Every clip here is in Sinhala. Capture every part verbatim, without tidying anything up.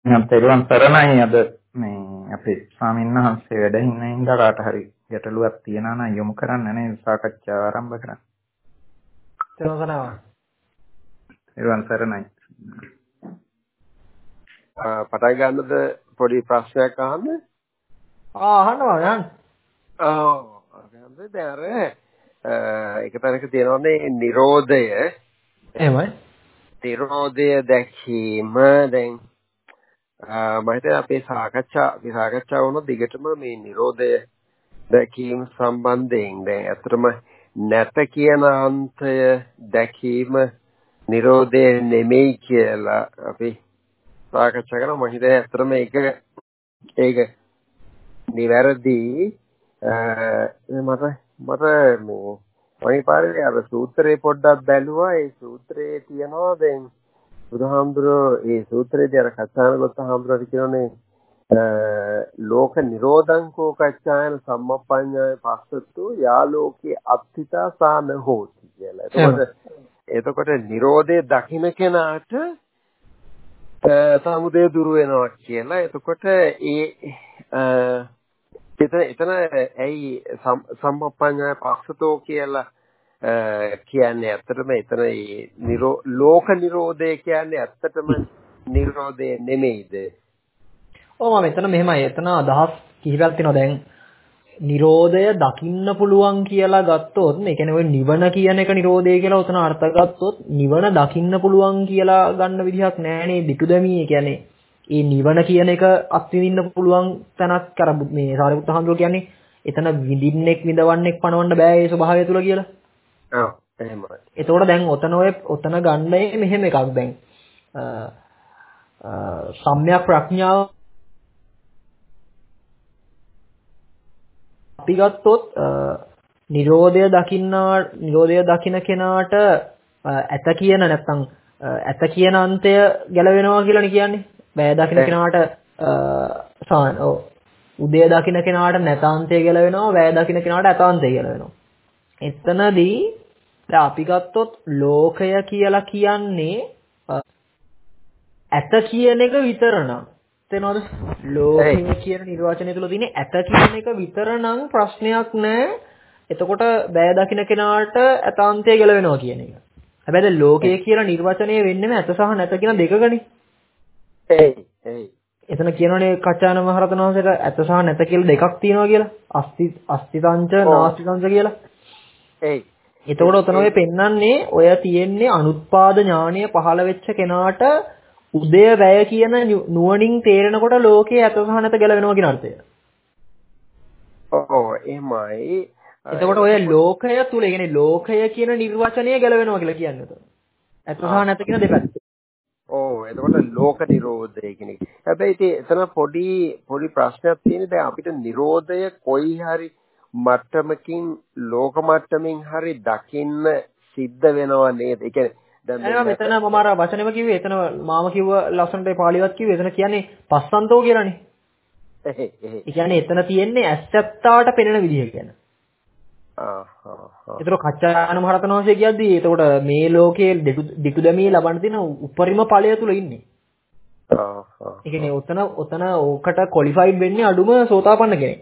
තෙරුවන් සරණයි. අද මේ අපේ ස්වාමීන් වහන්සේ වැඩ ඉන්න ඉඳලා කාට හරි ගැටලුවක් තියනවා නම් යොමු කරන්න නේද සාකච්ඡාව ආරම්භ කරන්න. තෙරුවන් සරණයි. තෙරුවන් සරණයි. පටන් ගන්නද පොඩි ප්‍රශ්නයක් අහන්න? ආ අහනවා යන්න. ඔව්. අහන්න දැන් අර එක තැනක තියෙනවානේ නිරෝධය. එහෙමයි. නිරෝධය දැකීම දැන් මම හිතන්නේ අපේ සාකච්ඡා අපි සාකච්ඡා වුණොත් දිගටම මේ නිරෝධය දැකීම සම්බන්ධයෙන් දැන් අතරම නැත කියන අන්තය දැකීම නිරෝධය නෙමෙයි කියලා අපි සාකච්ඡා කරනවා. මම හිතන්නේ අතරම ඒක ඒක නිවැරදි මට මට මේ වනිපාරේ අර සූත්‍රේ පොඩ්ඩක් බැලුවා. ඒ සූත්‍රයේ තියනවා දැන් බුදුහාමුදුරුවෝ ඒ සූත්‍රයේදී අර කච්චායන හාමුදුරුවෝ කියනනේ ලෝක නිරෝධං කෝ කච්චායන සම්මප්පඤ්ඤාය පස්සතු යා ලෝකේ අත්ථිතා සාන හෝති කියලා. එතකොට එතකොට නිරෝධය දකින්න කෙනාට සමුදය දුරු වෙනවා කියලා. එතකොට ඒ එතන එතන ඇයි සම්මප්පඤ්ඤාය පස්සතෝ කියලා කියන්නේ ඇත්තටම එතන ලෝක නිරෝධය කියන්නේ ඇත්තටම නිරෝධය නෙමෙයිද? ඔව් මම එතන මෙහෙමයි. එතන අදහස් කිහිපයක් තියෙනවා. දැන් නිරෝධය දකින්න පුළුවන් කියලා ගත්තොත්, ඒ කියන්නේ ඔය නිවන කියන එක නිරෝධය කියලා උතන අර්ථ ගත්තොත් නිවන දකින්න පුළුවන් කියලා ගන්න විදිහක් නෑනේ. පිටුදමී කියන්නේ ඒ නිවන කියන එක අත්විඳින්න පුළුවන් තැනක් කර මේ සාරිපුත්ත හාමුදුරුවෝ කියන්නේ එතන විඳින්නෙක් විඳවන්නෙක් පණවන්න බෑ ඒ ස්වභාවය තුල කියලා. ඔව් එහෙමයි. එතකොට දැන් ඔතන ඔය ඔතන ගන්නේ මෙහෙම එකක් දැන් සම්‍යක් ප්‍රඥාව අපි ගත්තොත් නිරෝධය දකින්නා නිරෝධය දකින්න කෙනාට ඇත කියන නැත්තම් ඇත කියන අන්තය ගැලවෙනවා කියලානේ කියන්නේ. බෑ දකින්න කෙනාට සාන ඔව් උදේ දකින්න කෙනාට නැතාන්තය ගැලවෙනවා. බෑ දකින්න කෙනාට ඇතාන්තය ගැලවෙනවා. එතනදී දැන් අපි ගත්තොත් ලෝකය කියලා කියන්නේ ඇත කියන එක විතරනම් තේනවද? ලෝකය කියන නිර්වචනය තුල තියෙන ඇත කියන එක විතරනම් ප්‍රශ්නයක් නෑ. එතකොට බෑ දකින්න කෙනාට ඇතාන්තය ගැලවෙනවා කියන එක. හැබැයි ලෝකය කියලා නිර්වචනය වෙන්නේ ඇත සහ නැත කියන දෙකකනේ. එයි එයි. එතන කියනෝනේ කච්චායන මහරහතන් වහන්සේට ඇත සහ නැත කියලා දෙකක් තියෙනවා කියලා. අස්ති අස්තිතංච නාස්තිතංච කියලා. එයි. එතකොට ඔතන ඔය පෙන්වන්නේ ඔය තියෙන්නේ අනුත්පාද ඥානය පහළ වෙච්ච කෙනාට උදය වැය කියන නුවණින් තේරෙනකොට ලෝකයේ ඇත සහ නැත ගැලවෙනවා කියන අර්ථය. ඔව් එහෙමයි. එතකොට ඔය ලෝකය තුල කියන්නේ ලෝකය කියන නිර්වචනය ගැලවෙනවා කියලා කියන්නේ උතන. ඇත සහ නැත කියන දෙපැත්ත. ඔව් එතකොට ලෝක නිරෝධය කියන එක. හැබැයි ඉතින් එතන පොඩි පොඩි ප්‍රශ්නයක් තියෙනවා. දැන් අපිට නිරෝධය කොයි හරි මට්ටමකින් ලෝක මට්ටමින් හරි දකින්න සිද්ධ වෙනව නේද? ඒ කියන්නේ දැන් මෙතන මම අර වචනෙම කිව්වේ එතන මාම කිව්ව ලස්සනට පාලිවත් කිව්වේ එතන කියන්නේ පස්සන්තෝ කියලානේ. එහේ එහේ. ඒ කියන්නේ එතන තියෙන්නේ ඇස්සත්තාට පෙනෙන විදිහ කියන. ආ ආ ආ. ඒතර කච්චායන මහරහතන් වහන්සේ කියද්දි එතකොට මේ ලෝකයේ දිටු දැමී ලබන දින උපරිම ඵලය තුල ඉන්නේ. ආ ආ. ඒ කියන්නේ ඔතන ඔතන ඕකට ක්වොලිෆයිඩ් වෙන්නේ අඩුම සෝතාපන්න කෙනෙක්.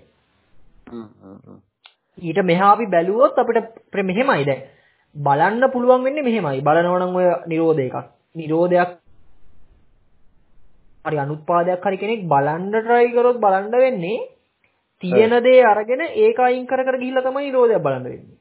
ඊට මෙහා අපි බැලුවොත් අපිට මෙහෙමයි දැන් බලන්න පුළුවන් වෙන්නේ මෙහෙමයි. බලනවා නම් ඔය නිරෝධ එකක්. නිරෝධයක් හරි අනුත්පාදයක් හරි කෙනෙක් බලන්න try කරොත් බලන්න වෙන්නේ තියෙන දේ අරගෙන ඒක අයින් කර කර ගිහිල්ලා තමයි නිරෝධයක් බලන්න වෙන්නේ.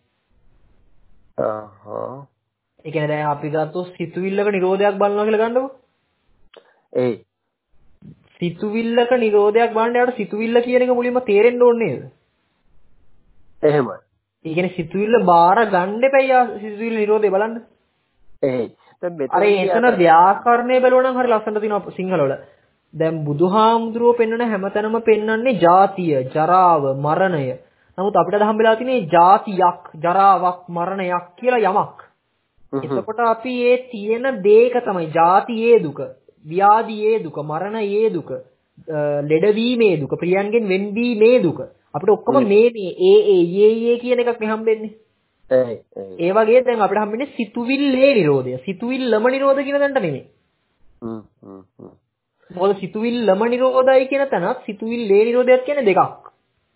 ආහ්. ඒ කියන්නේ දැන් අපි ගත්තොත් සිතුවිල්ලක නිරෝධයක් බලනවා කියලා ගන්නකො. ඒ සිතුවිල්ලක නිරෝධයක් බලන්න යාට සිතුවිල්ල කියන එක මුලින්ම තේරෙන්න ඕනේ නේද? එහෙමයි. ඒ කියන්නේ සිතුවිල්ල බාර ගන්න එපයි ආ සිතුවිල්ල නිරෝධය බලන්න. එහේ. දැන් මෙතන අර එතන ව්‍යාකරණය බලනවා නම් හරි ලස්සනට තියෙනවා සිංහල වල. දැන් බුදුහාමුදුරුවෝ පෙන්වන හැමතැනම පෙන්වන්නේ ජාතිය, ජරාව, මරණය. නමුත් අපිට හම්බෙලා තියෙන්නේ ජාතියක්, ජරාවක්, මරණයක් කියලා යමක්. එතකොට අපි ඒ තියෙන දේක තමයි ජාතියේ දුක, ව්‍යාධියේ දුක, මරණයේ දුක, ලෙඩවීමේ දුක, ප්‍රියන්ගෙන් වෙන්වීමේ දුක. අපිට ඔක්කොම මේ මේ ඒ ඒ යේ යේ කියන එකක් නේ හම්බෙන්නේ. ඒ ඒ වගේ දැන් අපිට හම්බෙන්නේ සිතුවිල්ලේ නිරෝධය. සිතුවිල්ලම නිරෝධ කියන දණ්ඩ නෙමෙයි. හ්ම් හ්ම් හ්ම්. මොකද සිතුවිල්ලම නිරෝධයි කියන තැනත් සිතුවිල්ලේ නිරෝධයත් කියන්නේ දෙකක්.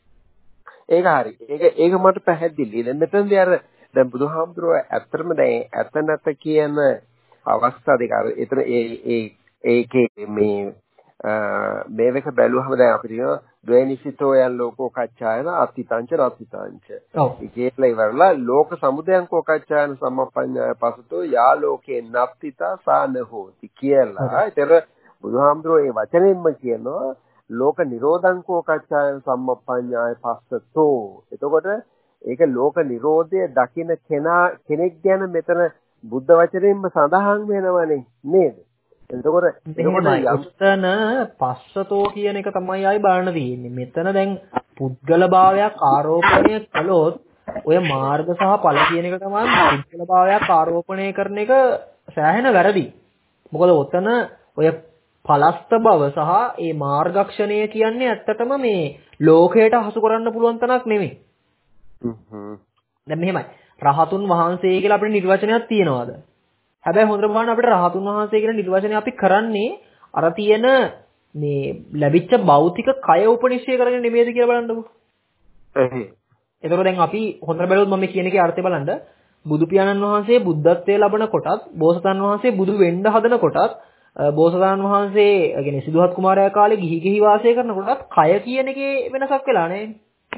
ඒක හරි. ඒක ඒක මට පැහැදිලි. දැන් මෙතනදී අර දැන් බුදුහාමුදුරුවෝ ඇත්තටම දැන් ඇත නැත කියන අවස්ථා දෙක අර එතන ඒ ඒ ඒකේ මේ මේක බැලුවහම දැන් අපිට කියනවා ද්වේනිසිතෝ යන් ලෝකෝ කච්චායන අත්තිතංච රත්තිතංච. ඒ කියලා ඉවරලා ලෝක සමුදයං කෝ කච්චායන සම්මප්පඤ්ඤාය පසතෝ යා ලෝකේ නත්තිතා සාන හෝති කියලා. ඒතර බුදුහාමුදුරුවෝ මේ වචනයෙන්ම කියනවා ලෝක නිරෝධං කෝ කච්චායන සම්මප්පඤ්ඤාය පස්සතෝ. එතකොට ඒක ලෝක නිරෝධය දකින්න කෙනා කෙනෙක් ගැන මෙතන බුද්ධ වචනයෙන්ම සඳහන් වෙනවනේ නේද? එතකොට එතන පස්සතෝ කියන එක තමයි ආයි බලන්න තියෙන්නේ. මෙතන දැන් පුද්ගල භාවයක් ආරෝපණය කළොත් ඔය මාර්ග සහ ඵල කියන එක තමයි පුද්ගල භාවයක් ආරෝපණය කරන එක සෑහෙන වැරදි. මොකද ඔතන ඔය පලස්ත බව සහ ඒ මාර්ගක්ෂණය කියන්නේ ඇත්තටම මේ ලෝකයට හසු කරන්න පුළුවන් තනක් නෙමෙයි. හ්ම්. දැන් මෙහෙමයි. රහතුන් වහන්සේ කියලා අපිට නිර්වචනයක් තියෙනවාද? හැබැයි හොඳට බලන්න අපිට රහතුන් වහන්සේ කියන නිර්වචනය අපි කරන්නේ අර තියෙන මේ ලැබිච්ච භෞතික කය උපනිශ්චය කරගෙන නෙමෙයිද කියලා බලන්නකෝ. එහේ. ඒතකොට දැන් අපි හොඳට බලුවොත් මම කියන එකේ අර්ථය බලන්න බුදු පියාණන් වහන්සේ බුද්ධත්වයේ ලබන කොටත් බෝසතාණන් වහන්සේ බුදු වෙන්න හදන කොටත් බෝසතාණන් වහන්සේ කියන්නේ සිදුහත් කුමාරයා කාලේ ගිහි ගිහි වාසය කරනකොටත් කය කියන එකේ වෙනසක් වෙලා නැහැ.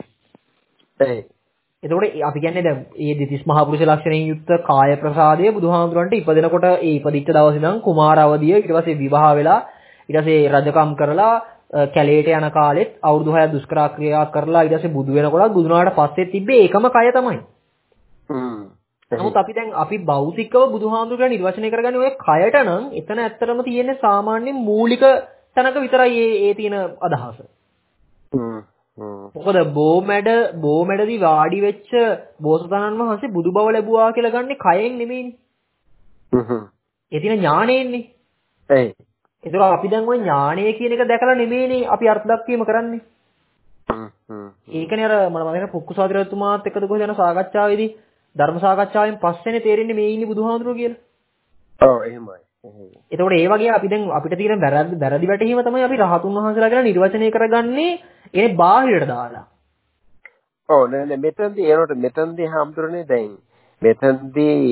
එහේ. එතකොට අපි කියන්නේ දැන් මේ දෙතිස් මහා පුරුෂ ලක්ෂණයෙන් යුක්ත කාය ප්‍රසාදය බුදුහාමුදුරන්ට ඉපදෙනකොට ඒ ඉපදිච්ච දවසේ ඉඳන් කුමාර අවදිය ඊට පස්සේ විවාහ වෙලා ඊට පස්සේ රජකම් කරලා කැලේට යන කාලෙත් අවුරුදු හයක් දුෂ්කර ක්‍රියා කරලා ඊට පස්සේ බුදු වෙනකොට බුදු වුණාට පස්සේ තිබ්බේ ඒකම කය තමයි. හ්ම්. නමුත් අපි දැන් අපි භෞතිකව බුදුහාමුදුරන් නිර්වචනය කරගන්නේ ඔය කයට නම් එතන ඇත්තටම තියෙන්නේ සාමාන්‍ය මූලික තැනක විතරයි ඒ ඒ තියෙන අදහස. හ්ම්. මොකද බෝමැඩ බෝමැඩදී වාඩි වෙච්ච බෝසතාණන් වහන්සේ බුදු බව ලැබුවා කියලා ගන්නේ කයෙන් නෙමෙයිනේ. හ්ම්. ඒ තියෙන ඥාණයෙන්නේ. එයි. ඒතර අපි දැන් ওই ඥාණය කියන එක දැකලා නෙමෙයිනේ අපි අර්ථ දක්වීම කරන්නේ. හ්ම් හ්ම්. ඒකනේ අර මම මම පුක්කුසාති රජතුමාත් එක්කද කොහෙද යන සාකච්ඡාවේදී ධර්ම සාකච්ඡාවෙන් පස්සේනේ තේරෙන්නේ මේ ඉන්නේ බුදුහාමුදුරුවෝ කියලා. ඔව් එහෙමයි. එතකොට ඒ වගේ අපි දැන් අපිට තියෙන වැරදි වැරදි වැටහීම තමයි අපි රහතුන් වහන්සේලා කියලා නිර්වචනය කරගන්නේ ඒ බාහිරට දාලා. ඔව් නෑ නෑ මෙතනදී ඒනොට මෙතනදී හාමුදුරනේ දැන් මෙතනදී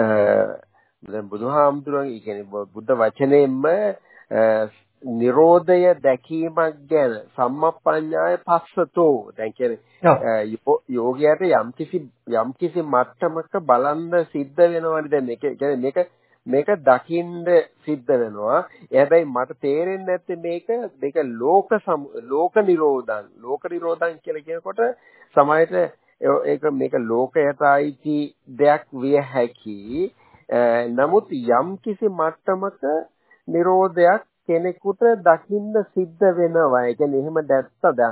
දැන් බුදුහාමුදුරන්ගේ කියන්නේ බුද්ධ වචනයෙන්ම නිරෝධය දැකීමක් ගැන සම්මප්පඤ්ඤාය පස්සතෝ දැන් කියන්නේ යෝගියාට යම්කිසි යම්කිසි මට්ටමක බලන්න සිද්ධ වෙනවනේ දැන් මේක කියන්නේ මේක මේක දකින්න සිද්ධ වෙනවා. හැබැයි මට තේරෙන්නේ නැත්තේ මේක මේක ලෝක ලෝක නිරෝධං ලෝක නිරෝධං කියලා කියනකොට සමහරට ඒක මේක ලෝකයට අයිති දෙයක් විය හැකි. නමුත් යම්කිසි මට්ටමක නිරෝධයක් කෙනෙකුට දකින්න සිද්ධ වෙනවා. ඒ කියන්නේ එහෙම දැක්කද?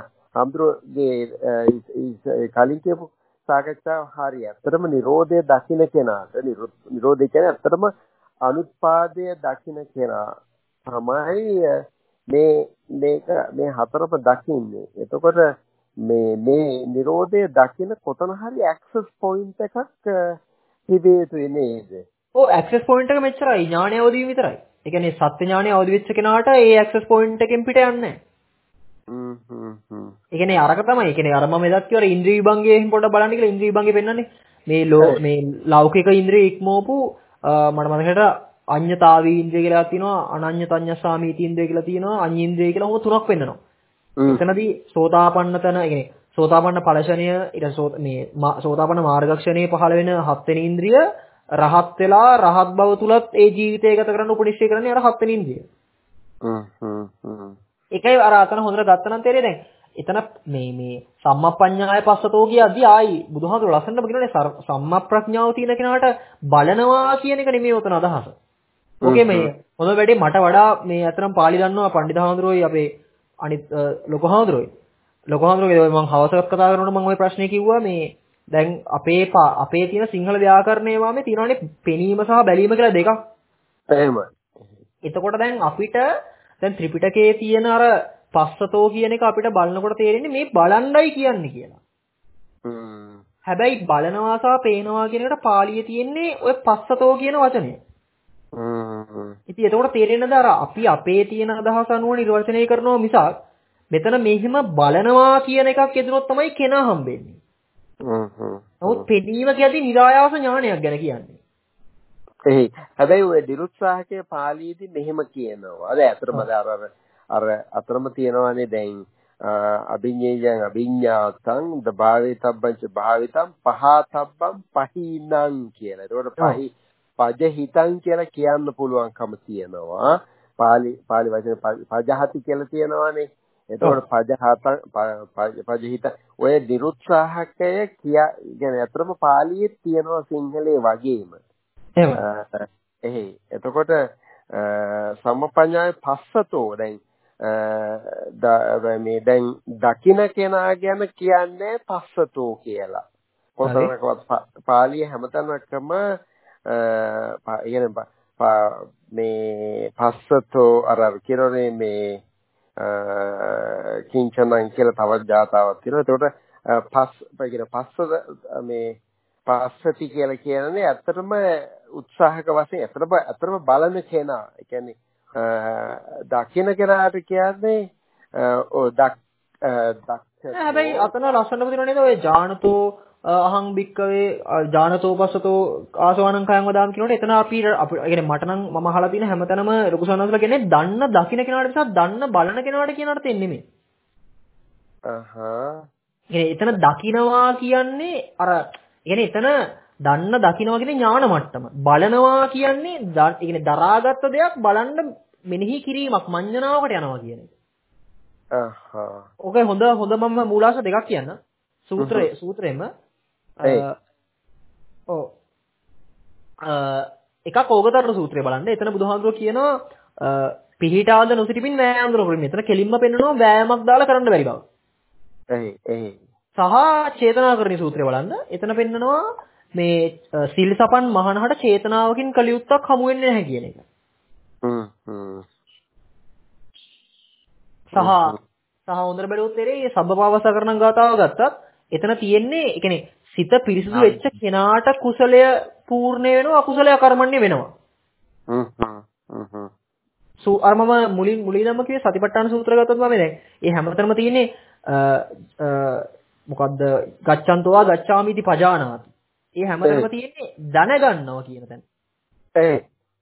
අම්බුගේ කලින් කියපු සාකච්ඡාව හරිය. ඇත්තටම නිරෝධය දකින්න කෙනාට නිරෝධය කියන්නේ ඇත්තටම අනුත්පාදය දකින්න කෙනා තමයි මේ මේක මේ හතරම දකින්නේ. එතකොට මේ මේ නිරෝධය දකින්න කොතන හරි ඇක්සස් පොයින්ට් එකක් තිබේ යුතුයි නේද? ඔව් ඇක්සස් පොයින්ට් එක මෙච්චරයි ඥානය අවදි වීම විතරයි. ඒ කියන්නේ සත්‍ය ඥානය අවදි වෙච්ච කෙනාට ඒ ඇක්සස් පොයින්ට් එකෙන් පිට යන්නේ නැහැ. හ්ම් හ්ම් හ්ම්. ඒ කියන්නේ අරක තමයි. ඒ කියන්නේ අර මම එදත් කිව්වා ඉන්ද්‍රිය විභංගයෙන් පොඩ්ඩක් බලන්න කියලා ඉන්ද්‍රිය විභංගේ පෙන්නන්නේ. මේ ලෝ මේ ලෞකික ඉන්ද්‍රිය ඉක්මවපු මට මතකයට අඤ්ඤතාවී ඉන්ද්‍රිය කියලා තියෙනවා, අනඤ්ඤතඤ්ඤසාමීති ඉන්ද්‍රිය කියලා තියෙනවා, අඤ්ඤින්ද්‍රිය කියලා හොම තුනක් වෙන්නනවා. එතනදී සෝතාපන්න තන, ඒ කියන්නේ සෝතාපන්න ඵලෂණය ඊට මේ සෝතාපන්න මාර්ගක්ෂණයේ පහළ වෙන හත්වෙනි ඉන්ද්‍රිය රහත් වෙලා රහත් බව තුලත් ඒ ජීවිතය ගත කරන්න උපනිශ්චය කරන්නේ අර හත්වෙනි ඉන්ද්‍රිය. හ්ම් හ්ම් හ්ම්. ඒකයි අර අතන හොඳට ගත්තනම් තේරෙයි දැන්. එතන මේ මේ සම්මප්පඤ්ඤාය පස්සතෝ කියද්දී ආයි බුදුහාමුදුරුවෝ ලස්සනට කියනනේ සම්මප්‍රඥාව තියෙන කෙනාට බලනවා කියන එක නෙමෙයි උතන අදහස. ඕකේ මේ හොඳ වැඩේ මට වඩා මේ අතරම් පාලි දන්නවා පණ්ඩිතහාමුදුරුවෝයි අපේ අනිත් ලොකුහාමුදුරුවෝයි. ලොකුහාමුදුරුවෝ මම හවසක් කතා කරනකොට මම ওই ප්‍රශ්නේ කිව්වා මේ දැන් අපේ අපේ තියෙන සිංහල ව්‍යාකරණයේ වාමේ තියෙනවානේ පෙනීම සහ බැලීම කියලා දෙකක්. එහෙමයි. එතකොට දැන් අපිට දැන් ත්‍රිපිටකයේ තියෙන අර පස්සතෝ කියන එක අපිට බලනකොට තේරෙන්නේ මේ බලන්නයි කියන්නේ කියලා. හ්ම්. හැබැයි බලනවා සහ පේනවා කියන එකට පාළියේ තියෙන්නේ ඔය පස්සතෝ කියන වචනය. හ්ම්. ඉතින් එතකොට තේරෙන්නද අර අපි අපේ තියෙන අදහස අනුව නිර්වචනය කරනවා මිසක් මෙතන මෙහිම බලනවා කියන එකක් එදුනොත් තමයි කෙනා හම්බෙන්නේ. හ්ම් හ්ම්. නමුත් පෙනීම කියදී නිරායාස ඥානයක් ගැන කියන්නේ. එහේ හැබැයි ඔය දිරුත්සාහකයේ පාළියේදී මෙහෙම කියනවා. අද ඇත්තටම අර අර අතරම තියෙනවානේ දැන් අභිඤ්ඤේයං අභිඤ්ඤාතං දභාවිතබ්බං ච භාවිතං පහතබ්බං පහිනං කියලා. ඒකට පහි පජහිතං කියලා කියන්න පුළුවන්කම තියෙනවා. පාලි පාලි වචනේ පජහති කියලා තියෙනවානේ. එතකොට පජහත පජහිත ඔය දිරුත්සාහකය කියා කියන්නේ අතරම පාළියේ තියෙනවා සිංහලයේ වගේම. එහෙයි එතකොට සම්පඤ්ඤාය පස්සතෝ දැන් මේ දැන් දකින්න කෙනා ගැන කියන්නේ පස්සතෝ කියලා. කොතනකවත් පාළිය හැමතැනකම කියන්නේ මේ පස්සතෝ අර කියනනේ මේ කිංචනන් කියලා තවත් ජාතාවක් තියෙනවා. එතකොට පස් කියන පස්ස මේ පස්සති කියලා කියන්නේ ඇත්තටම උත්සාහක වශයෙන් ඇත්තටම ඇත්තටම බලන කෙනා. ඒ කියන්නේ දකින්න කෙනාට කියන්නේ ඔය දක් දක්ෂ. හැබැයි අතන ලස්සනම තියෙනවා නේද ඔය ජානතෝ අහං බික්කවේ ජානතෝ පස්සතෝ ආසවණං කයං වදාම් කියනකොට එතන අපි ඒ කියන්නේ මට නම් මම අහලා තියෙන හැමතැනම ලොකු සනසලා කියන්නේ දන්න දකින්න කෙනාට නිසා දන්න බලන කෙනාට කියනකට තෙන්නේ නෙමෙයි. අහහ. ඒ එතන දකින්නවා කියන්නේ අර කියන්නේ එතන දන්න දකින්නවා කියන්නේ ඥාන මට්ටම. බලනවා කියන්නේ ඒ කියන්නේ දරාගත්ත දෙයක් බලන්න මෙනෙහි කිරීමක් මඤ්ඤණාවකට යනවා කියන එක. අහහ. ඔකේ හොඳ හොඳ මම මූලාශ්‍ර දෙකක් කියන්න. සූත්‍රයේ සූත්‍රෙම ඔව් එකක් ඕගතර සූත්‍රය බලන්න. එතන බුදුහාමුදුරුවෝ කියනවා පිහිටාද නොසිටිමින් වෑයම් කරනවා. මෙතන කෙලින්ම පෙන්නනවා වෑයමක් දාලා කරන්න බැරි බව. එහේ එහේ. සහ චේතනාකරණී සූත්‍රය බලන්න. එතන පෙන්නනවා මේ සිල් සපන් මහානහට චේතනාවකින් කලියුත්තක් හමු වෙන්නේ නැහැ කියන එක. හ්ම් හ්ම්. සහ සහ හොඳට බැලුවොත් තේරෙයි සබ්බපාවස කරන ගාතාව ගත්තත් එතන තියෙන්නේ ඒ කියන්නේ සිත පිරිසිදු වෙච්ච කෙනාට කුසලය පූර්ණ වෙනවා අකුසලය කර්මන්නේ වෙනවා. හ්ම් හ්ම් හ්ම්. සූ අර මම මුලින් මුලින්ම කිව්වේ සතිපට්ඨාන සූත්‍රය ගත්තොත් මම දැන් ඒ හැමතැනම තියෙන්නේ මොකද්ද ගච්ඡන්තෝවා ගච්ඡාමිති පජානාති. ඒ හැමතැනම තියෙන්නේ දැනගන්නවා කියන තැන. ඒ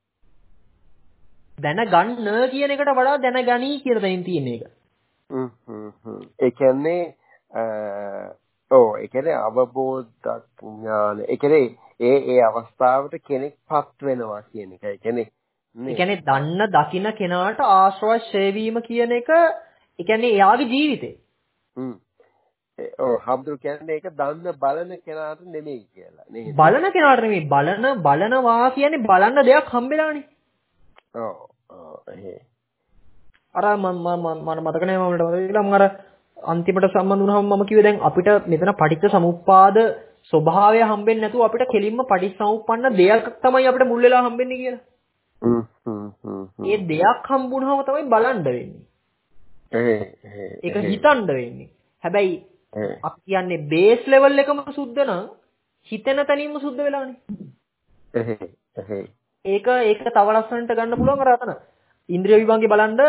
දැනගන්න කියන එකට වඩා දැනගනී කියන තැනින් තියෙන එක. හ්ම් හ්ම් හ්ම්. ඒ කියන්නේ ඔව් ඒ කියන්නේ අවබෝධ ඥාන. ඒ කියන්නේ ඒ ඒ අවස්ථාවට කෙනෙක්පත් වෙනවා කියන එක. ඒ කියන්නේ ඒ කියන්නේ දන්න දකින්න කෙනාට ආශ්‍රව ශේවීම කියන එක ඒ කියන්නේ එයාගේ ජීවිතේ. හ්ම්. ඔව් හම්දුර කියන්නේ ඒක දන්න බලන කෙනාට නෙමෙයි කියලා නේද? බලන කෙනාට නෙමෙයි බලන බලනවා කියන්නේ බලන්න දෙයක් හම්බෙලානේ. ඔව් ඔව් එහෙ. අර මම මම මතක නැහැ මම මට මම අර අන්තිමට සම්බන්ධ වුණාම මම කිව්වේ දැන් අපිට මෙතන පටිච්ච සමුප්පාද ස්වභාවය හම්බෙන්නේ නැතුව අපිට කෙලින්ම පටිච්චසමුප්පන්න දෙයක් තමයි අපිට මුල් වෙලා හම්බෙන්නේ කියලා. හ්ම් හ්ම් හ්ම්. ඒ දෙයක් හම්බුනහම තමයි බලන්න වෙන්නේ. ඒ ඒ ඒක හිතන්න වෙන්නේ. හැබැයි අපි කියන්නේ බේස් ලෙවල් එකම සුද්ධ නම් හිතෙන තැනින්ම සුද්ධ වෙලානේ. එහෙ එහෙ. ඒක ඒක තව ලස්සනට ගන්න පුළුවන් අර අතන. ඉන්ද්‍රිය විභංගේ බලන්න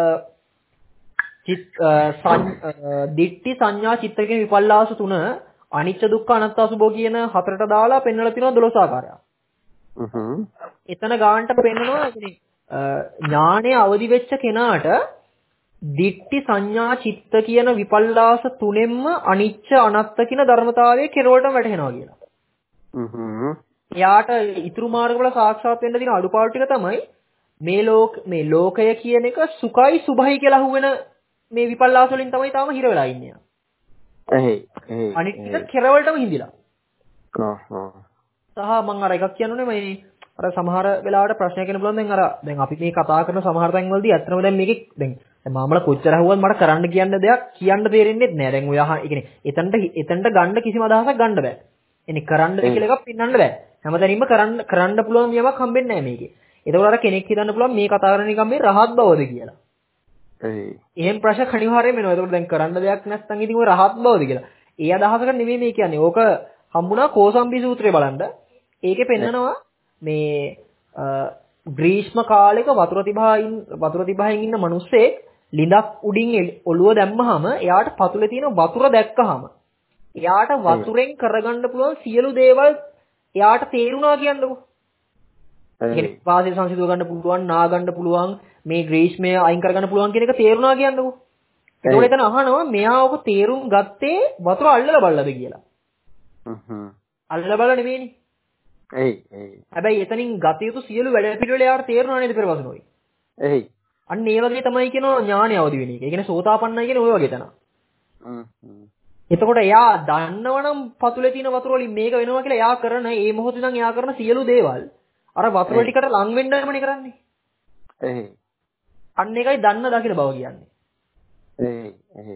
චිත් දිට්ඨි සංඥා චිත්ත කියන විපල්ලාස තුන අනිච්ච දුක්ඛ අනාත්ම අසුභෝ කියන හතරට දාලා පෙන්වලා තිනවා දොළොස් ආකාරයක්. හ්ම්. එතන ගානට පෙන්නනවා ඥානයේ අවදි වෙච්ච කෙනාට දිට්ඨි සංඥා චිත්ත කියන විපල්ලාස තුනෙන්ම අනිච්ච අනාත්ම කියන ධර්මතාවයේ කෙරවලටම වැටහෙනවා කියලා. හ්ම්. එයාට ඉතුරු මාර්ගවල සාක්ෂාත් වෙන්න තියෙන අඩුපාඩු ටික තමයි මේ ලෝක මේ ලෝකය කියන එක සුඛයි සුභයි කියලා අහුවෙන මේ විපල්ලාස වලින් තමයි තාම හිර වෙලා ඉන්නේ. එහේ එහේ. අනිත් ටික කෙරවලටම හිඳිලා. ඔව් ඔව්. සහ මම අර එකක් කියන්නුනේ මේ අර සමහර වෙලාවට ප්‍රශ්නයක් එන්න පුළුවන් දැන් අර දැන් අපි මේ කතා කරන සමහර තැන් වලදී ඇත්තම දැන් මේකේ දැන් මාමල කොච්චර හුවත් මට කරන්න කියන්න දෙයක් කියන්න තේරෙන්නේ නැහැ. දැන් ඔය අහ ඒ කියන්නේ එතනට එතනට ගන්න කිසිම අදහසක් ගන්න බෑ. එනේ කරන්න කියලා එකක් පින්නන්න බෑ. හැමතැනින්ම කරන්න කරන්න පුළුවන් නියමයක් හම්බෙන්නේ නැහැ මේකේ. ඒකවල අර කෙනෙක් හිතන්න පුළුවන් මේ කතා කරන නිකන් මේ රහත් බවද කියලා. ඒ. එහෙම ප්‍රශ්න අනිවාර්යයෙන්ම එනවා. ඒකෝට දැන් කරන්න දෙයක් නැත්නම් ඉතින් ඔය රහත් බවද කියලා. ඒ අදහසකට නෙමෙයි මේ කියන්නේ. ඕක හම්බුණා කෝසම්බි සූත්‍රය බලන්න. ඒකේ පෙන්නනවා මේ ග්‍රීෂ්ම කාලෙක වතුර තිබහින් වතුර තිබහින් ඉන්න මිනිස්සෙක් ලිඳක් උඩින් ඔළුව දැම්මහම එයාට පතුලේ තියෙන වතුර දැක්කහම එයාට වතුරෙන් කරගන්න පුළුවන් සියලු දේවල් එයාට තේරුණා කියන්නකෝ. ඒ කියන්නේ වාසය සංසිඳව ගන්න පුළුවන්, නා ගන්න පුළුවන්, මේ ග්‍රීෂ්මය අයින් කරගන්න පුළුවන් කියන එක තේරුණා කියන්නකෝ. ඒකෝල එතන අහනවා මෙයා ඔබ තේරුම් ගත්තේ වතුර අල්ලලා බලලාද කියලා. හ්ම්. අල්ලලා බලලා නෙමෙයිනේ. එයි එයි. හැබැයි එතනින් ගත යුතු සියලු වැඩ පිළිවෙල යාට තේරුණා නේද පෙරවසනෝයි. එයි. අන්න ඒ වගේ තමයි කියනවා ඥානය අවදි වෙන එක. ඒ කියන්නේ සෝතාපන්නයි කියන්නේ ඔය වගේ තැන. හ්ම් හ්ම්. එතකොට එයා දන්නවනම් පතුලේ තියෙන වතුර වලින් මේක වෙනවා කියලා එයා කරන ඒ මොහොතේ නම් එයා කරන සියලු දේවල් අර වතුර ටිකට ලං වෙන්නමනේ කරන්නේ. එයි. අන්න ඒකයි දන්න දකින බව කියන්නේ. එයි එයි.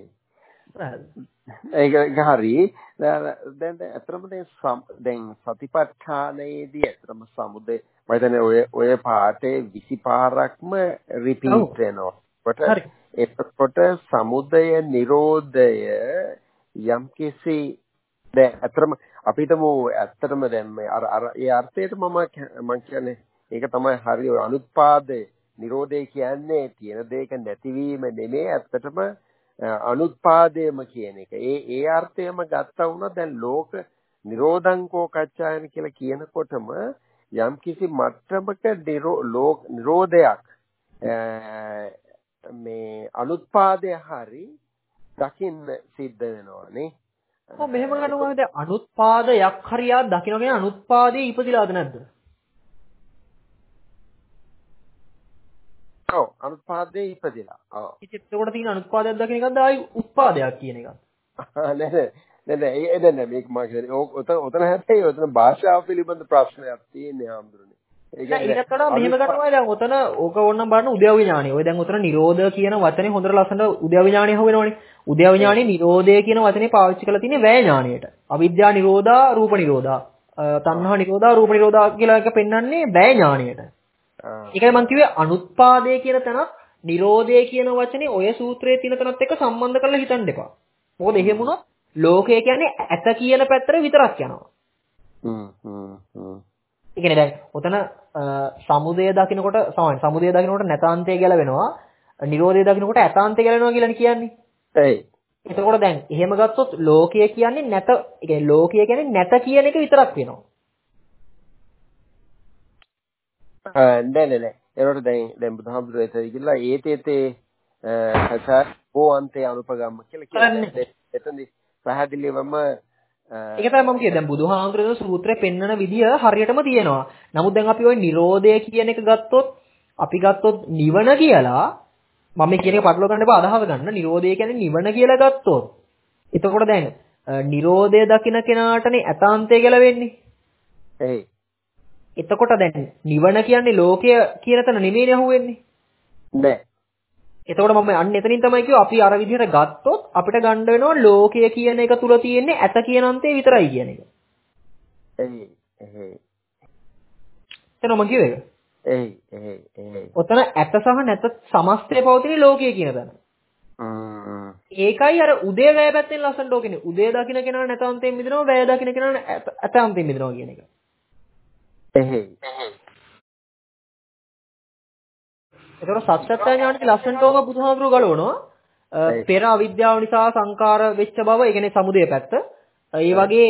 ඒක හරි. දැන් දැන් අතරම දැන් දැන් සතිපට්ඨානයේදී අතරම සමුදේ මම හිතන්නේ ඔය ඔය පාඩේ විසි පාරක්ම රිපීට් වෙනවා. කොට එතකොට සමුදය නිරෝධය යම්කිසි දැන් අතරම අපිටම ඇත්තටම දැන් මේ අර අර ඒ අර්ථයට මම මම කියන්නේ ඒක තමයි හරි ඔය අනුත්පාදේ නිරෝධය කියන්නේ තියෙන දෙයක නැතිවීම නෙමෙයි ඇත්තටම අනුත්පාදයම කියන එක. ඒ ඒ අර්ථයම ගත්තා වුණා දැන් ලෝක නිරෝධංකෝ කච්චායන කියලා කියනකොටම යම්කිසි මට්ටමක ලෝක නිරෝධයක් මේ අනුත්පාදය හරි දකින්න සිද්ධ වෙනවා නේ. ඔව් මෙහෙම ගන්නවා දැන් අනුත්පාදයක් හරියා දකින්න කියන අනුත්පාදයේ ඉපදිලාද නැද්ද? ඔව් අනුත්පාදයේ ඉපදිලා. ඔව්. ඉතින් එතකොට තියෙන අනුත්පාදයක් දකින්න එකක්ද ආයි උත්පාදයක් කියන එකක්ද? නෑ නෑ නෑ ඒ නෑ මේක මම කියන්නේ ඔතන ඔතන හැබැයි ඔතන භාෂාව පිළිබඳ ප්‍රශ්නයක් තියෙන්නේ ආම්දුරනේ. ඒ කියන්නේ ඊට වඩා මෙහෙම කරනවා දැන් ඔතන ඕක ඕනනම් බලන්න උද්‍යව විඥාණය. ඔය දැන් ඔතන නිරෝධ කියන වචනේ හොඳට ලස්සනට උද්‍යව විඥාණය හොවෙනවනේ. උද්‍යව විඥාණය නිරෝධය කියන වචනේ පාවිච්චි කරලා තියෙන්නේ වැය ඥාණයට. අවිද්‍යා නිරෝධා, රූප නිරෝධා, තණ්හා නිරෝධා, රූප නිරෝධා කියලා එක පෙන්වන්නේ වැය ඥාණයට. ඒකයි මම කිව්වේ අනුත්පාදය කියන තැනත් නිරෝධය කියන වචනේ ඔය සූත්‍රයේ තියෙන තැනත් එක්ක සම්බන්ධ කරලා හිතන්න එපා. මොකද එහෙම වුණොත් ලෝකය කියන්නේ ඇත කියන පැත්තට විතරක් යනවා. හ්ම් හ්ම් හ්ම්. ඒ කියන්නේ දැන් ඔතන සමුදය දකින්නකොට සමාන සමුදය දකින්නකොට නැතාන්තය ගැලවෙනවා. නිරෝධය දකින්නකොට ඇතාන්තය ගැලවෙනවා කියලානේ කියන්නේ. එයි. එතකොට දැන් එහෙම ගත්තොත් ලෝකය කියන්නේ නැත, ඒ කියන්නේ ලෝකය කියන්නේ නැත කියන එක විතරක් වෙනවා. නෑ නෑ නෑ. ඒකට දැන් දැන් බුදුහාමුදුරුවෝ එතන ගිහලා ඒතේතේ සචෝ අන්තේ අනුපගම්ම කියලා කියන්නේ. එතනදි පැහැදිලිවම ඒක තමයි මම කියන්නේ දැන් බුදුහාමුදුරුවෝ සූත්‍රේ පෙන්වන විදිය හරියටම තියෙනවා. නමුත් දැන් අපි ওই Nirodha කියන එක ගත්තොත් අපි ගත්තොත් නිවන කියලා මම මේ කියන එක පටලවා ගන්න එපා අදහස ගන්න. Nirodha කියන්නේ නිවන කියලා ගත්තොත්. එතකොට දැන් Nirodha දකින්න කෙනාටනේ අතාන්තය කියලා වෙන්නේ. එයි. එතකොට දැන් නිවන කියන්නේ ලෝකය කියන තැන නෙමෙයිනේ අහුවෙන්නේ. නෑ. එතකොට මම අන්න එතනින් තමයි කිව්ව අපි අර විදිහට ගත්තොත් අපිට ගන්න වෙනවා ලෝකය කියන එක තුල තියෙන්නේ ඇත කියන අන්තේ විතරයි කියන එක. එයි එයි. එතන මම කිව්වේ ඒක. එයි එයි එයි. ඔතන ඇත සහ නැත සමස්තය පවතින ලෝකය කියන තැන. හ්ම්. ඒකයි අර උදේ වැය පැත්තෙන් ලස්සනට ඕකනේ. උදේ දකින්න කෙනා නැත අන්තයෙන් මිදෙනවා, වැය දකින්න කෙනා ඇත අන්තයෙන් මිදෙනවා කියන එක. එයි. ඒතර සත්‍යත්‍ය ඥානෙට ලස්සනටම බුදුහාමුදුරුවෝ ගලවනවා. පෙර අවිද්‍යාව නිසා සංකාර වෙච්ච බව, ඒ කියන්නේ සමුදය පැත්ත. ඒ වගේ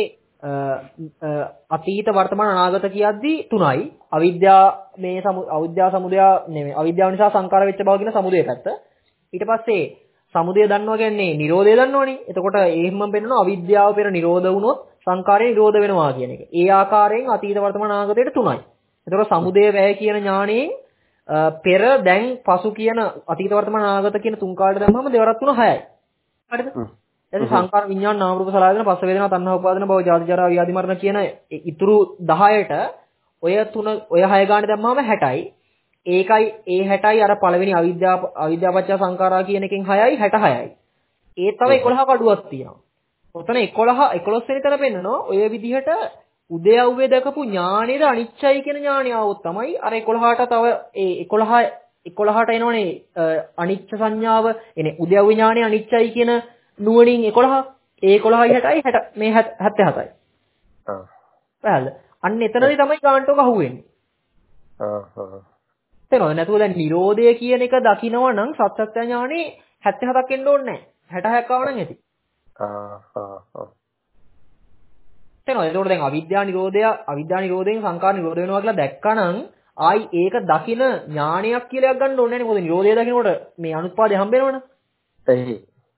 අතීත වර්තමාන අනාගත කියද්දී තුනයි. අවිද්‍යාව මේ අවිද්‍යාව සමුදය නෙමෙයි. අවිද්‍යාව නිසා සංකාර වෙච්ච බව කියන සමුදය පැත්ත. ඊට පස්සේ සමුදය දන්නවා කියන්නේ නිරෝධය දන්නවනේ. එතකොට එහෙමම පෙන්නනවා අවිද්‍යාව පෙර නිරෝධ වුණොත් සංකාරය නිරෝධ වෙනවා කියන එක. ඒ ආකාරයෙන් අතීත වර්තමාන අනාගතයට තුනයි. එතකොට සමුදය වැය කියන ඥාණයෙන් පෙර දැන් පසු කියන අතීත වර්තමාන අනාගත කියන තුන් කාලයට දැම්මම දෙවරක් තුන හයයි. හරිද? එතකොට සංකාර විඥාන නාම රූප සලආයතන පස්ස වේදනා තණ්හා උපාදාන භව ජාති ජරා ව්‍යාධි මරණ කියන ඉතුරු දහයට ඔය තුන ඔය හය ගානේ දැම්මම හැටයි. ඒකයි ඒ හැටයි අර පළවෙනි අවිද්‍යාව අවිද්‍යාපච්ච සංකාරා කියන එකෙන් හයයි හැටහයයි. ඒ තව එකොළහක අඩුවක් තියෙනවා. ඔතන එකොළහ එකොළොස් වෙනි තැන පෙන්නනවා ඔය විදිහට උදයව්වේ දකපු ඥානෙද අනිච්චයි කියන ඥානය આવොත් තමයි අර එකොළහට තව ඒ එකොළහ එකොළහට එනවනේ අනිච්ච සංඥාව එනේ උදයව්වේ ඥානෙ අනිච්චයි කියන නුවණින් එකොළහ ඒ එකොළහයි හැටයි හැට මේ හැත්තෑ හතයි. ආ. පැහැදිලිද? අන්න එතනදී තමයි කාන්ටෝක අහුවෙන්නේ. ආ ආ. තේරෙනවද? නැතුව දැන් නිරෝධය කියන එක දකිනවා නම් සත්‍යත්‍ය ඥානෙ හැත්තෑ හතක් එන්න ඕනේ නැහැ. හැට හයක් ආව නම් ඇති. ආ ආ ආ. තේරෙනවද? ඒකෝට දැන් අවිද්‍යා නිරෝධය අවිද්‍යා නිරෝධයෙන් සංකාර නිරෝධ වෙනවා කියලා දැක්කනම් ආයි ඒක දකින ඥානයක් කියලා එකක් ගන්න ඕනේ නැහැ නේ. මොකද නිරෝධය දකිනකොට මේ අනුත්පාදය හම්බ වෙනවනේ. එහේ.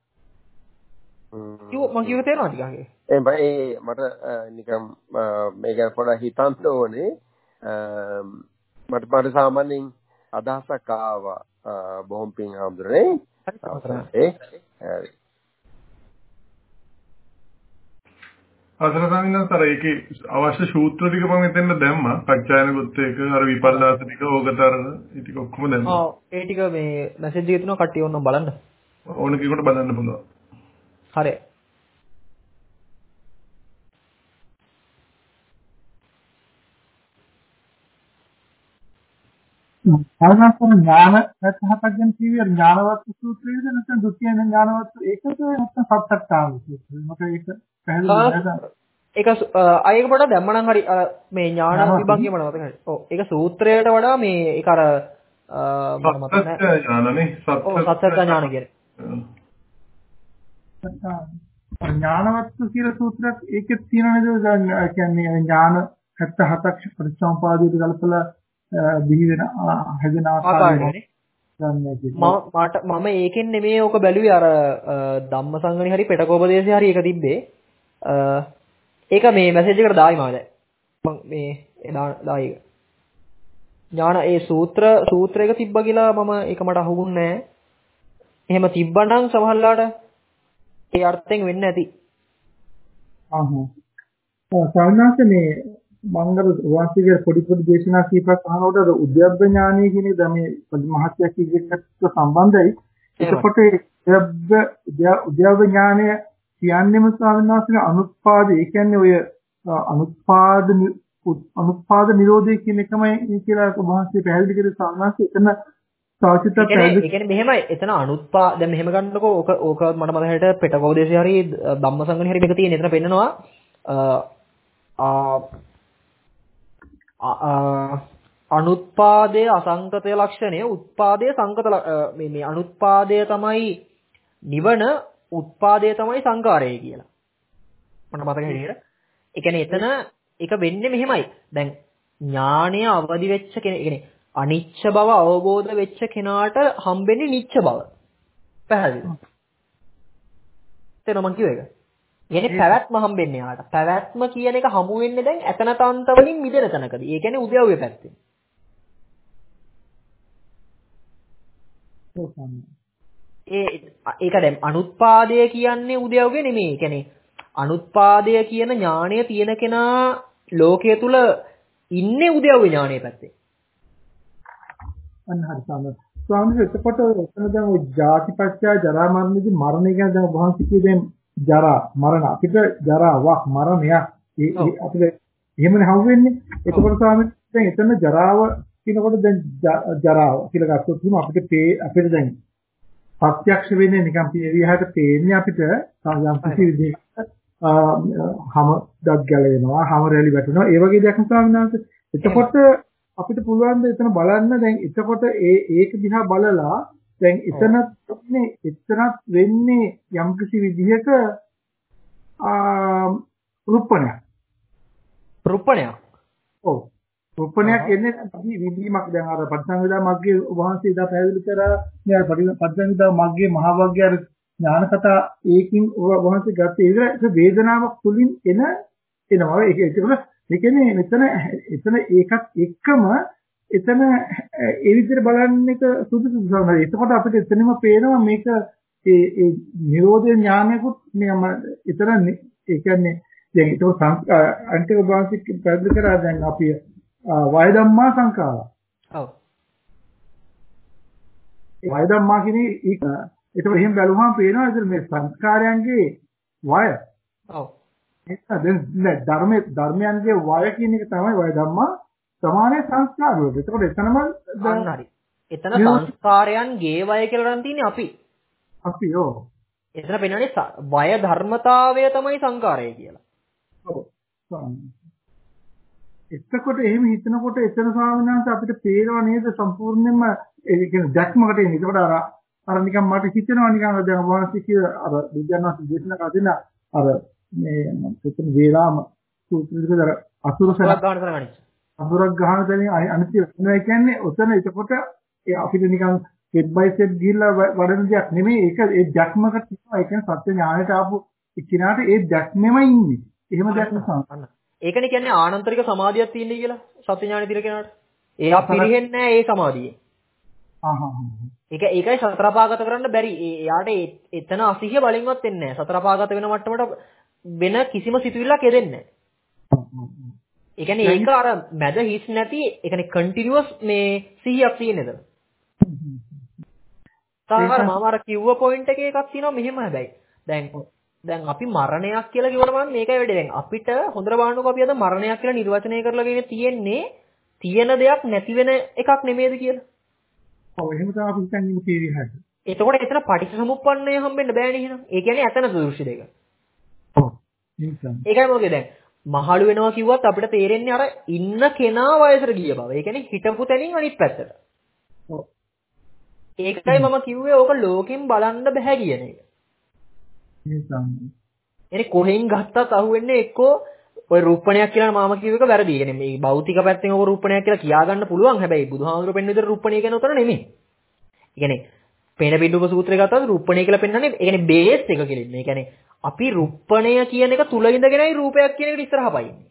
කිව්ව මම කිව්ව තේරෙනවද ටිකක්? ඒ බයි මට නිකම් මේක පොඩ්ඩක් හිතන්න ඕනේ. මට මට සාමාන්‍යයෙන් අදහසක් ආවා බොහොම පිං හම්දුනේ. ඒ හරි. අසල සමිනතර ඒකේ අවශ්‍ය සූත්‍ර ටික මම මෙතෙන්ද දැම්මා. පච්චායන ගොත් එක අර විපල්ලාස ටික ඕකට අර ඒ ටික ඔක්කොම දැම්මා. ඔව් ඒ ටික මේ මැසේජ් එකේ තියෙනවා කට්ටිය ඕනනම් බලන්න. ඕන කෙනෙකුට බලන්න පුළුවන්. හරි. ආනාපාන ඥාන හතක් ගැන කියවිය ඥානවත් සූත්‍රයේද නැත්නම් දුක්ඛ ඥානවත් ඒකද නැත්නම් සත්‍යත්තාව සූත්‍රය. මට ඒක පැහැදිලි නැහැ. ඒක අයක පොඩ දැම්මනම් හරි මේ ඥාන විභංගය මට මතක නැහැ. ඔව් ඒක සූත්‍රයට වඩා මේ ඒක අර මට මතක නැහැ. සත්‍ය ඥානනේ සත්‍ය. ඔව් සත්‍යත්‍ය ඥාන කියන්නේ. ඥානවත් කියලා සූත්‍රයක් ඒකෙත් තියෙන නේද? කියන්නේ ඥාන හතක් පරිසම්පාදයට ගලපලා බිහි වෙන හැදෙන ආකාරය මට මම ඒකෙන් නෙමෙයි ඕක බැලුවේ අර ධම්මසංගණි හරි පිටකෝපදේශේ හරි ඒක තිබ්බේ ඒක මේ මැසේජ් එකට දායි මාද මම මේ දායි ඥාන ඒ සූත්‍ර සූත්‍රයක තිබ්බා කියලා මම ඒක මට අහුුන්නේ නැහැ. එහෙම තිබ්බනම් සමහරලාට ඒ අර්ථයෙන් වෙන්නේ නැති. අහහ. ඔව් සාමාන්‍යයෙන් මංගල වාසිකේ පොඩි පොඩි දේශනා කීපයක් අහනකොට අර උද්‍යප්ප ඥානය කියන එක මේ මහත්ය කීයකට සම්බන්ධයි. එතකොට උද්‍යප්ප උද්‍යප්ප ඥානය කියන්නේම ස්වාමීන් වහන්සේ අනුත්පාද ඒ කියන්නේ ඔය අනුත්පාද අනුත්පාද නිරෝධය කියන එකමයි කියලා වහන්සේ පැහැදිලි කරේ ස්වාමීන් වහන්සේ එතන සාචිත පැහැදිලි. ඒ කියන්නේ මෙහෙමයි එතන අනුත්පා දැන් මෙහෙම ගන්නකො ඕක ඕක මට මතකයි පිටකෝපදේශය හරි ධම්මසංගණි හරි මේක තියෙන. එතන පෙන්නනවා අනුත්පාදයේ අසංකතය ලක්ෂණය උත්පාදයේ සංකත මේ මේ අනුත්පාදය තමයි නිවන උත්පාදය තමයි සංකාරය කියලා. මට මතක හිටියට. ඒ කියන්නේ එතන ඒක වෙන්නේ මෙහෙමයි. දැන් ඥානය අවදි වෙච්ච කෙනෙක් කියන්නේ අනිච්ච බව අවබෝධ වෙච්ච කෙනාට හම්බෙන්නේ නිච්ච බව. පැහැදිලිද? තේරෙනවද මං කිව්ව එක? කියන්නේ පැවැත්ම හම්බෙන්නේ යාට. පැවැත්ම කියන එක හමු වෙන්නේ දැන් එතන තන්ත වලින් මිදෙන තැනකදී. ඒ කියන්නේ උද්‍යව්‍ය පැත්තෙන්. ඒ ඒක දැන් අනුත්පාදය කියන්නේ උද්‍යව්‍ය නෙමෙයි. ඒ කියන්නේ අනුත්පාදය කියන ඥාණය තියෙන කෙනා ලෝකයේ තුල ඉන්නේ උද්‍යව්‍ය ඥාණය පැත්තේ. අන්න හරි සාම. ස්වාමීන් එතකොට එතන දැන් ওই ජාතිපත්‍ය ජරා මරණදී මරණය ගැන දැන් වහන්සේ කියදෙන් ජරා මරණ අපිට ජරාවක් මරණයක් ඒ අපිට එහෙමනේ හවු වෙන්නේ. එතකොට ස්වාමීන් දැන් එතන ජරාව කියනකොට දැන් ජරාව කියලා ගත්තොත් එහෙනම් අපිට අපිට දැන් ප්‍රත්‍යක්ෂ වෙන්නේ නිකන් පිළිවිහට පේන්නේ අපිට යම් කිසි විදිහකට හැම දත් ගැලවෙනවා හැම රැලි වැටෙනවා ඒ වගේ දෙයක් ස්වාමීන්. එතකොට අපිට පුළුවන් ද එතන බලන්න දැන් එතකොට ඒ ඒක දිහා බලලා දැන් එතන ඉන්නේ එතරම් වෙන්නේ යම්කිසි විදිහක ආ රූපණයක් රූපණයක් ඔව් රූපණයක් එන්නේ විදීමක් දැන් අර පටිසංවේදා මග්ගේ වහන්සේ ඉදා පැහැදිලි කරා මේ පටිසංවේදා මග්ගේ මහා වග්ගේ අර ඥාන කතා ඒකින් වහන්සේ ගත්තේ ඒක වේදනාවක් තුලින් එන එනවා ඒක ඒක ඒ කියන්නේ මෙතන එතන ඒකත් එක්කම එතන ඒ විදිහට බලන්න එක සුදුසු සමහරවිට. එතකොට අපිට එතනම පේනවා මේක ඒ ඒ නිරෝධ ඥානයකුත් නියම එතන ඒ කියන්නේ දැන් ඒක අන්තිම භාෂික පැහැදිලි කරා දැන් අපි වය ධම්මා සංඛාර. ඔව්. ඒ වය ධම්මා කියන්නේ ඒක ඒක එහෙම බැලුවම පේනවා ඉතින් මේ සංස්කාරයන්ගේ වය. ඔව්. ඒක දැන් ධර්මයේ ධර්මයන්ගේ වය කියන එක තමයි වය ධම්මා සමානයේ සංස්කාර වලට. ඒකෝට එතනම දැන් හරි. එතන සංස්කාරයන්ගේ වය කියලා නම් තියෙන්නේ අපි. අපි ඔව්. එතන පෙන්වන්නේ වය ධර්මතාවය තමයි සංකාරය කියලා. ඔව්. එතකොට එහෙම හිතනකොට එතන ස්වාමීන් වහන්සේ අපිට පේනවා නේද සම්පූර්ණයෙන්ම ඒ කියන්නේ දැක්මකට එන්නේ. ඒකට අර අර නිකන් මට හිතෙනවා නිකන් දැන් වහන්සේ කිය අර බුද්ධානස් දේශනා කරන අර මේ මෙතන වේලාම සූත්‍රයේදී අසුර සලක් ගන්න කරගන්නේ. අසුරක් ගහන තැනින් අනිත්‍ය වෙනවා කියන්නේ ඔතන එතකොට ඒ අපිට නිකන් ස්ටෙප් බයි ස්ටෙප් ගිහිල්ලා වඩන දෙයක් නෙමෙයි. ඒක ඒ දැක්මකට තියෙනවා. ඒ කියන්නේ සත්‍ය ඥානයට ආපු එක්කිනාට ඒ දැක්මෙම ඉන්නේ. එහෙම දැක්ම සම්පන්න. ඒකනේ කියන්නේ ආනන්තරික සමාධියක් තියෙන්නේ කියලා සත්‍ය ඥානෙ දිර කෙනාට. එයා පිරෙන්නේ නැහැ ඒ සමාධියේ. ආහ් ආහ්. ඒක ඒකයි සතරපාගත කරන්න බැරි. එයාට එතන අසීහිය බලෙන්වත් එන්නේ නැහැ. සතරපාගත වෙන මට්ටමට වෙන කිසිම සිතුවිල්ලක් එදෙන්නේ නැහැ. ඒ කියන්නේ ඒක අර මැද හිස් නැති ඒ කියන්නේ කන්ටිනියුවස් මේ සිහියක් තියෙන එතන. තාමර මම අර කිව්ව පොයින්ට් එකේ එකක් තියෙනවා මෙහෙම හැබැයි. දැන් දැන් අපි මරණයක් කියලා කිව්වම මම මේකයි වෙන්නේ. දැන් අපිට හොඳට බලන්නකෝ අපි අද මරණයක් කියලා නිර්වචනය කරලා ගෙන තියෙන්නේ තියෙන දෙයක් නැති වෙන එකක් නෙමෙයිද කියලා. ඔව් එහෙම තමයි අපි හිතන්නේ තීරිය හැද. එතකොට එතන පටිච්චසමුප්පන්නය හම්බෙන්න බෑනේ එහෙනම්. ඒ කියන්නේ ඇතන දෘෂ්ටි දෙක. ඔව්. ඒකයි මොකද දැන් මහලු වෙනවා කිව්වත් අපිට තේරෙන්නේ අර ඉන්න කෙනා වයසට ගිය බව. ඒ කියන්නේ හිටපු තැනින් අනිත් පැත්තට. ඔව්. ඒකයි මම කිව්වේ ඕක ලෝකෙන් බලන්න බෑ කියන එක. එනේ කොහෙන් ගත්තත් අහුවෙන්නේ එක්කෝ ඔය රූපණයක් කියලා මම කියව එක වැරදි. يعني මේ භෞතික පැත්තෙන් ඔක රූපණයක් කියලා කියා ගන්න පුළුවන්. හැබැයි බුදුහාමුදුරුවෝ පෙන්න විතර රූපණය කියන උතන නෙමෙයි. ඒ කියන්නේ පේන බිඳුක සූත්‍රය ගත්තොත් රූපණය කියලා පෙන්නන්නේ ඒ කියන්නේ බේස් එක කෙලින්ම. ඒ කියන්නේ අපි රූපණය කියන එක තුල ඉඳගෙනයි රූපයක් කියන එකට ඉස්සරහා පයින්නේ.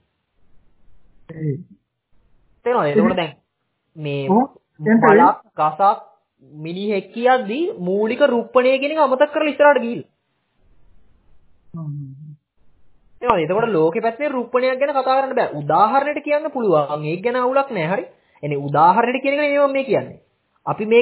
තේරෙනවද? එතකොට දැන් මේ බලක් ගසක් මිනිහෙක් කියද්දි මූලික රූපණය කියන එක අමතක කරලා ඉස්සරහට ගිහිල්ලා. එහෙනම් එතකොට ලෝකෙ පැත්තේ රූපණයක් ගැන කතා කරන්න බෑ. උදාහරණයක් කියන්න පුළුවන්. ඒක ගැන අවුලක් නෑ. හරි. එනේ උදාහරණයක් කියන එක නෙමෙයි මම මේ කියන්නේ. අපි මේක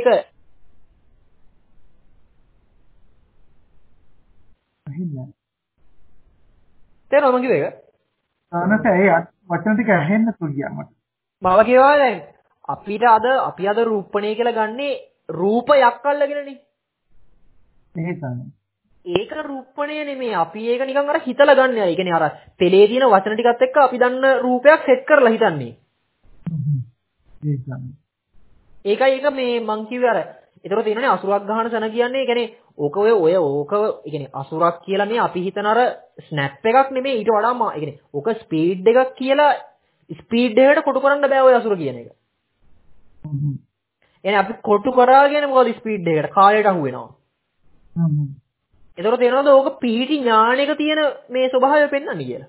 අහින්න. තේරෙනවද මම කිව්ව එක? අනත ඒ වචන ටික ඇහෙන්න පුළුවන් මට. මම කියවා දැන් අපිට අද අපි අද රූපණය කියලා ගන්නේ රූපයක් අල්ලගෙනනේ. එහෙ තමයි. ඒක රූපණය නෙමෙයි. අපි ඒක නිකන් අර හිතලා ගන්න. ඒ කියන්නේ අර තෙලේ තියෙන වචන ටිකත් එක්ක අපි දන්න රූපයක් සෙට් කරලා හිතන්නේ. ඒකයි ඒක මේ මං කිව්වේ අර. ඒතර තියෙනනේ අසුරක් ගහන සන කියන්නේ. ඒ කියන්නේ ඕක ඔය ඔය ඕක ඒ කියන්නේ අසුරක් කියලා මේ අපි හිතන අර ස්නැප් එකක් නෙමෙයි. ඊට වඩා ඒ කියන්නේ ඕක ස්පීඩ් එකක් කියලා ස්පීඩ් එකට කොටු කරන්න බෑ ඔය අසුර කියන එක. එනේ අපි කොටු කරාගෙන මොකද ස්පීඩ් එකට කාලයට අහු වෙනවා. එතකොට තේරෙනවද ඕක පීටි ඥාණයක තියෙන මේ ස්වභාවය පෙන්වන්නේ කියලා.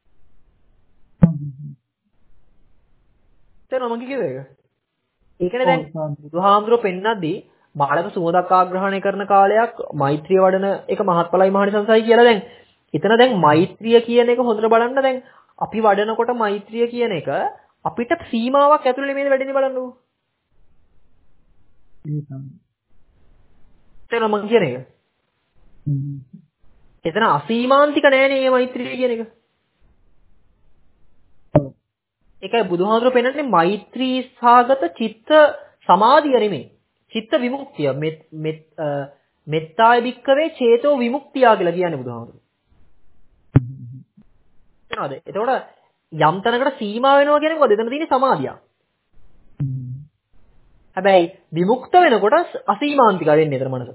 තේරෙනවද මම කිව්වේ ඒක? ඒකනේ දැන් බුදුහාමුදුරුවෝ පෙන්නද්දී බාලක සුවදක් ආග්‍රහණය කරන කාලයක් මෛත්‍රිය වඩන එක මහත්ඵලයි මහණිසංසයි කියලා දැන් එතන දැන් මෛත්‍රිය කියන එක හොඳට බලන්න දැන් අපි වඩනකොට මෛත්‍රිය කියන එක අපිට සීමාවක් ඇතුළේ නෙමෙයි වැඩෙන්නේ බලන්නකෝ. තේරෙනවද මම කියන එක? එතන අසීමාන්තික නෑනේ මේ මෛත්‍රිය කියන එක. ඒකයි බුදුහාමුදුරුවෝ පෙන්නන්නේ මෛත්‍රී සාගත චිත්ත සමාධිය නෙමෙයි. චිත්ත විමුක්තිය. මෙත්තාය වික්කවේ චේතෝ විමුක්තිය කියලා කියන්නේ බුදුහාමුදුරුවෝ. එනවාද? එතකොට යම් තැනකට සීමා වෙනවා කියන්නේ මොකද? එතන තියෙන්නේ සමාධිය. හැබැයි විමුක්ත වෙනකොට අසීමාන්තික වෙන්නේ එතන මනසට.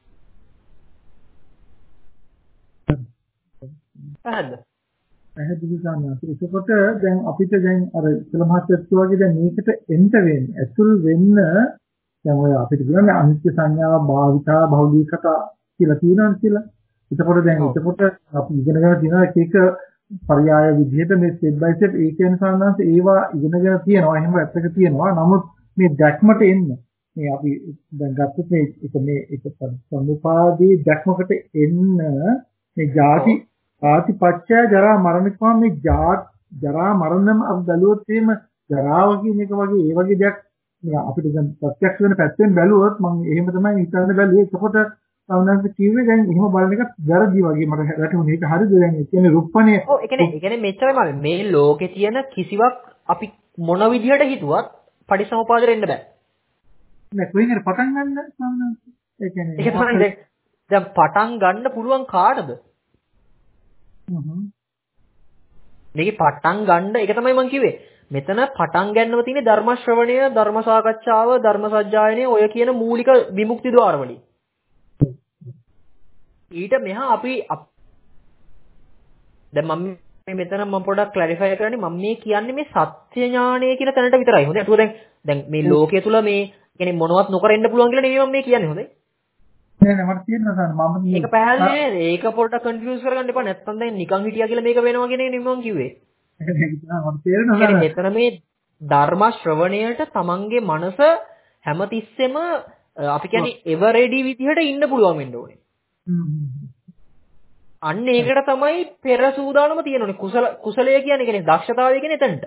පැහැදිලිද? පැහැදිලි ගන්නවා. ඒකකොට දැන් අපිට දැන් අර ඉතල මහත්යත් වගේ දැන් මේකට එන්න වෙන්නේ. ඇතුල් වෙන්න දැන් ඔය අපිට කියන්නේ අනිත්‍ය සංඥාව භාවිතා භෞතිකතා කියලා කියනවා කියලා. එතකොට දැන් එතකොට අපි ඉගෙනගෙන තියෙනවා එක එක පරයාය විදිහට මේ ස්ටෙප් බයි ස්ටෙප් ඒ කියන සාමාන්‍යයෙන් ඒවා ඉගෙනගෙන තියෙනවා. එහෙම ඇත්තක තියෙනවා. නමුත් මේ දැක්මට එන්න මේ අපි දැන් ගත්තොත් මේ එක මේ එක සම්මුපාදී දැක්මකට එන්න මේ ಜಾති ආතිපච්චය ජරා මරණ කොහොම මේ ජරා මරණම අපි බැලුවොත් එහෙම ජරාව කියන එක වගේ ඒ වගේ දෙයක් අපිට දැන් ප්‍රත්‍යක්ෂ වෙන පැත්තෙන් බැලුවොත් මම එහෙම තමයි හිතන්න බැලුවේ. එතකොට සාමාන්‍යයෙන් කිව්වේ දැන් එහෙම බලන එක වැරදි වගේ මට වැටහුණේ. ඒක හරිද? දැන් ඒ කියන්නේ රුප්පණේ ඔව් ඒ කියන්නේ ඒ කියන්නේ මෙච්චරයි මේ ලෝකේ තියෙන කිසිවක් අපි මොන විදිහට හිතුවත් පටිසමුපාදෙට එන්න බෑ. නෑ කොහෙන්ද පටන් ගන්න සාමාන්‍යයෙන්? ඒ කියන්නේ ඒක තමයි දැන් පටන් ගන්න පුළුවන් කාටද? මේකේ පටන් ගන්න ඒක තමයි මම කිව්වේ. මෙතන පටන් ගන්නව තියෙන්නේ ධර්ම ශ්‍රවණය, ධර්ම සාකච්ඡාව, ධර්ම සජ්ජායනය ඔය කියන මූලික විමුක්ති ద్వාර වලින්. ඊට මෙහා අපි දැන් මම මෙතන මම පොඩ්ඩක් ක්ලැරිෆයි කරන්නේ මම මේ කියන්නේ මේ සත්‍ය ඥානය කියන තැනට විතරයි. හොඳයි. ඒක දැන් දැන් මේ ලෝකයේ තුල මේ කියන්නේ මොනවත් නොකර ඉන්න පුළුවන් කියලා නෙමෙයි මම මේ කියන්නේ. හොඳයි. නෑ නෑ මට තියෙනවා සාර මම මේක පැහැදිලි නේද? ඒක පොඩ්ඩක් කන්ෆියුස් කරගන්න එපා. නැත්තම් දැන් නිකන් හිටියා කියලා මේක වෙනවා කියන එක නෙමෙයි මම කිව්වේ. මට තේරෙනවා. මෙතන මේ ධර්ම ශ්‍රවණයට තමන්ගේ මනස හැමතිස්සෙම අපි කියන්නේ එවර් රෙඩි විදිහට ඉන්න පුළුවන් වෙන්න ඕනේ. අන්න ඒකට තමයි පෙර සූදානම තියෙන්නේ. කුසල කුසලය කියන්නේ කියන්නේ දක්ෂතාවය කියන්නේ එතනට.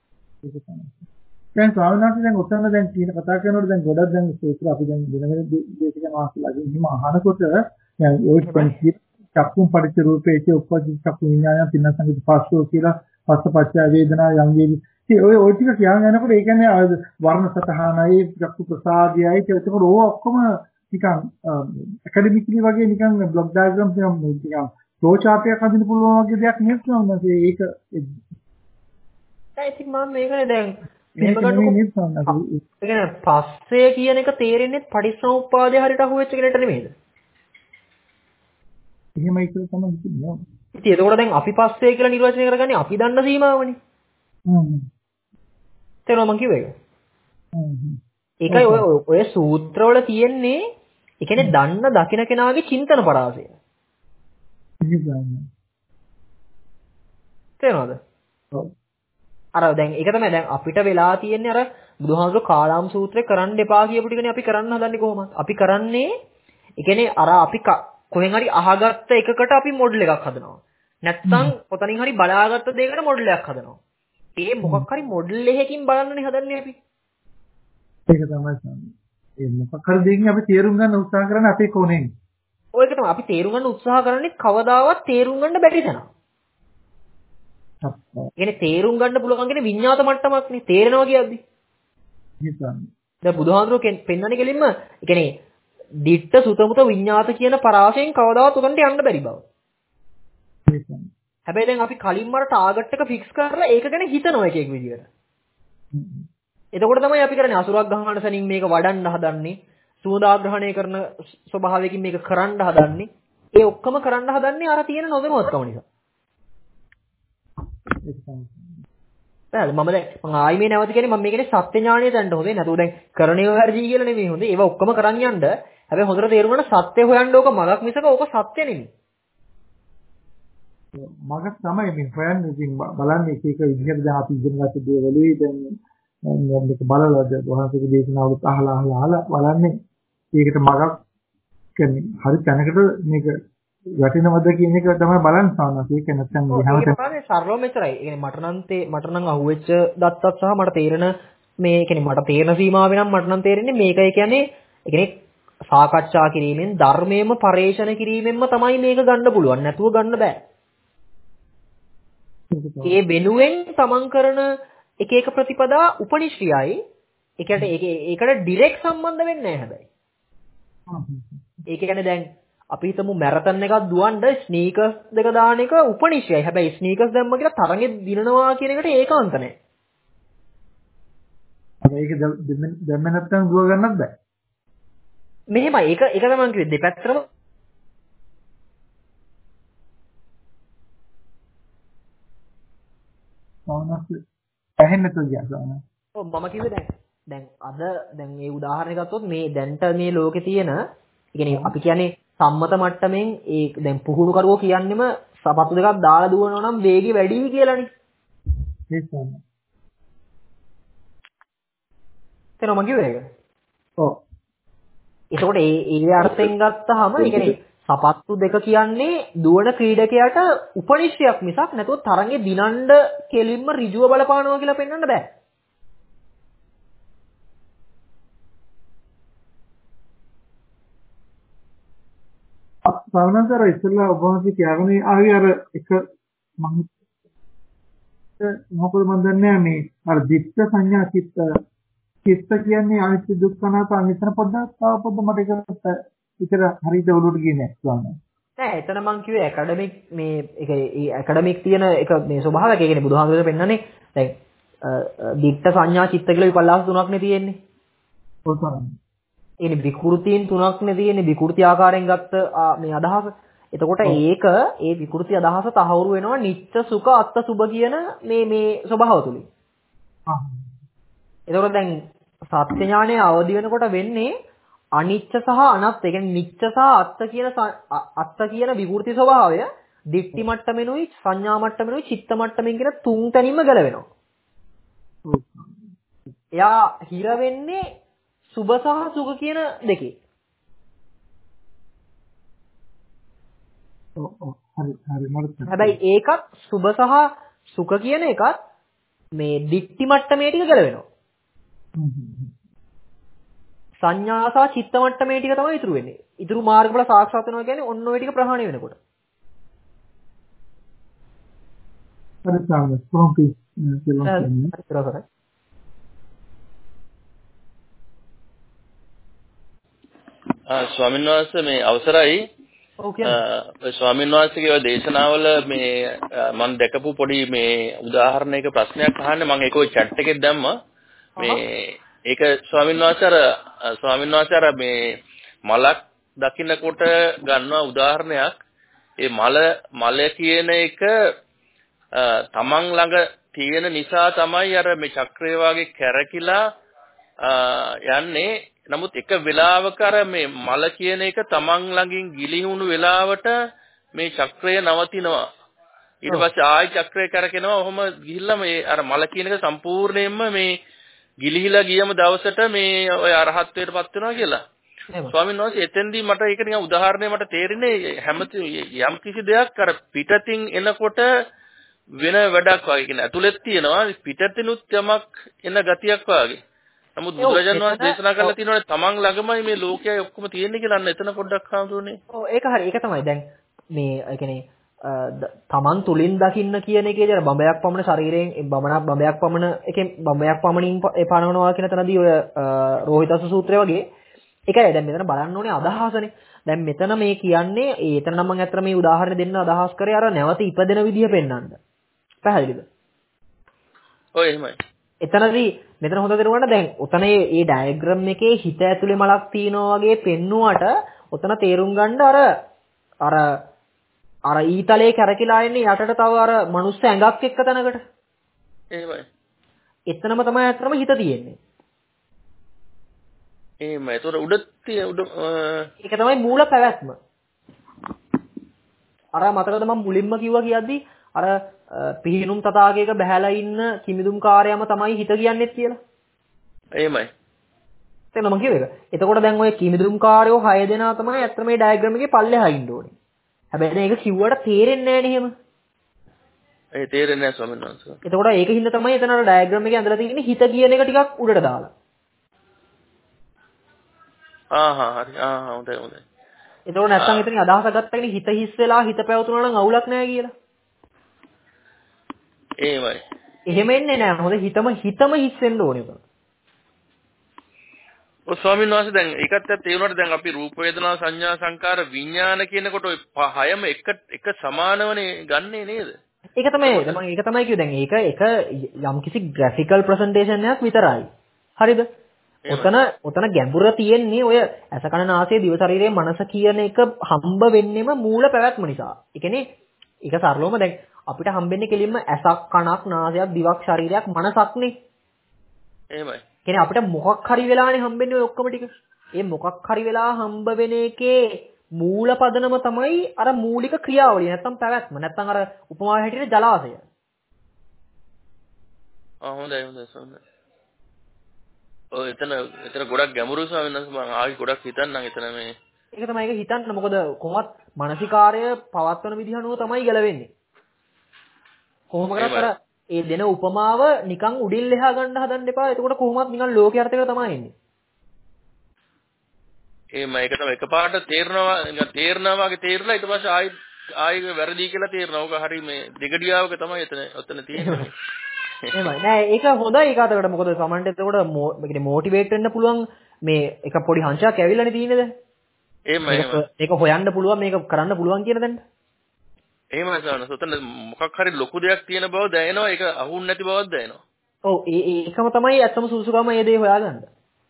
දැන් ස්වාමීන් වහන්සේ දැන් උත්තර දැන් කියන කතා කරනකොට දැන් ගොඩක් දැන් සූත්‍ර අපි දැන් වෙන වෙන දේශක මාස්ලාගෙන් හිම අහනකොට දැන් ওই පන්ති චක්කුම් පරිච්ඡ රූපේච උපපති චක්කු විඥානය තින්න සංගීත පාස්කෝ කියලා පස්සපච්චය වේදනා යම් වේදි. ඉතින් ඔය ඔය ටික කියන් යනකොට ඒ කියන්නේ වර්ණ සතහනයි චක්කු ප්‍රසාදයයි ඒකට ඕවා ඔක්කොම නිකන් ඇකඩමිකලි වගේ නිකන් බ්ලොක් ඩයග්‍රෑම් නිකන් ෆ්ලෝ chart එකක් හදින්න පුළුවන් වගේ දෙයක් නෙවෙයි නේද? ඒක I think මම මේකනේ දැන් මේක ගන්නකො ඒ පස්සේ කියන එක තේරෙන්නේ පටිච්චසමුප්පාදේ හරියට අහුවෙච්ච කෙනෙක්ට නෙමෙයිද? එහෙමයි කියලා තමයි හිතන්නේ. ඉතින් එතකොට දැන් අපි පස්සේ කියලා නිර්වචනය කරගන්නේ අපි දන්න සීමාවනේ. හ්ම්. තේරෙනවද මම කිව්වේ? හ්ම්. ඒකයි ඔය ඔය සූත්‍රවල තියෙන්නේ ඒ කියන්නේ දන්න දකින කෙනාගේ චින්තන පරාසය. තේරෙනවද? ඔව්. අර දැන් ඒක තමයි දැන් අපිට වෙලා තියෙන්නේ අර බුදුහාමුදුරු කාලාම් සූත්‍රේ කරන්න එපා කියපු ටිකනේ අපි කරන්න හදන්නේ කොහොමද? අපි කරන්නේ ඒ කියන්නේ අර අපි කොහෙන් හරි අහගත්ත එකකට අපි මොඩල් එකක් හදනවා. නැත්නම් කොතනින් හරි බලාගත්ත දෙයකට මොඩල් එකක් හදනවා. ඒ මොකක් හරි මොඩල් එකකින් බලන්නනේ හදන්නේ අපි. ඒක තමයි සම්මත. ඒ මොකක් හරි දෙයකින් අපි තේරුම් ගන්න උත්සාහ කරන්නේ අපේ කොනෙන්. ඔයක තමයි අපි තේරුම් ගන්න උත්සාහ කරන්නේ කවදාවත් තේරුම් ගන්න බැරි තැන. කියන්නේ තේරුම් ගන්න පුළුවන් කියන්නේ විඤ්ඤාත මට්ටමක්නේ තේරෙනවා කියද්දි. හිතන්න. දැන් බුදුහාමුදුරුවෝ පෙන්නන්නේ කෙලින්ම ඒ කියන්නේ දිට්ඨ සුතමුත විඤ්ඤාත කියන පරාසයෙන් කවදාවත් උතන්ට යන්න බැරි බව. හිතන්න. හැබැයි දැන් අපි කලින්ම අර ටාගට් එක ෆික්ස් කරලා ඒක ගැන හිතනවා එක එක විදියට. එතකොට තමයි අපි කරන්නේ අසුරක් ගහන සැනින් මේක වඩන්න හදන්නේ. සූදාග්‍රහණය කරන ස්වභාවයකින් මේක කරන්න හදන්නේ. ඒ ඔක්කොම කරන්න හදන්නේ අර තියෙන නොදැනුවත්කම නිසා. නේද මම දැන් මම ආයි මේ නැවත කියන්නේ මම මේ කියන්නේ සත්‍ය ඥාණය දැනට හොඳේ නැතුව දැන් කරණේ වර්ජී කියලා නෙමෙයි හොඳේ ඒවා ඔක්කොම කරන් යන්න හැබැයි හොඳට තේරුම් ගන්න සත්‍ය හොයන්න ඕක මගක් මිසක ඕක සත්‍ය නෙමෙයි මගක් තමයි මේ හොයන්නේ ඉතින් බලන්නේ එක එක විදිහට දැන් අපි ඉගෙන ගත්ත දේවලුයි දැන් මේක බලලා වහන්සේගේ දේශනාවලත් අහලා අහලා අහලා බලන්නේ ඒකට මගක් කියන්නේ හරි තැනකට මේක වැටෙනවද කියන එක තමයි බලන්න සානස් ඒක නැත්නම් හැම තැනම සරලව මෙච්චරයි. ඒ කියන්නේ මට නම් තේ මට නම් අහුවෙච්ච දත්තත් සහ මට තේරෙන මේ කියන්නේ මට තේරෙන සීමාවෙ නම් මට නම් තේරෙන්නේ මේක ඒ කියන්නේ ඒ කියන්නේ සාකච්ඡා කිරීමෙන් ධර්මයේම පරේෂණ කිරීමෙන්ම තමයි මේක ගන්න පුළුවන්. නැතුව ගන්න බෑ. ඒ වෙනුවෙන් තමන් කරන එක එක ප්‍රතිපදා උපනිශ්‍රියයි. ඒකට ඒක ඒකට ඩිරෙක්ට් සම්බන්ධ වෙන්නේ නැහැ හැබැයි. ඒක කියන්නේ දැන් අපි හිතමු මැරතන් එකක් දුවන්න ස්නීකර්ස් දෙක දාන එක උපනිශ්‍රයයි. හැබැයි ස්නීකර්ස් දැම්ම කියලා තරගෙ දිනනවා කියන එකට ඒකාන්ත නැහැ. ඒක දැම්ම නැත්නම් දුව ගන්නත් බෑ. මෙහෙමයි. ඒක ඒක තමයි මම කිව්වේ දෙපැත්තටම සානස් ඇහෙන්නේ නැතුව ගියා. ඔව් මම කිව්වේ දැන් දැන් අද දැන් මේ උදාහරණයක් ගත්තොත් මේ දැන්ට මේ ලෝකේ තියෙන ඒ කියන්නේ අපි කියන්නේ සම්මත මට්ටමින් ඒ දැන් පුහුණු කරුවෝ කියන්නෙම සපත්තු දෙකක් දාලා දුවනවා නම් වේගය වැඩි කියලානේ. ඒකම. තේරෙනවද මම කිව්වේ ඒක? ඔව්. ඒකෝට ඒ ඒ අර්ථයෙන් ගත්තාම ඒ කියන්නේ සපත්තු දෙක කියන්නේ දුවන ක්‍රීඩකයාට උපනිශ්‍රයක් මිසක් නැතුව තරඟේ දිනන්න කෙලින්ම ඍජුව බලපානවා කියලා පෙන්වන්න බෑ. සාමාන්‍යතර ඉස්සෙල්ලා ඔබ වහන්සේ කියවනේ ආවේ අර එක මම මොකද මන් දන්නේ මේ අර දිට්ඨ සංඥා චිත්ත චිත්ත කියන්නේ අනිත්‍ය දුක්ඛ අනාත්ම මෙතන පොඩ්ඩක් තව පොඩ්ඩ මට ඒකට විතර හරියට ඔලුවට ගියේ නැහැ ස්වාමීන් නෑ එතන මං කිව්වේ ඇකඩමික් මේ ඒක ඒ ඇකඩමික් තියෙන එක මේ ස්වභාවයක් ඒ කියන්නේ බුදුහාමුදුරුවෝ පෙන්නන්නේ දැන් දිට්ඨ සංඥා චිත්ත කියලා විපල්ලාස තුනක් නේ තියෙන්නේ. ඔව් සාරා. එනේ විකෘතීන් තුනක් නේ තියෙන්නේ. විකෘති ආකාරයෙන් ගත්ත මේ අදහස. එතකොට ඒක ඒ විකෘති අදහස තහවුරු වෙනවා නිත්‍ය සුඛ අත්ත සුභ කියන මේ මේ ස්වභාව තුලින්. ආ. එතකොට දැන් සත්‍ය ඥානය අවදි වෙනකොට වෙන්නේ අනිත්‍ය සහ අනත්ත. ඒ කියන්නේ නිත්‍ය සහ අත්ත කියන අත්ත කියන විකෘති ස්වභාවය දිට්ඨි මට්ටමෙනුයි සංඥා මට්ටමෙනුයි චිත්ත මට්ටමෙන් කියන තුන් තැනින්ම ගැලවෙනවා. එයා හිර වෙන්නේ සුභ සහ සුඛ කියන දෙකේ. ඔව් ඔව් හරි හරි මට. හැබැයි ඒකත් සුභ සහ සුඛ කියන එකත් මේ දික්ටි මට්ටමේ ටික ගැලවෙනවා. සංඥා සහ චිත්ත මට්ටමේ ටික තමයි ඉතුරු වෙන්නේ. ඉතුරු මාර්ගවල සාක්ෂාත් වෙනවා කියන්නේ ඔන්න ඔය ටික ප්‍රහාණය වෙනකොට. හරි සාම කොහොමද කියලා ආ ස්වාමීන් වහන්සේ මේ අවසරයි. ඔව් කියන්නේ. ස්වාමීන් වහන්සේගේ දේශනාවල මේ මම දැකපු පොඩි මේ උදාහරණයක ප්‍රශ්නයක් අහන්න මම ඒක ඔය chat එකේ දැම්මා. මේ ඒක ස්වාමීන් වහන්සේ අර ස්වාමීන් වහන්සේ අර මේ මලක් දකින්නකොට ගන්නවා උදාහරණයක්. ඒ මල මල කියන එක තමන් ළඟ තියෙන නිසා තමයි අර මේ චක්‍රය වගේ කැරකිලා යන්නේ. නමුත් එක වෙලාවක අර මේ මල කියන එක තමන් ළඟින් ගිලිහුණු වෙලාවට මේ චක්‍රය නවතිනවා. ඊට පස්සේ ආයි චක්‍රය කරකිනවා. ඔහොම ගිහිල්ලා මේ අර මල කියන එක සම්පූර්ණයෙන්ම මේ ගිලිහිලා ගියම දවසට මේ ඔය අරහත්ත්වයටපත් වෙනවා කියලා. ස්වාමීන් වහන්සේ එතෙන්දී මට ඒක නිකන් උදාහරණයක් මට තේරෙන්නේ හැමති යම් කිසි දෙයක් අර පිටතින් එනකොට වෙන වැඩක් වගේ කියන ඇතුළෙත් තියෙනවා පිටතිනුත් යමක් එන ගතියක් වගේ. නමුත් බුදුරජාණන් වහන්සේ දේශනා කරලා තියෙනවා තමන් ළඟමයි මේ ලෝකයයි ඔක්කොම තියෙන්නේ කියලා. අන්න එතන පොඩ්ඩක් හඳුන්නේ. ඔව් ඒක හරි. ඒක තමයි. දැන් මේ ඒ කියන්නේ තමන් තුලින් දකින්න කියන එකේදී අර බඹයක් පමණ ශරීරයෙන් බඹනක් බඹයක් පමණ එකෙන් බඹයක් පමණින් පනවනවා කියන තැනදී ඔය රෝහිතස සූත්‍රය වගේ ඒකයි දැන් මෙතන බලන්න ඕනේ අදහසනේ. දැන් මෙතන මේ කියන්නේ ඒතන නම් මම අතර මේ උදාහරණ දෙන්න අදහස් කරේ අර නැවත ඉපදෙන විදිය පෙන්වන්න. පැහැදිලිද? ඔය එහෙමයි. එතනදී මෙතන හොඳ දරුවන්ට දැන් උතන මේ ඩයග්‍රෑම් එකේ හිත ඇතුලේ මලක් තියෙනවා වගේ පෙන්නුවට උතන තේරුම් ගන්න අර අර අර ඊතලේ කැරකිලා ඉන්නේ යටට තව අර මනුස්ස ඇඟක් එක්ක තැනකට. එහෙමයි. එතනම තමයි අතරම හිත තියෙන්නේ. එහෙමයි. ඒතර උඩ තියෙන උඩ ඒක තමයි මූල පැවැත්ම. අර මතකද මම මුලින්ම කිව්වා කියද්දි අර පිහිනුම් තතාගයක බහැලා ඉන්න කිමිදුම් කාර්යයම තමයි හිත කියන්නේ කියලා. එහෙමයි. එතන මම කිව්වේ ඒක. එතකොට දැන් ඔය කිමිදුම් කාර්යෝ හය දෙනා තමයි අත්‍තර මේ ඩයග්‍රෑම් එකේ පල්ලෙහා ඉන්න ඕනේ. හැබැයි ඒක කිව්වට තේරෙන්නේ නැහැ නේ එහෙම. ඒ තේරෙන්නේ නැහැ ස්වාමීන් වහන්සේ. එතකොට ඒකින්ද තමයි එතන අර ඩයග්‍රෑම් එකේ ඇඳලා තියෙන්නේ හිත කියන එක ටිකක් උඩට දාලා. ආහා හරි. ආහා හොඳයි හොඳයි. එතකොට නැත්තම් එතනින් අදහස ගත්තකනේ හිත හිස් වෙලා හිත පැවතුනා නම් අවුලක් නැහැ කියලා. එහෙමයි. එහෙම එන්නේ නැහැ. හොඳ හිතම හිතම හිස් වෙන්න ඕනේ උතන. ඔය ස්වාමීන් වහන්සේ දැන් ඒකත් ඒ වුණාට දැන් අපි රූප වේදනා සංඥා සංකාර විඥාන කියනකොට ඔය හයම එක එක සමානවනේ ගන්නෙ නේද? ඒක තමයි මම ඒක තමයි කිව්වේ. දැන් ඒක එක යම්කිසි ග්‍රැෆිකල් ප්‍රසන්ටේෂන් එකක් විතරයි. හරිද? ඔතන ඔතන ගැඹුර තියෙන්නේ ඔය ඇස කන නාසය දිව ශරීරයේ මනස කියන එක හම්බ වෙන්නෙම මූල පැවැත්ම නිසා. ඒ කියන්නේ ඒක සරලවම දැන් අපිට හම්බෙන්නේ කෙලින්ම ඇසක් කනක් නාසයක් දිවක් ශරීරයක් මනසක්නේ. එහෙමයි. කියන්නේ අපිට මොකක් හරි වෙලානේ හම්බෙන්නේ ඔය ඔක්කොම ටික. ඒ මොකක් හරි වෙලා හම්බ වෙන එකේ මූල පදනම තමයි අර මූලික ක්‍රියාවලිය. නැත්තම් පැවැත්ම. නැත්තම් අර උපමාව හැටියට ජලාශය. ආ හොඳයි හොඳයි හොඳයි. ඔය එතන එතන ගොඩක් ගැඹුරු ස්වාමීන් වහන්සේ මම ආයි ගොඩක් හිතන්නම් එතන මේ. ඒක තමයි ඒක හිතන්න. මොකද කොහොමත් මානසිකාර්ය පවත්වන විදිහ අනුව තමයි ගැලවෙන්නේ. කොහොම කරත් අර ඒ දෙන උපමාව නිකන් උඩින් ලෙහා ගන්න හදන්න එපා. එතකොට කොහොමත් නිකන් ලෝකයේ අර්ථයකට තමයි එන්නේ. එහෙම ඒක තමයි එකපාරට තේරනවා නිකන් තේරනවා වගේ තේරලා ඊට පස්සේ ආයි ආයි වැරදි කියලා තේරෙනවා. ඕක හරි මේ දෙගඩියාවක තමයි එතන ඔතන තියෙන්නේ. එහෙමයි. නෑ ඒක හොඳයි ඒක අතකට. මොකද සමහරට එතකොට මේ මොටිවේට් වෙන්න පුළුවන් මේ එක පොඩි හංචාවක් ඇවිල්ලානේ තියෙන්නේ දැන්. එහෙමයි එහෙමයි. මේක හොයන්න පුළුවන් මේක කරන්න පුළුවන් කියන දැන්. එහෙමයි සාන. ඔතන මොකක් හරි ලොකු දෙයක් තියෙන බව දැනෙනවා. ඒක අහුන්නේ නැති බවක් දැනෙනවා. ඔව් ඒ ඒකම තමයි ඇත්තම සුසුකම මේ දේ හොයාගන්න.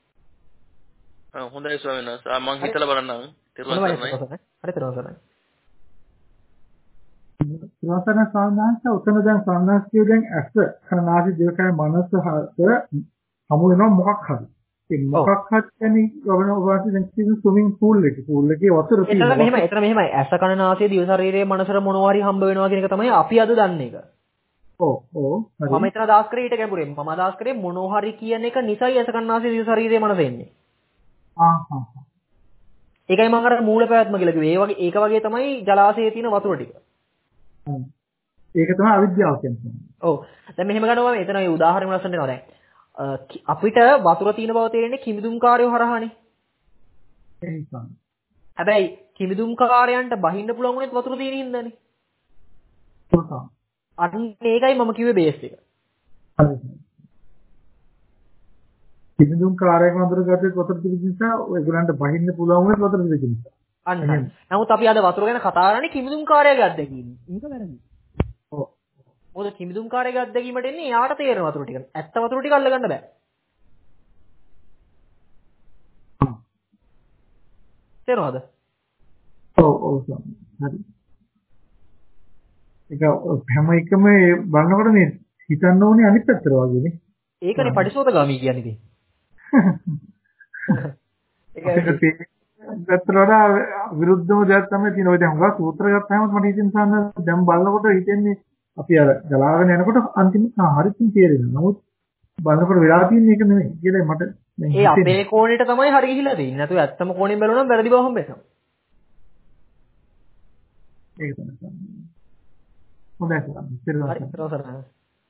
ආ හොඳයි ස්වාමීන් වහන්සේ. මම හිතලා බලන්නම්. තිරුවන් සරණයි. හරි තිරුවන් සරණයි. ඊවසන සාමාන්‍යයෙන් උතන දැන් සාමාන්‍යයෙන් දැන් ඇස කනාසි දෙකයි මනස හතර හමු වෙනවා මොකක් හරි. ඒ මොකක් හරි කියන්නේ ඔබන ඔබට දැන් කියන ස්විමින් පූල් එක පූල් එකේ වතුර තියෙනවා. එතන මෙහෙමයි එතන මෙහෙමයි ඇස කන නාසය දිව ශරීරයේ මනසට මොනවා හරි හම්බ වෙනවා කියන එක තමයි අපි අද දන්නේ එක. ඔව් ඔව් හරි. මම එතන අදහස් කරේ ඊට ගැඹුරින්. මම අදහස් කරේ මොනවා හරි කියන එක නිසයි ඇස කන නාසය දිව ශරීරයේ මනස එන්නේ. ආ හා හා. ඒකයි මම අර මූල පැවැත්ම කියලා කිව්වේ. ඒ වගේ ඒක වගේ තමයි ජලාශයේ තියෙන වතුර ටික. ඒක තමයි අවිද්‍යාව කියන්නේ. ඔව්. දැන් මෙහෙම ගන්නවා මෙතන ඒ උදාහරණ වලට එනවා දැන්. අපිට වතුර තියෙන බව තේරෙන්නේ කිමිදුම්කාරයෝ හරහානේ. එහෙනම්. හැබැයි කිමිදුම්කාරයන්ට බහින්න පුළුවන් උනේත් වතුර තියෙන හින්දානේ. ඔව්. අන්න ඒකයි මම කිව්වේ බේස් එක. හරි. කිමිදුම්කාරයෙක් වතුර ගත්තේ වතුර තිබෙන නිසා ඒගොල්ලන්ට බහින්න පුළුවන් උනේත් වතුර තිබෙන නිසා. අන්න. නමුත් අපි අද වතුර ගැන කතා කරන්නේ කිමිදුම්කාරයාගේ අත්දැකීම. මේක වැරදි. ඔව්. මොකද කිමිදුම්කාරයාගේ අත්දැකීමට එන්නේ යාට තේරෙන වතුර ටික. ඇත්ත වතුර ටික අල්ල ගන්න බෑ. තේරෙනවද? ඔව් ඔව් හරි. ඒක හැම එකම බලනකොට මේ හිතන්න ඕනේ අනිත් පැත්තට වගේනේ. ඒකනේ පටිසෝතගාමී කියන්නේ ඉතින්. ඒක පැත්තට විරුද්ධව දෙයක් තමයි තියෙන. ඔය දැන් හුඟක් සූත්‍ර ගත්තාම මට හිතෙන සාන දැන් බලනකොට හිතෙන්නේ අපි අර ගලාගෙන යනකොට අන්තිමට හරියටින් තේරෙනවා. නමුත් බලනකොට වෙලා තියෙන එක නෙමෙයි කියලා මට ඒ අපේ කෝණයට තමයි හරි ගිහිලා තියෙන්නේ. නැතු ඇත්තම කෝණයෙන් බැලුවනම් වැරදි බව හම්බෙනවා. ඒක තමයි. හොඳයි සර්. හරි සර්.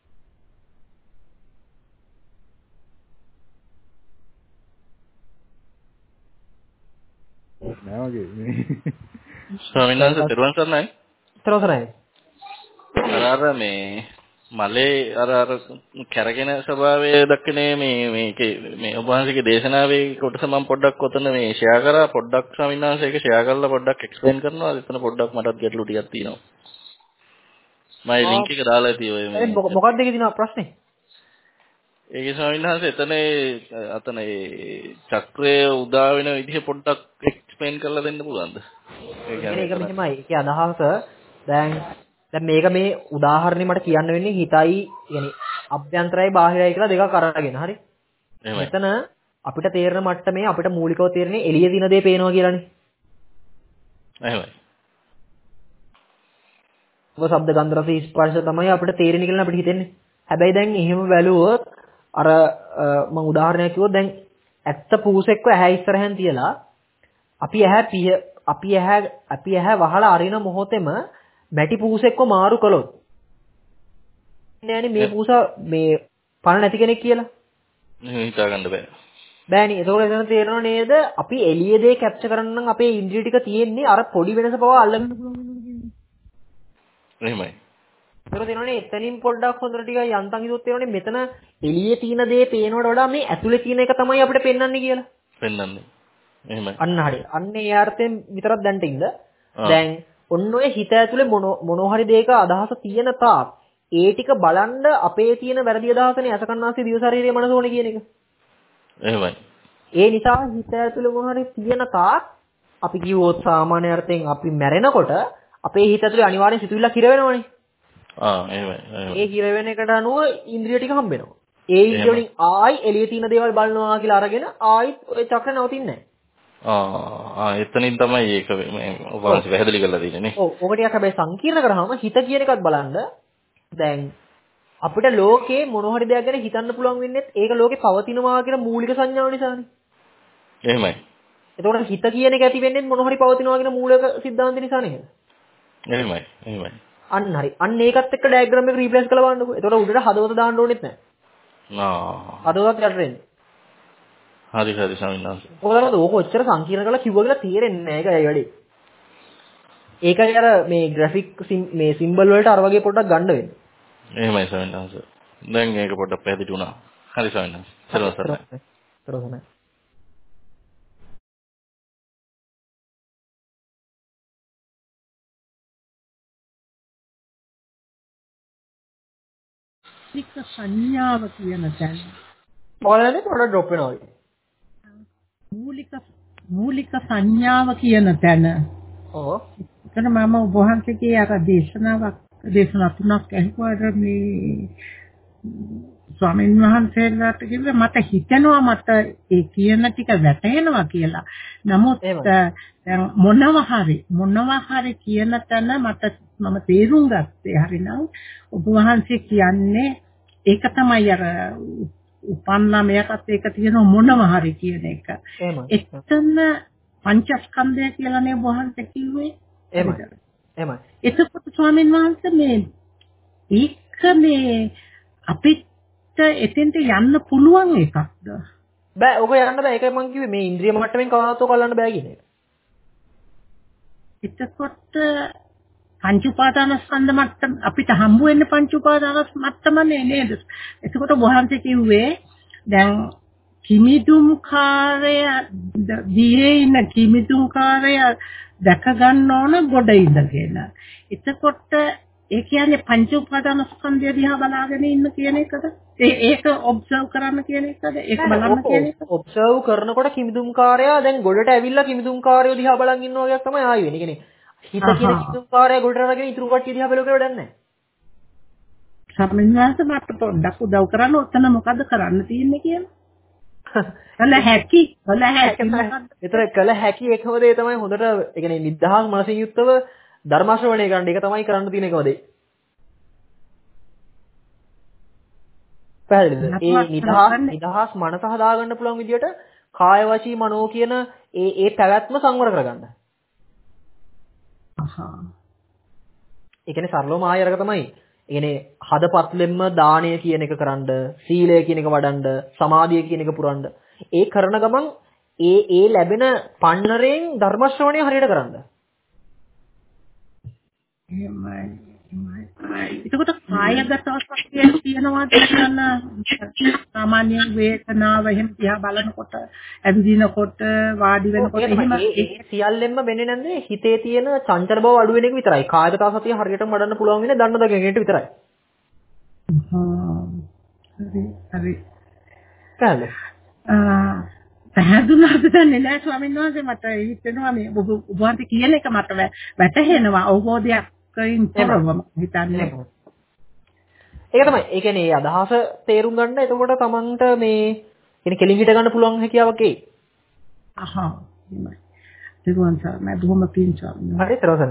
නෑ වගේ මේ ස්වාමීන් වහන්සේ තිරුවන් සරණයි. තිරුවන් සරණයි. අර අර මේ මලේ අර අර කැරගෙන ස්වභාවය දක්වන්නේ මේ මේකේ මේ ඔබ වහන්සේගේ දේශනාවේ කොටස මම පොඩ්ඩක් ඔතන මේ ෂෙයා කරා පොඩ්ඩක් ස්වාමීන් වහන්සේ ඒක ෂෙයා කරලා පොඩ්ඩක් එක්ස්ප්ලেইন කරනවා. එතන පොඩ්ඩක් මටත් ගැටලු ටිකක් තියෙනවා. මම ලින්ක් එක දාලා තියෙනවා මේ. මොකක්ද ඒකේ තියෙන ප්‍රශ්නේ? ඒකේ ස්වාමීන් වහන්සේ එතන අතන ඒ චක්‍රයේ උදා වෙන විදිහ පොඩ්ඩක් එක්ස්ප්ලেইন කරලා දෙන්න පුළුවන්ද? ඒ කියන්නේ ඒක මෙහෙමයි. ඒකේ අදහස දැන් දැන් මේක මේ උදාහරණේ මට කියන්න වෙන්නේ හිතයි يعني අභ්‍යන්තරයි බාහිරයි කියලා දෙකක් අරගෙන හරි. මෙතන අපිට තේරෙන මට්ටමේ අපිට මූලිකව තේරෙන්නේ එළිය දින දේ පේනවා කියලානේ. එහෙමයි. ඔබ ශබ්ද ගන්ධ රස ස්පර්ශ තමයි අපිට තේරෙන්නේ කියලා අපිට හිතෙන්නේ. හැබැයි දැන් එහෙම බැලුවොත් අර මම උදාහරණයක් කිව්වොත් දැන් ඇත්ත පූසෙක්ව ඇහැ ඉස්සරහෙන් තියලා අපි ඇහැ පිය අපි ඇහැ අපි ඇහැ වහලා අරින මොහොතේම මැටි පූසෙක්ව මාරු කළොත් නෑනේ මේ පූස මේ පණ නැති කෙනෙක් කියලා. එහෙම හිතා ගන්න බෑ. බෑනේ. ඒකෝල එතන තේරෙනව නේද? අපි එළියේ දේ කැප්චර් කරන්න නම් අපේ ඉන්ද්‍රිය ටික තියෙන්නේ අර පොඩි වෙනස පව අල්ලගන්න පුළුවන් වෙනවා කියන්නේ. එහෙමයි. ඒක තේරෙනවනේ එතනින් පොඩ්ඩක් හොඳට ටික යන්තම් හිතුවොත් තේරෙනවනේ මෙතන එළියේ තියෙන දේ පේනවට වඩා මේ ඇතුලේ තියෙන එක තමයි අපිට පෙන්වන්නේ කියලා. පෙන්වන්නේ. එහෙමයි. අන්න හරිය. අන්න ඒ අර්ථයෙන් විතරක් දැන්ට ඉන්න. දැන් ඔන්න ඔය හිත ඇතුලේ මොන හරි දෙයක අදහස තියෙන තාක් ඒ ටික බලන්න අපේ තියෙන වැරදි අදහසනේ අසකන්නාසී දිව ශරීරයේ මනස ඕනේ කියන එක. එහෙමයි. ඒ නිසා හිත ඇතුලේ මොන හරි තියෙන තාක් අපි කිව්වොත් සාමාන්‍ය අර්ථයෙන් අපි මැරෙනකොට අපේ හිත ඇතුලේ අනිවාර්යෙන් සිතුවිල්ලක් හිර වෙනවනේ. ආ එහෙමයි. ඒ හිර වෙන එකට අනුව ඉන්ද්‍රිය ටික හම්බ වෙනවා. ඒ ඉන්ද්‍රිය වලින් ආයි එළියේ තියෙන දේවල් බලනවා කියලා අරගෙන ආයිත් ඔය චක්‍ර නවතින්නේ නැහැ. ආ එතනින් තමයි ඒක මේ ඔබ වහන්සේ පැහැදිලි කරලා තියෙන්නේ නේ. ඔව් ඔක ටිකක් හැබැයි සංකීර්ණ කරාම හිත කියන එකත් බලන්න දැන් අපිට ලෝකේ මොන හරි දෙයක් ගැන හිතන්න පුළුවන් වෙන්නේ ඒක ලෝකේ පවතිනවා කියන මූලික සංඥාව නිසානේ. එහෙමයි. එතකොට හිත කියන එක ඇති වෙන්නේ මොන හරි පවතිනවා කියන මූලික સિદ્ધාන්ත නිසා නේද? එහෙමයි. එහෙමයි. අන්න හරි. අන්න ඒකත් එක්ක ඩයග්‍රෑම් එක රීප්ලේස් කරලා බලන්නකෝ. එතකොට උඩට හදවත දාන්න ඕනෙත් නැහැ. ආ. හදවතත් යට වෙන්නේ. හරි හරි ස්වාමීන් වහන්සේ. මොකදද ඕක ඔච්චර සංකීර්ණ කරලා කිව්වා කියලා තේරෙන්නේ නැහැ. ඒකයි වැඩි. ඒකයි අර මේ ග්‍රැෆික් මේ සිම්බල් වලට අර වගේ පොඩ්ඩක් ගන්න වෙන්නේ. එහෙමයි ස්වාමීන් වහන්සේ. දැන් ඒක පොඩ්ඩක් පැහැදිලි වුණා. හරි ස්වාමීන් වහන්සේ. සරලව සරලව. මූලික සංඥාව කියන තැන. මොකදනේ පොඩ ඩ්‍රොප් වෙනවා වගේ. මූලික මූලික සංඥාව කියන තැන. ඔව්. එතන මම ඔබ වහන්සේගේ අර දේශනාවක් දේශනා තුනක් ඇහුවාට මේ ස්වාමීන් වහන්සේලාට කිව්වේ මට හිතෙනවා මට ඒ කියන ටික වැටහෙනවා කියලා. නමුත් දැන් මොනවා හරි මොනවා හරි කියන තැන මට මම තේරුම් ගත්තේ හරිනම් ඔබ වහන්සේ කියන්නේ ඒක තමයි අර උපන්නා මෙයකට ඒක තියෙන මොනවා හරි කියන එක. එතන පංචස්කන්ධය කියලා නේ ඔබ වහන්සේ කිව්වේ. එහෙමයි. එහෙමයි. එතකොට ස්වාමීන් වහන්සේ මේ ඒක මේ අපිට එතෙන්ට යන්න පුළුවන් එකක්ද? බෑ ඔක යන්න බෑ. ඒකයි මම කිව්වේ මේ ඉන්ද්‍රිය මට්ටමින් කවදාවත් ඔක අල්ලන්න බෑ කියන එක. එතකොට පංච උපාදානස්කන්ධ මට්ටම අපිට හම්බ වෙන්නේ පංච උපාදානස් මට්ටමනේ නේද? එතකොට වහන්සේ කිව්වේ දැන් කිමිදුම්කාරය දියේ ඉන්න කිමිදුම්කාරය දැක ගන්න ඕන ගොඩ ඉඳගෙන. එතකොට ඒ කියන්නේ පංච උපාදානස්කන්ධය දිහා බලාගෙන ඉන්න කියන එකද? ඒ ඒක ඔබ්සර්ව් කරන්න කියන එකද? ඒක බලන්න කියන එකද? ඔබ්සර්ව් කරනකොට කිමිදුම්කාරයා දැන් ගොඩට ඇවිල්ලා කිමිදුම්කාරයෝ දිහා බලන් ඉන්නවා වගේ තමයි ආයි වෙන්නේ. කියන්නේ හිත කියන කිමිදුම්කාරයා ගොඩට අරගෙන ඉතුරු කට්ටිය දිහා බලලා වැඩක් නැහැ. සම්මන්වාස මට පොඩ්ඩක් උදව් කරන්න ඔතන මොකද කරන්න තියෙන්නේ කියලා. කළ හැකි කළ හැකි විතර කළ හැකි එකම දේ තමයි හොඳට ඒ කියන්නේ නිදහස් මනසින් යුක්තව ධර්ම ශ්‍රවණය කරන්න. ඒක තමයි කරන්න තියෙන එකම දේ. පැහැදිලිද? ඒ නිදහස් නිදහස් මනස හදාගන්න පුළුවන් විදියට කාය වචී මනෝ කියන ඒ ඒ පැවැත්ම සංවර කරගන්න. අහා. ඒ කියන්නේ සරලවම ආයරක තමයි. ඒ කියන්නේ හදපත්ලෙම්ම දානය කියන එක කරන්න, සීලය කියන එක වඩන්න, සමාධිය කියන එක පුරන්න. ඒ කරන ගමන් ඒ ඒ ලැබෙන පන්නරයෙන් ධර්ම ශ්‍රවණය හරියට කරන්න. එහෙමයි. එතකොට කායගත අවස්ථාවක් තියෙනවා කියන සාමාන්‍ය වේදනාව එහෙම දිහා බලනකොට ඇවිදිනකොට වාඩි වෙනකොට එහෙම ඒ සියල්ලෙන්ම වෙන්නේ නැන්නේ හිතේ තියෙන චංචල බව අඩු වෙන එක විතරයි. කායගත සතිය හරියටම වඩන්න පුළුවන් වෙන්නේ දන්න දගෙනට විතරයි. හරි හරි. කාලේ. ආ පැහැදුනාද දන්නේ නැහැ ස්වාමීන් වහන්සේ මට හිතෙනවා මේ ඔබ වහන්සේ කියන එක මට වැටහෙනවා අවබෝධයක් කයින්තරවම හිතන්නේ. ඒක තමයි. ඒ කියන්නේ මේ අදහස තේරුම් ගන්න එතකොට තමන්ට මේ කියන්නේ කෙලින් හිට ගන්න පුළුවන් හැකියාවක් එයි. අහා. එහෙමයි. දෙගොන් සර් මම බොහොම පිං ස්වාමීන් වහන්සේ. හරි තරසන.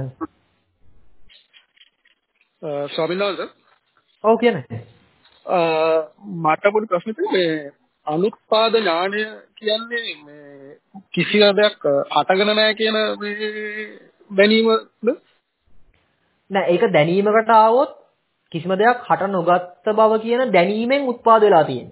ස්වාමීන් වහන්සේ. ඔව් කියන්නේ. මට පොඩි ප්‍රශ්නයක් මේ අනුත්පාද ඥානය කියන්නේ මේ කිසිම දෙයක් අටගෙන නැහැ කියන මේ දැනීමද? නෑ ඒක දැනීමකට ආවොත් කිසිම දෙයක් හට නොගත්ත බව කියන දැනීමෙන් උත්පාද වෙලා තියෙන්නේ.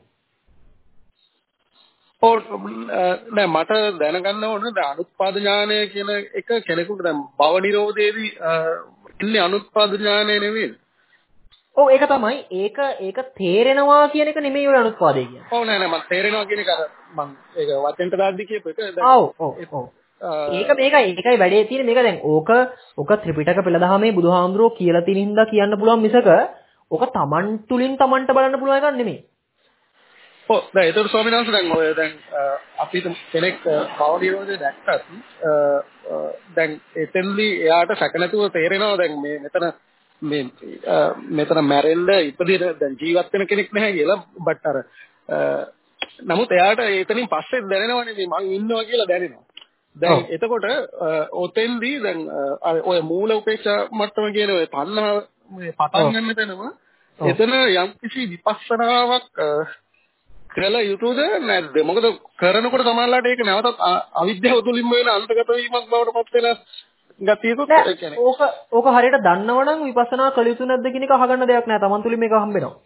ඔව් නෑ මට දැනගන්න ඕනේ දැන් අනුත්පාද ඥානය කියන එක කෙනෙකුට දැන් භව නිරෝධයේදී ඉන්නේ අනුත්පාද ඥානය නෙවෙයි. ඔව් ඒක තමයි. ඒක ඒක තේරෙනවා කියන එක නෙමෙයි ඔය අනුත්පාදේ කියන්නේ. ඔව් නෑ නෑ මම තේරෙනවා කියන එක අර මම ඒක වචෙන්ට දාද්දි කියපු එක දැන් ඔව් ඔව් ඔව්. ඒක මේකයි ඒකයි වැඩේ තියෙන්නේ මේක දැන් ඕක ඕක ත්‍රිපිටක පෙළදහමේ බුදුහාමුදුරුවෝ කියලා තියෙන හින්දා කියන්න පුළුවන් මිසක ඕක Taman තුලින් Tamanට බලන්න පුළුවන් එකක් නෙමෙයි. ඔව් දැන් ඒතර ස්වාමීන් වහන්සේ දැන් ඔය දැන් අපි කෙනෙක් භව නිරෝධය දැක්කත් දැන් එතෙන්දී එයාට සැක නැතුව තේරෙනවා දැන් මේ මෙතන මේ මෙතන මැරෙන්න ඉපදින දැන් ජීවත් වෙන කෙනෙක් නැහැ කියලා බට් අර නමුත් එයාට එතනින් පස්සේ දැනෙනවනේ මේ මං ඉන්නවා කියලා දැනෙනවා. දැන් එතකොට ඔතෙන්දී දැන් ඔය මූල උපේක්ෂා මට්ටම කියන ඔය තණ්හාව මේ පටන් ගන්න තැනම එතන යම්කිසි විපස්සනාවක් කළ යුතුද නැද්ද? මොකද කරනකොට සමහරවිට ඒක නැවතත් අවිද්‍යාව තුලින්ම වෙන අන්තගත වීමක් බවට පත් වෙන ගතියකුත් කියන්නේ. ඕක ඕක හරියට දන්නවනම් විපස්සනා කළ යුතු නැද්ද කියන එක අහගන්න දෙයක් නෑ. Taman තුලින් මේක හම්බෙනවා.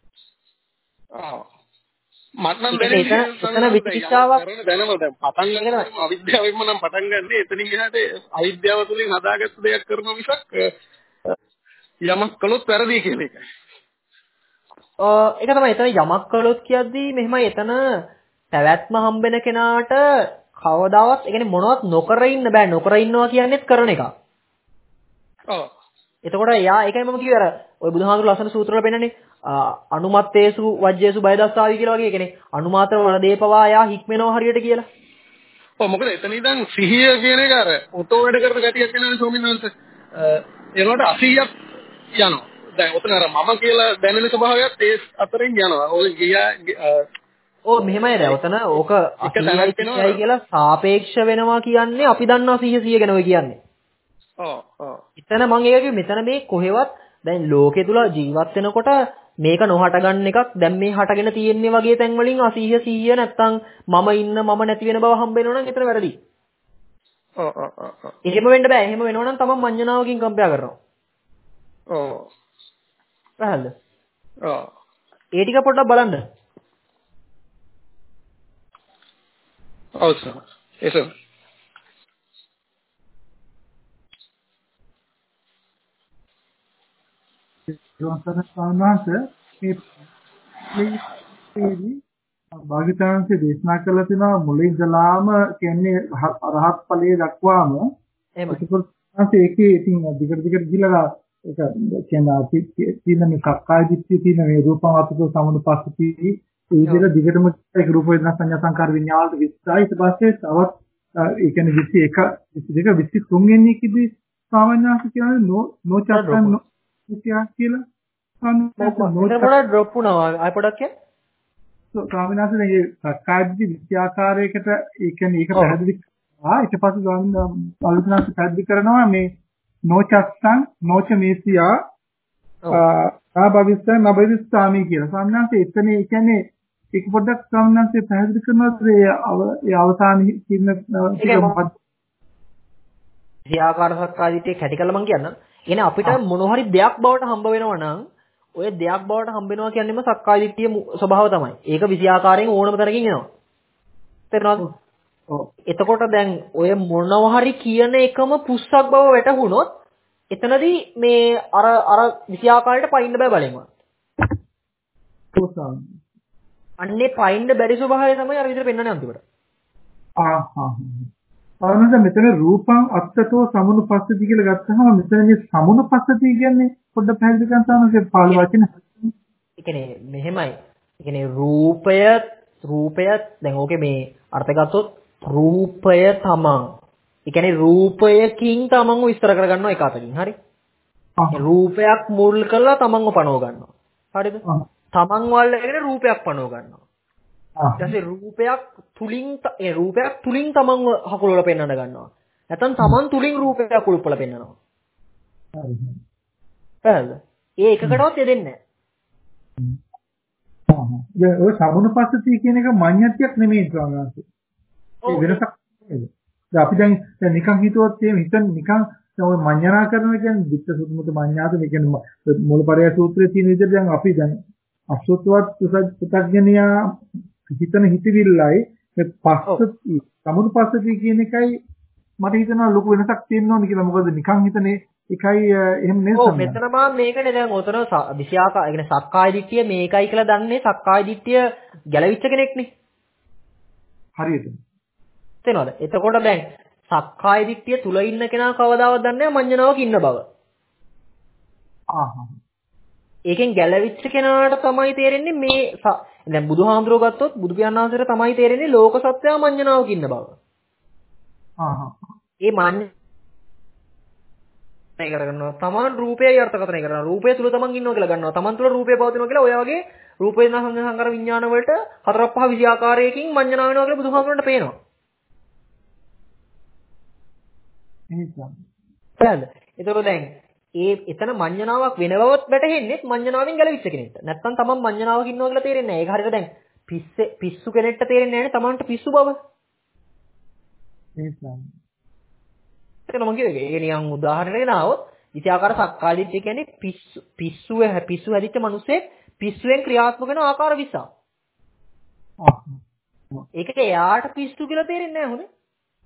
ආ මට නම් දැනෙන්නේ එතන විචිකිච්ඡාවක් දැනම දැන් පටන් ගන්න අවිද්‍යාවෙන්ම නම් පටන් ගන්න එතනින් එහාට අවිද්‍යාව තුලින් හදාගත්ත දෙයක් කරන මිසක් යමක් කළොත් වැරදි කියන එකයි. ඔව් ඒක තමයි එතන යමක් කළොත් කියද්දී මෙහෙමයි එතන පැවැත්ම හම්බෙන කෙනාට කවදාවත් ඒ කියන්නේ මොනවත් නොකර ඉන්න බෑ. නොකර ඉන්නවා කියන්නේත් කරන එක. ඔව්. එතකොට යා ඒකයි මම කිව්වේ අර ඔය බුදුහාමුදුරු ලස්සන සූත්‍ර වල පෙන්නන්නේ අනුමත්තේසු වජ්ජේසු බයදස්සාවි කියලා වගේ කියන්නේ අනුමාත්‍ර වල දීපවා යා හික්මෙනවා හරියට කියලා. ඔව් මොකද එතන ඉඳන් සිහිය කියන එක අර උතෝ වැඩ කරන ගතියක් වෙනවනේ ස්වාමීන් වහන්සේ. ඒනොට අසීයක් යනවා. දැන් ඔතන අර මම කියලා දැනෙන ස්වභාවයත් ඒ අතරින් යනවා. ඔය ගියා ඕ මෙහෙමයි දැන් ඔතන ඕක අසීයයි කියලා සාපේක්ෂ වෙනවා කියන්නේ අපි දන්නවා සිහිය සිහිය ගැන ඔය කියන්නේ. ඔව් ඔව්. එතන මම ඒක කිව්වේ මෙතන මේ කොහෙවත් දැන් ලෝකේ තුල ජීවත් වෙනකොට මේක නොහට ගන්න එකක් දැන් මේ හටගෙන තියෙන්නේ වගේ තැන් වලින් අසීය සිහිය නැත්තම් මම ඉන්න මම නැති වෙන බව හම්බ වෙනවා නම් එතන වැරදි. ඔව් ඔව් ඔව්. එහෙම වෙන්න බෑ. එහෙම වෙනවා නම් තමන් මඤ්ඤණාවකින් කම්පයා කරනවා. ඔව්. පැහැදිලිද? ඔව්. ඒ ටික පොඩ්ඩක් බලන්න. ඔව් සර්. ඒ සර්. ජෝන්සන් ස්වාමීන් මේ මේ භාග්‍යවතුන්සේ දේශනා කළ තියෙනවා මුලින් ඉඳලාම කියන්නේ රහත් ඵලයේ දක්වාම එහෙමයි. ඒකේ ඉතින් දිගට දිගට ගිහලා ඒක කියන්නේ තියෙන මේ සක්කාය දිට්ඨිය තියෙන මේ රූපාවචක සමුපස්සති ඒ විදිහට දිගටම ඒක රූප වේදනා සංඥා සංකාර විඤ්ඤාණයට විස්තරයි. ඊට පස්සේ තවත් ඒ කියන්නේ විසි එක විසි දෙක විසි තුන් වෙනි එකේදී සාමාන්‍යයෙන් කියන්නේ නෝ නෝ චත්තන් කියා කියලා මොකද පොඩක් ඩ්‍රොප් වුණා ආය පොඩක් කිය. ස්වාමීන් වහන්සේ මේ සක්කායදිට්ඨි විද්‍යාකාරයකට ඒ කියන්නේ ඒක පැහැදිලි කරනවා. ඊට පස්සේ ස්වාමීන් වහන්සේ පැහැදිලි කරනවා මේ නොචත්තං නොච මේසියා ආභවිස්සං නබවිස්සාමි කියලා. ස්වාමීන් වහන්සේ එතන ඒ කියන්නේ ඒක පොඩ්ඩක් ස්වාමීන් වහන්සේ පැහැදිලි කරනවා ඒ අවසානයේ කියන මොකක්ද? විද්‍යාකාර සක්කායදිට්ඨිය කැටි කළා මම කියන්නම්. එනේ අපිට මොන හරි දෙයක් බවට හම්බ වෙනවා නම් ඔය දෙයක් බවට හම්බ වෙනවා කියන්නේම සක්කාය දිට්ඨිය ස්වභාව තමයි. ඒක විෂයාකාරයෙන් ඕනම තරකින් එනවා. තේරෙනවද? ඔව්. එතකොට දැන් ඔය මොනවා හරි කියන එකම පුස්සක් බව වැටහුනොත් එතනදී මේ අර අර විෂයාකාරයට පයින්න බෑ බලෙන්වත්. අන්නේ පයින්න බැරි ස්වභාවය තමයි අර විදිහට පෙන්වන්නේ අන්තිමට. ආ හා. අවනද මෙතන රූපං අත්තතෝ සමුනුපස්සති කියලා ගත්තාම මෙතන මේ සමුනුපස්සති කියන්නේ පොඩ්ඩක් පැහැදිලි කරන්න තමයි පාළි වචන. ඒ කියන්නේ මෙහෙමයි. ඒ කියන්නේ රූපය රූපය දැන් ඕකේ මේ අර්ථ ගත්තොත් රූපය තමන්. ඒ කියන්නේ රූපයකින් තමන්ව විස්තර කරගන්නවා එක අතකින්. හරි? රූපයක් මුල් කරලා තමන්ව පනව ගන්නවා. හරිද? තමන් වලගෙන රූපයක් පනව ගන්නවා. ඊටසේ රූපයක් තුලින් ඒ රූපයක් තුලින් තමන්ව හකුලවල පෙන්වන්න ගන්නවා. නැත්නම් තමන් තුලින් රූපයක් හකුලවල පෙන්වනවා. හරිද? ඒ එකකටවත් යෙදෙන්නේ නැහැ. ඔය සමුනුපස්සති කියන එක මඤ්ඤත්‍යක් නෙමෙයි ස්වාමීන් වහන්සේ. ඒ වෙනසක් නෙමෙයි. අපි දැන් දැන් නිකන් හිතුවත් එහෙම හිතන් නිකන් ඔය මඤ්ඤණා කරනවා කියන්නේ විත්ත සුදුමුත මඤ්ඤාත මේ කියන්නේ මූලපරය සූත්‍රයේ තියෙන විදිහට දැන් අපි දැන් අසුත්වත් පුතග්ජනියා හිතන හිතවිල්ලයි මේ පස්සති සමුනුපස්සති කියන එකයි මට හිතෙනවා ලොකු වෙනසක් තියෙන්න ඕන කියලා. මොකද නිකන් හිතනේ එකයි එහෙම නෙවෙයි. ඔව් මෙතන මම මේකනේ දැන් ඔතන විෂයාකා ඒ කියන්නේ සක්කාය දිට්ඨිය මේකයි කියලා දන්නේ සක්කාය දිට්ඨිය ගැලවිච්ච කෙනෙක්නේ. හරියට. තේනවද? එතකොට දැන් සක්කාය දිට්ඨිය තුල ඉන්න කෙනා කවදාවත් දන්නේ නැහැ මඤ්ඤණාවක ඉන්න බව. ආහ්. ඒකෙන් ගැලවිච්ච කෙනාට තමයි තේරෙන්නේ මේ දැන් බුදුහාමුදුරුවෝ ගත්තොත් බුදු පියාණන් වහන්සේට තමයි තේරෙන්නේ ලෝක සත්‍යය මඤ්ඤණාවක ඉන්න බව. ආහ්. ඒ මඤ්ඤණය කරගන්නවා. තමන් රූපයයි අර්ථකථනය කරනවා. රූපය තුල තමන් ඉන්නවා කියලා ගන්නවා. තමන් තුල රූපය පවතිනවා කියලා ඔය වගේ රූපේ සංස්කාර විඥාන වලට හතර පහ විෂය ආකාරයකින් මඤ්ඤණා වෙනවා කියලා බුදුහාමුදුරන්ට පේනවා. එහෙනම්. ඒතකොට දැන් ඒ එතන මඤ්ඤණාවක් වෙනවවත් වැටහෙන්නේ මඤ්ඤණාවෙන් ගැලවිච්ච කෙනෙක්ට. නැත්තම් තමන් මඤ්ඤණාවක ඉන්නවා කියලා තේරෙන්නේ නැහැ. ඒක හරියට දැන් පිස්සේ පිස්සු කෙනෙක්ට තේරෙන්නේ නැහැ නේ තමන්ට පිස්සු බව. එහෙනම්. ඒක නම් කිව්වේ. ඒක නිකන් උදාහරණයකට ආවොත් විෂයාකාර සක්කායදිට්ඨිය කියන්නේ පිස්සු පිස්සුව පිස්සු හැදිච්ච මිනිස්සේ පිස්සුවෙන් ක්‍රියාත්මක වෙන ආකාර විසක්. ඒකට එයාට පිස්සු කියලා තේරෙන්නේ නැහැ හොඳේ.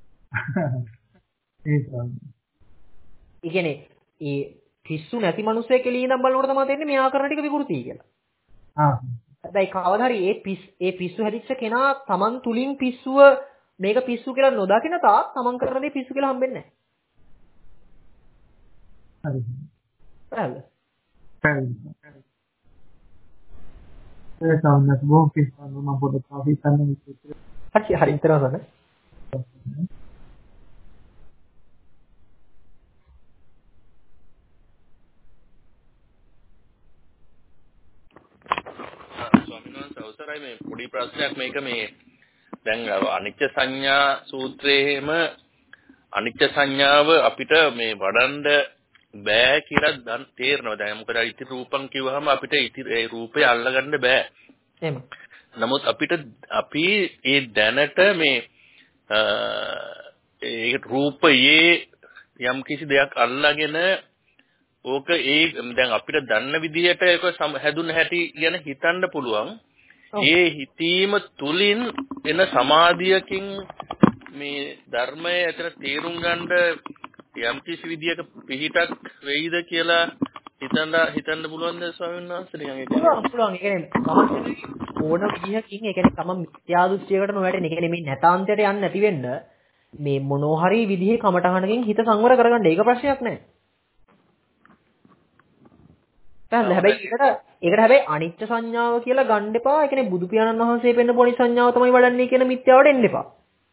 එහෙනම්. ඒ කියන්නේ ඒ පිස්සු නැති මිනිස්සෙක් එළිය ඉඳන් බලනකොට තමයි තේරෙන්නේ මෙයා කරන ටික විකෘති කියලා. ආ. හැබැයි කවදා හරි ඒ පිස් ඒ පිස්සු හැදිච්ච කෙනා Taman තුලින් පිස්සුව මේක පිස්සු කියලා නොදකින තාක් Taman කරන දේ පිස්සු කියලා හම්බෙන්නේ නැහැ. හරි. පැහැදිලිද? පැහැදිලි. ඒ සම්මත බොහොම මම පොඩ්ඩක් කාපි ගන්න විදිහට. හරි හරි ඉතරසන. ස්වාමීන් වහන්සේ අවසරයි මේ පොඩි ප්‍රශ්නයක් මේක මේ දැන් අනිච්ච සංඥා සූත්‍රයේම අනිච්ච සංඥාව අපිට මේ වඩන්න බෑ කියලා දැන් තේරෙනවා. දැන් මොකද ඉති රූපං කිව්වහම අපිට ඉති ඒ රූපය අල්ලගන්න බෑ. එහෙම. නමුත් අපිට අපි ඒ දැනට මේ ඒ රූපයේ යම් කිසි දෙයක් අල්ලාගෙන ඕක ඒ දැන් අපිට දන්න විදිහට ඒක හැදුන හැටි ගැන හිතන්න පුළුවන්. ඒ හිතීම තුලින් එන සමාධියකින් මේ ධර්මය ඇතර තේරුම් ගන්න යම් කිසි විදියක පිහිටක් වෙයිද කියලා හිතන්න හිතන්න පුළුවන්ද ස්වාමීන් වහන්සේ? නිකන් ඒක පුළුවන්. ඒ කියන්නේ ඕන විදිහකින් ඒ කියන්නේ තම මිත්‍යා දෘෂ්ටියකට නොවැටෙන. ඒ කියන්නේ මේ නැතාන්තයට යන්නේ නැති වෙන්න මේ මොනෝ හරි විදිහේ කමටහනකින් හිත සංවර කරගන්න. ඒක ප්‍රශ්නයක් නෑ. දැන් හැබැයි ඒකට ඒකට හැබැයි අනිත්‍ය සංඥාව කියලා ගන්න එපා. ඒ කියන්නේ බුදු පියාණන් වහන්සේ පෙන්න පොණි සංඥාව තමයි වඩන්නේ කියන මිත්‍යාවට එන්න එපා.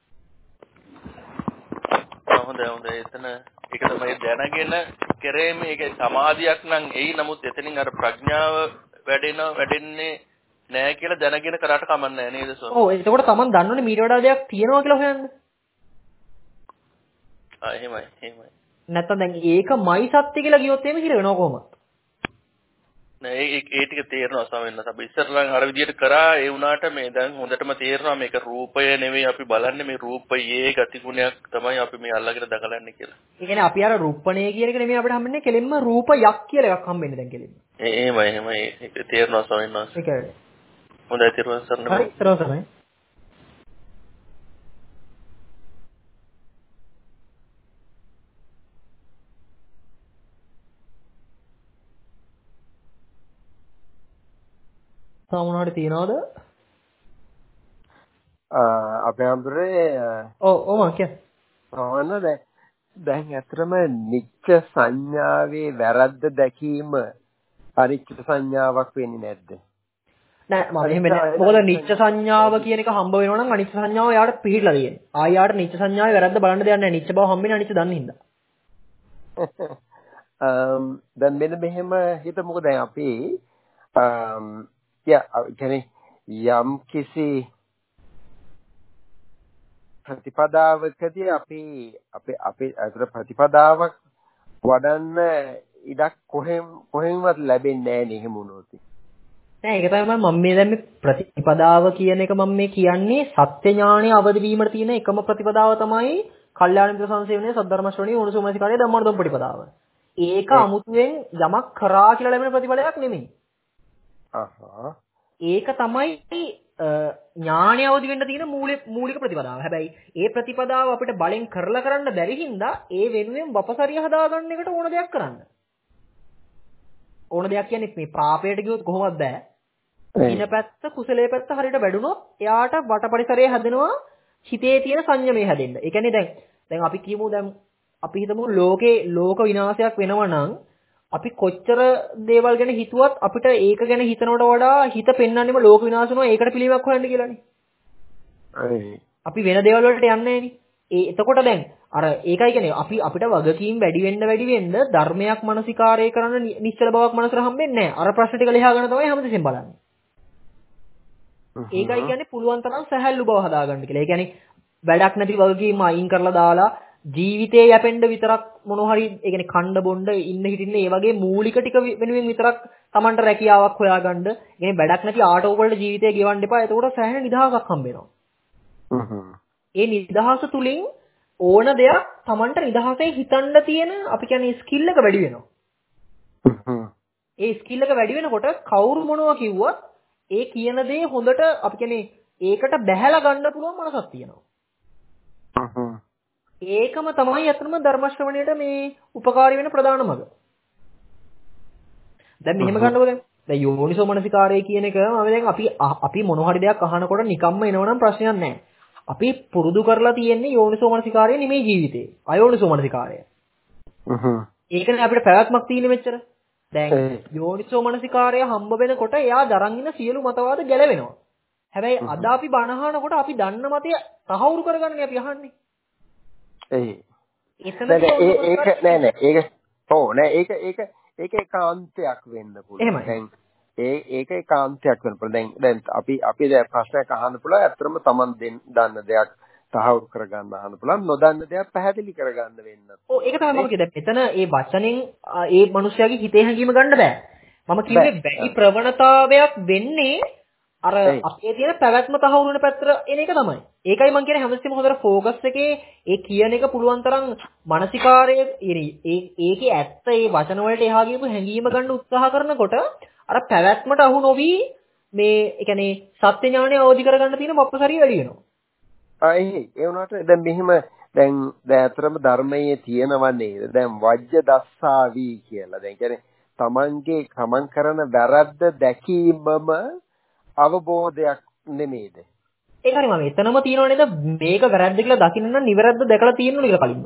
හොඳයි හොඳයි එතන ඒක තමයි දැනගෙන කරේම ඒක සමාධියක් නම් එයි. නමුත් එතනින් අර ප්‍රඥාව වැඩෙන වැඩෙන්නේ නැහැ කියලා දැනගෙන කරාට කමක් නැහැ නේද ස්වාමී? ඔව් එතකොට Taman දන්නවනේ මීට වඩා දෙයක් තියෙනවා කියලා හොයන්න. ආ එහෙමයි එහෙමයි. නැත්තම් දැන් ඒකමයි සත්‍ය කියලා කියොත් එහෙම හිර වෙනව කොහොමද? නෑ ඒ ඒ ටික තේරෙනවා ස්වාමීන් වහන්සේ. අපි ඉස්සරලන් අර විදියට කරා ඒ වුණාට මේ දැන් හොඳටම තේරෙනවා මේක රූපය නෙවෙයි අපි බලන්නේ මේ රූපයේ ගතිගුණයක් තමයි අපි මේ අල්ලගෙන දකලන්නේ කියලා. ඒ කියන්නේ අපි අර රූපණය කියන එක නෙමෙයි අපිට හම්බෙන්නේ කෙලින්ම රූපයක් කියලා එකක් හම්බෙන්නේ දැන් කෙලින්ම. ඒ එහෙමයි එහෙමයි ඒක තේරෙනවා ස්වාමීන් වහන්සේ. ඒකයි. හොඳයි තේරුවන් සරණයි. හරි තේරුවන් සරණයි. සාමුණාට තියනවද? අපේ අඳුරේ ඔව් ඔව් මම කිය. ඔන්න දැන් දැන් ඇත්තටම නිච්ච සංඥාවේ වැරද්ද දැකීම අනිච්ච සංඥාවක් වෙන්නේ නැද්ද? නෑ මම එහෙම නෑ. මොකද නිච්ච සංඥාව කියන එක හම්බ වෙනවා නම් අනිච්ච සංඥාව යාට පිළිහිලා තියෙන්නේ. ආය යාට නිච්ච සංඥාවේ වැරද්ද බලන්න දෙයක් නෑ. නිච්ච බව හම්බෙන්නේ අනිච්ච දන්නේ හින්දා. අම් දැන් මෙන්න මෙහෙම හිතමුකෝ දැන් අපි අම් යා කියන්නේ යම් කිසි ප්‍රතිපදාවකදී අපි අපේ අපේ අතර ප්‍රතිපදාවක් වඩන්න ඉඩක් කොහෙන් කොහෙන්වත් ලැබෙන්නේ නැහැ නේ එහෙම වුණොත්. නෑ ඒක තමයි මම මේ දැන් මේ ප්‍රතිපදාව කියන එක මම මේ කියන්නේ සත්‍ය ඥානයේ අවදි වීමට තියෙන එකම ප්‍රතිපදාව තමයි කල්යාණ මිත්‍ර සංසේවනයේ සද්ධර්ම ශ්‍රවණයේ ඕනසෝමනසිකාරයේ ධම්මානුධම්ම ප්‍රතිපදාව. ඒක අමුතුවෙන් යමක් කරා කියලා ලැබෙන ප්‍රතිඵලයක් නෙමෙයි. අහහ. ඒක තමයි ඥානය අවදි වෙන්න තියෙන මූලික මූලික ප්‍රතිපදාව. හැබැයි ඒ ප්‍රතිපදාව අපිට බලෙන් කරලා කරන්න බැරි හින්දා ඒ වෙනුවෙන් වපසරිය හදාගන්න එකට ඕන දෙයක් කරන්න. ඕන දෙයක් කියන්නේ මේ පාපයට ගියොත් කොහොමද බෑ. ඊන පැත්ත කුසලයේ පැත්ත හරියට වැඩුණොත් එයාට වටපරිසරය හැදෙනවා හිතේ තියෙන සංයමය හැදෙන්න. ඒ කියන්නේ දැන් දැන් අපි කියමු දැන් අපි හිතමු ලෝකේ ලෝක විනාශයක් වෙනවා නම් අපි කොච්චර දේවල් ගැන හිතුවත් අපිට ඒක ගැන හිතනවට වඩා හිත පෙන්වන්නේම ලෝක විනාශ වෙනවා ඒකට පිළිවෙලක් හොයන්න කියලානේ. අපි වෙන දේවල් වලට යන්නේ නැහෙනේ. ඒ එතකොට දැන් අර ඒකයි කියන්නේ අපි අපිට වගකීම් වැඩි වෙන්න වැඩි වෙන්න ධර්මයක් මානසිකාරය කරන නිශ්චල බවක් මනසට හම්බෙන්නේ නැහැ. අර ප්‍රශ්න ටික ලියාගෙන තමයි හැමතිස්සෙම බලන්නේ. ඒකයි කියන්නේ පුළුවන් තරම් සැහැල්ලු බව හදාගන්න කියලා. ඒ කියන්නේ වැඩක් නැති වගකීම් අයින් කරලා දාලා ජීවිතේ යැපෙන්න විතරක් මොන හරි ඒ කියන්නේ කණ්ඩ බොණ්ඩ ඉන්න හිටින්න ඒ වගේ මූලික ටික වෙනුවෙන් විතරක් Tamanට රැකියාවක් හොයාගන්න. ඒ කියන්නේ වැඩක් නැති ආටෝ වලට ජීවිතේ ගෙවන්න එපා. එතකොට සැහැණ නිදහසක් හම්බ වෙනවා. ඒ නිදහස තුලින් ඕන දෙයක් Tamanට නිදහසේ හිතන්න තියෙන අපි කියන්නේ ස්කිල් එක වැඩි වෙනවා. ඒ ස්කිල් එක වැඩි වෙනකොට කවුරු මොනවා කිව්වත් ඒ කියන දේ හොඳට අපි කියන්නේ ඒකට බැහැලා ගන්න පුළුවන් මනසක් තියෙනවා. ඒකම තමයි අතනම ධර්ම ශ්‍රවණයට මේ උපකාරී වෙන ප්‍රධාන මඟ. දැන් මෙහෙම ගන්නකො දැන් දැන් යෝනිසෝ මනසිකාරය කියන එක මම දැන් අපි අපි මොන හරි දෙයක් අහනකොට නිකම්ම එනවනම් ප්‍රශ්නයක් නැහැ. අපි පුරුදු කරලා තියෙන්නේ යෝනිසෝ මනසිකාරය නෙමෙයි ජීවිතේ. අයෝනිසෝ මනසිකාරය. හ්ම්. ඒකනේ අපිට පැවැත්මක් තියෙන්නේ මෙච්චර. දැන් යෝනිසෝ මනසිකාරය හම්බ වෙනකොට එයා දරන් ඉන්න සියලු මතවාද ගැලවෙනවා. හැබැයි අද අපි බණහනකොට අපි දන්න මතය තහවුරු කරගන්නේ අපි අහන්නේ. ඒ ඒක නෑ නෑ ඒක ඔව් නෑ ඒක ඒක ඒක ඒකාන්තයක් වෙන්න පුළුවන්. දැන් ඒ ඒක ඒකාන්තයක් වෙන්න පුළුවන්. දැන් දැන් අපි අපි දැන් ප්‍රශ්නයක් අහන්න පුළුවන්. අත්‍තරම Taman දන්න දෙයක් තහවුරු කරගන්න අහන්න පුළුවන්. නොදන්න දෙයක් පැහැදිලි කරගන්න වෙන්න. ඔව් ඒක තමයි මම කිව්වේ. මෙතන ඒ වචනෙන් ඒ මිනිස්යාගේ හිතේ හැඟීම ගන්න බෑ. මම කිව්වේ බැරි ප්‍රවණතාවයක් වෙන්නේ අර අපේ තියෙන පැවැත්ම තහවුරු වෙන පැත්තට එන එක තමයි. ඒකයි මම කියන්නේ හැමතිස්සෙම හොඳට ફોකස් එකේ ඒ කියන එක පුළුවන් තරම් මානසිකාරයේ ඒ ඒකේ ඇත්ත ඒ වචන වලට එහා ගියපු හැඟීම ගන්න උත්සාහ කරනකොට අර පැවැත්මට අහු නොවි මේ ඒ කියන්නේ සත්‍ය ඥානය අවදි කරගන්න තියෙන මප්පසරිය වැඩි වෙනවා. අයි ඒ වුණාට දැන් මෙහිම දැන් දැන් අතරම ධර්මයේ තියෙනවා නේද? දැන් වජ්‍ය දස්සාවි කියලා. දැන් කියන්නේ තමන්ගේ කමං කරන වැරද්ද දැකීමම අවබෝධයක් නෙමෙයිද? ඒක හරි මම එතනම තියෙනව නේද මේක වැරද්ද කියලා දකින්න නම් නිවැරද්ද දැකලා තියෙන්න ඕනේ කියලා කලින්ම.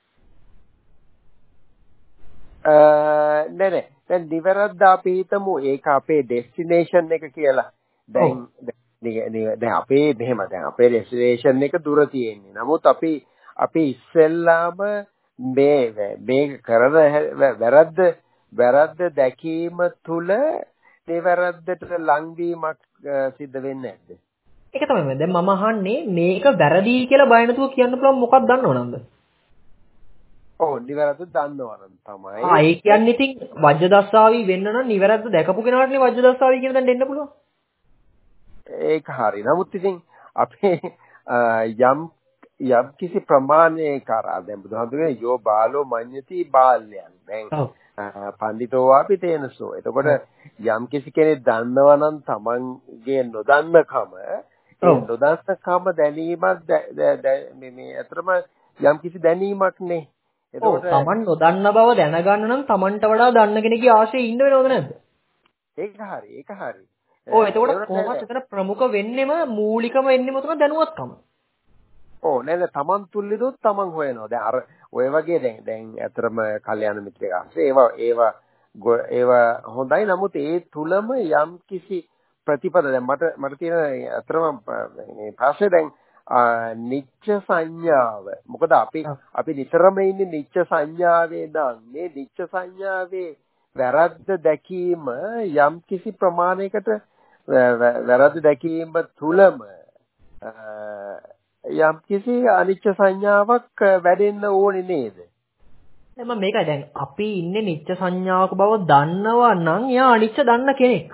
අ නෑ නෑ දැන් නිවැරද්ද අපි හිතමු ඒක අපේ ඩෙස්ටිනේෂන් එක කියලා. දැන් දැන් අපේ මෙහෙම දැන් අපේ ඩෙස්ටිනේෂන් එක දුර තියෙන්නේ. නමුත් අපි අපි ඉස්සෙල්ලාම මේ මේ කරන වැරද්ද වැරද්ද දැකීම තුල නිවැරද්දට ලංවීමක් සිද්ධ වෙන්නේ නැද්ද? ඒක තමයි. දැන් මම අහන්නේ මේක වැරදි කියලා බය නැතුව කියන්න පුළුවන් මොකක්ද දන්නවනම්ද? ඔව් නිවැරද්ද දන්නවනම් තමයි. ආ ඒ කියන්නේ ඉතින් වජ්‍ය දස්සාවි වෙන්න නම් නිවැරද්ද දැකපු කෙනාටනේ වජ්‍ය දස්සාවි කියන දේ දෙන්න පුළුවන්. ඒක හරි. නමුත් ඉතින් අපේ යම් යම් කිසි ප්‍රමාණයක කරා දැන් බුදුහාමුදුරනේ යෝ බාලෝ මඤ්ඤති බාල්යන්. දැන් පඬිතෝ වාපි තේනසෝ. එතකොට යම් කිසි කෙනෙක් දන්නවා නම් තමන්ගේ නොදන්නකම ඒ නොදන්නකම දැනීමක් මේ මේ අතරම යම් කිසි දැනීමක් නේ. එතකොට තමන් නොදන්න බව දැනගන්න නම් තමන්ට වඩා දන්න කෙනෙක්ගේ ආශේ ඉන්න වෙනවද නැද්ද? ඒක හරි. ඒක හරි. ඔව් එතකොට කොහොමද එතන ප්‍රමුඛ වෙන්නෙම මූලිකම වෙන්නෙම උතන දැනුවත්කම. ඔව් නේද තමන් තුල්ලිදුත් තමන් හොයනවා. දැන් අර ඔය වගේ දැන් දැන් ඇතරම කල්යාණ මිත්‍රයෙක් ආසේ ඒවා ඒවා ඒවා හොඳයි. නමුත් ඒ තුලම යම් කිසි ප්‍රතිපද දැන් මට මට තියෙන ඇතරම මේ ප්‍රශ්නේ දැන් නිච්ච සංඥාව. මොකද අපි අපි නිතරම ඉන්නේ නිච්ච සංඥාවේ නම් මේ නිච්ච සංඥාවේ වැරද්ද දැකීම යම් කිසි ප්‍රමාණයකට වැරද්ද දැකීම තුලම යම් කිසි අනිච්ච සංඥාවක් වැඩෙන්න ඕනේ නේද? මම මේකයි දැන් අපි ඉන්නේ නිච්ච සංඥාවක බව දන්නවා නම් එයා අනිච්ච දන්න කෙනෙක්.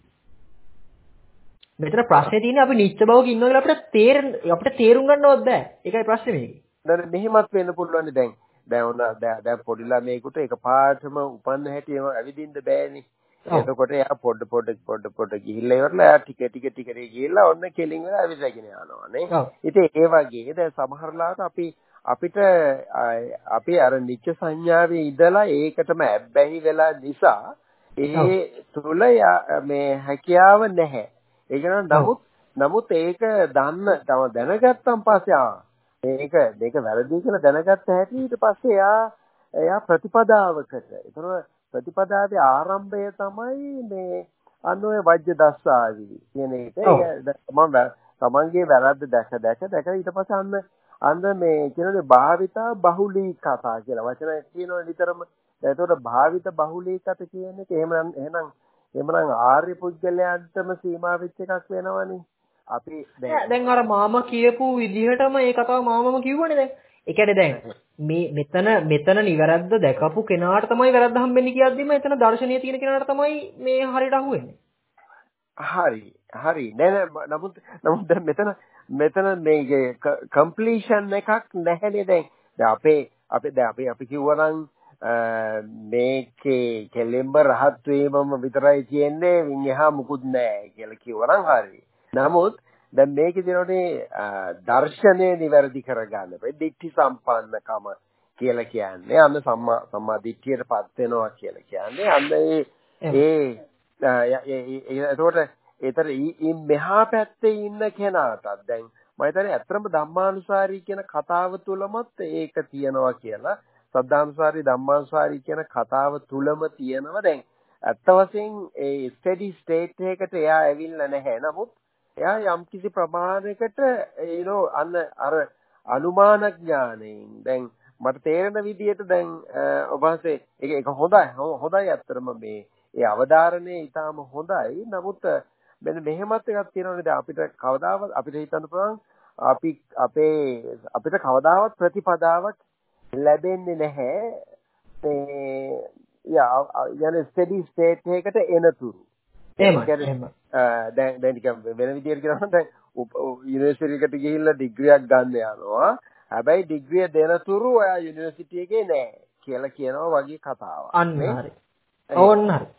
මෙතන ප්‍රශ්නේ තියෙන්නේ අපි නිච්ච බවක ඉන්නවා කියලා අපිට තේරෙන්න අපිට තේරුම් ගන්නවත් බෑ. ඒකයි ප්‍රශ්නේ මේකේ. දැන් මෙහෙමත් වෙන්න පුළුවන් දැන් දැන් ඔන්න දැන් පොඩි ළමයෙකුට එකපාරටම උපන්න හැටි ඒව ඇවිදින්න බෑනේ. එතකොට එයා පොඩ පොඩ පොඩ පොඩ ගිහිල්ලා ඉවරලා එයා ටික ටික ටික ටික ගිහිල්ලා ඔන්න කෙලින් වෙලා ඇවිදගෙන යනවා නේ. ඉතින් ඒ වගේ දැන් සමහර ලාවට අපි අපිට අපි අර නිච්ච සංඥාවේ ඉඳලා ඒකටම ඇබ්බැහි වෙලා නිසා ඒ තුල මේ හැකියාව නැහැ. ඒක නමුත් නමුත් ඒක දන්න තම දැනගත්තන් පස්සේ ආ මේක මේක වැරදි කියලා දැනගත්ත හැටි ඊට පස්සේ එයා එයා ප්‍රතිපදාවකට ඒතර ප්‍රතිපදාවේ ආරම්භය තමයි මේ අන්න ඔය වජ්‍ය දස්සාවි කියන එක. මම තමන්ගේ වැරද්ද දැක දැක දැක ඊට පස්සේ අන්න අන්න මේ කියනනේ භාවිතා බහුලී කතා කියලා වචන කියනවා නිතරම. ඒතකොට භාවිත බහුලී කත කියන එක එහෙම එහෙනම් එහෙමනම් ආර්ය පුද්ගලයන්ටම සීමා වෙච්ච එකක් වෙනවනේ. අපි දැන් අර මාම කියපු විදිහටම ඒ කතාව මාමම කිව්වනේ දැන්. ඒ කියන්නේ දැන් මේ මෙතන මෙතන නිවැරද්ද දැකපු කෙනාට තමයි වැරද්ද හම්බෙන්නේ කියද්දිම එතන දර්ශනීය තියෙන කෙනාට තමයි මේ හරියට අහුවෙන්නේ. හරි හරි නෑ නෑ නමුත් නමුත් දැන් මෙතන මෙතන මේ කම්ප්ලීෂන් එකක් නැහැනේ දැන්. දැන් අපේ අපේ දැන් අපි අපි කිව්වනම් මේකේ කෙලින්ම රහත් වීමම විතරයි කියන්නේ වින් එහා මුකුත් නැහැ කියලා කිව්වනම් හරි. නමුත් දැන් මේකේ දිනෝනේ දර්ශනය නිවැරදි කරගන්න බෑ. දිට්ඨි සම්පන්නකම කියලා කියන්නේ අන්න සම්මා සම්මා දිට්ඨියටපත් වෙනවා කියලා කියන්නේ අන්න ඒ ඒ ඒකට ඒතර ඊ මෙහා පැත්තේ ඉන්න කෙනාටත් දැන් මම හිතන්නේ අත්‍තරම ධම්මානුසාරී කියන කතාව තුලමත් ඒක තියෙනවා කියලා. සද්ධානුසාරී ධම්මානුසාරී කියන කතාව තුලම තියෙනවා. දැන් ඇත්ත වශයෙන් ඒ ස්ටඩි ස්ටේට් එකකට එයා ඇවිල්ලා නැහැ. නමුත් එයා යම් කිසි ප්‍රමාණයකට you know අන්න අර අනුමාන ඥාණයෙන් දැන් මට තේරෙන විදිහට දැන් ඔබ හසේ ඒක ඒක හොඳයි හොඳයි අත්‍තරම මේ ඒ අවධාරණය ඊටාම හොඳයි. නමුත් මෙන්න මෙහෙමත් එකක් තියෙනවානේ දැන් අපිට කවදාවත් අපිට හිතන්න පුළුවන් අපි අපේ අපිට කවදාවත් ප්‍රතිපදාවක් ලැබෙන්නේ නැහැ මේ යා යන ස්ටඩි ස්ටේට් එකකට එනතුරු. එහෙම දැන් දැන් නිකන් වෙන විදිහට කියනවා දැන් යුනිවර්සිටි එකට ගිහිල්ලා ඩිග්‍රියක් ගන්න යනවා. හැබැයි ඩිග්‍රිය දෙනතුරු ඔයා යුනිවර්සිටි එකේ නෑ කියලා කියනවා වගේ කතාවක්. අන්න හරි. ඕන්න හරි.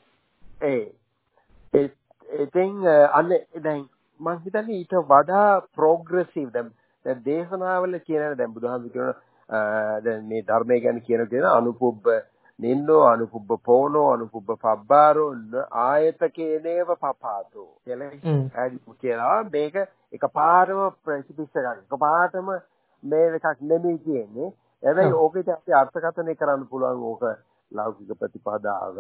ඒ ඉතින් අන්න දැන් මම හිතන්නේ ඊට වඩා ප්‍රෝග්‍රෙසිව් දැන් දැන් දේශනාවල කියන දැන් බුදුහාමුදුරු කියන දැන් මේ ධර්මය ගැන කියන කියන අනුපුබ්බ නින්නෝ අනුපුබ්බ පෝනෝ අනුපුබ්බ පබ්බාරෝ ආයතකේනේව පපාතෝ කියලා කියලා මේක එකපාරම ප්‍රතිපිස්ස ගන්න එකපාරටම මේ එකක් නෙමෙයි කියන්නේ. හැබැයි ඕකේ අපි අර්ථකථනය කරන්න පුළුවන් ඕක ලෞකික ප්‍රතිපදාව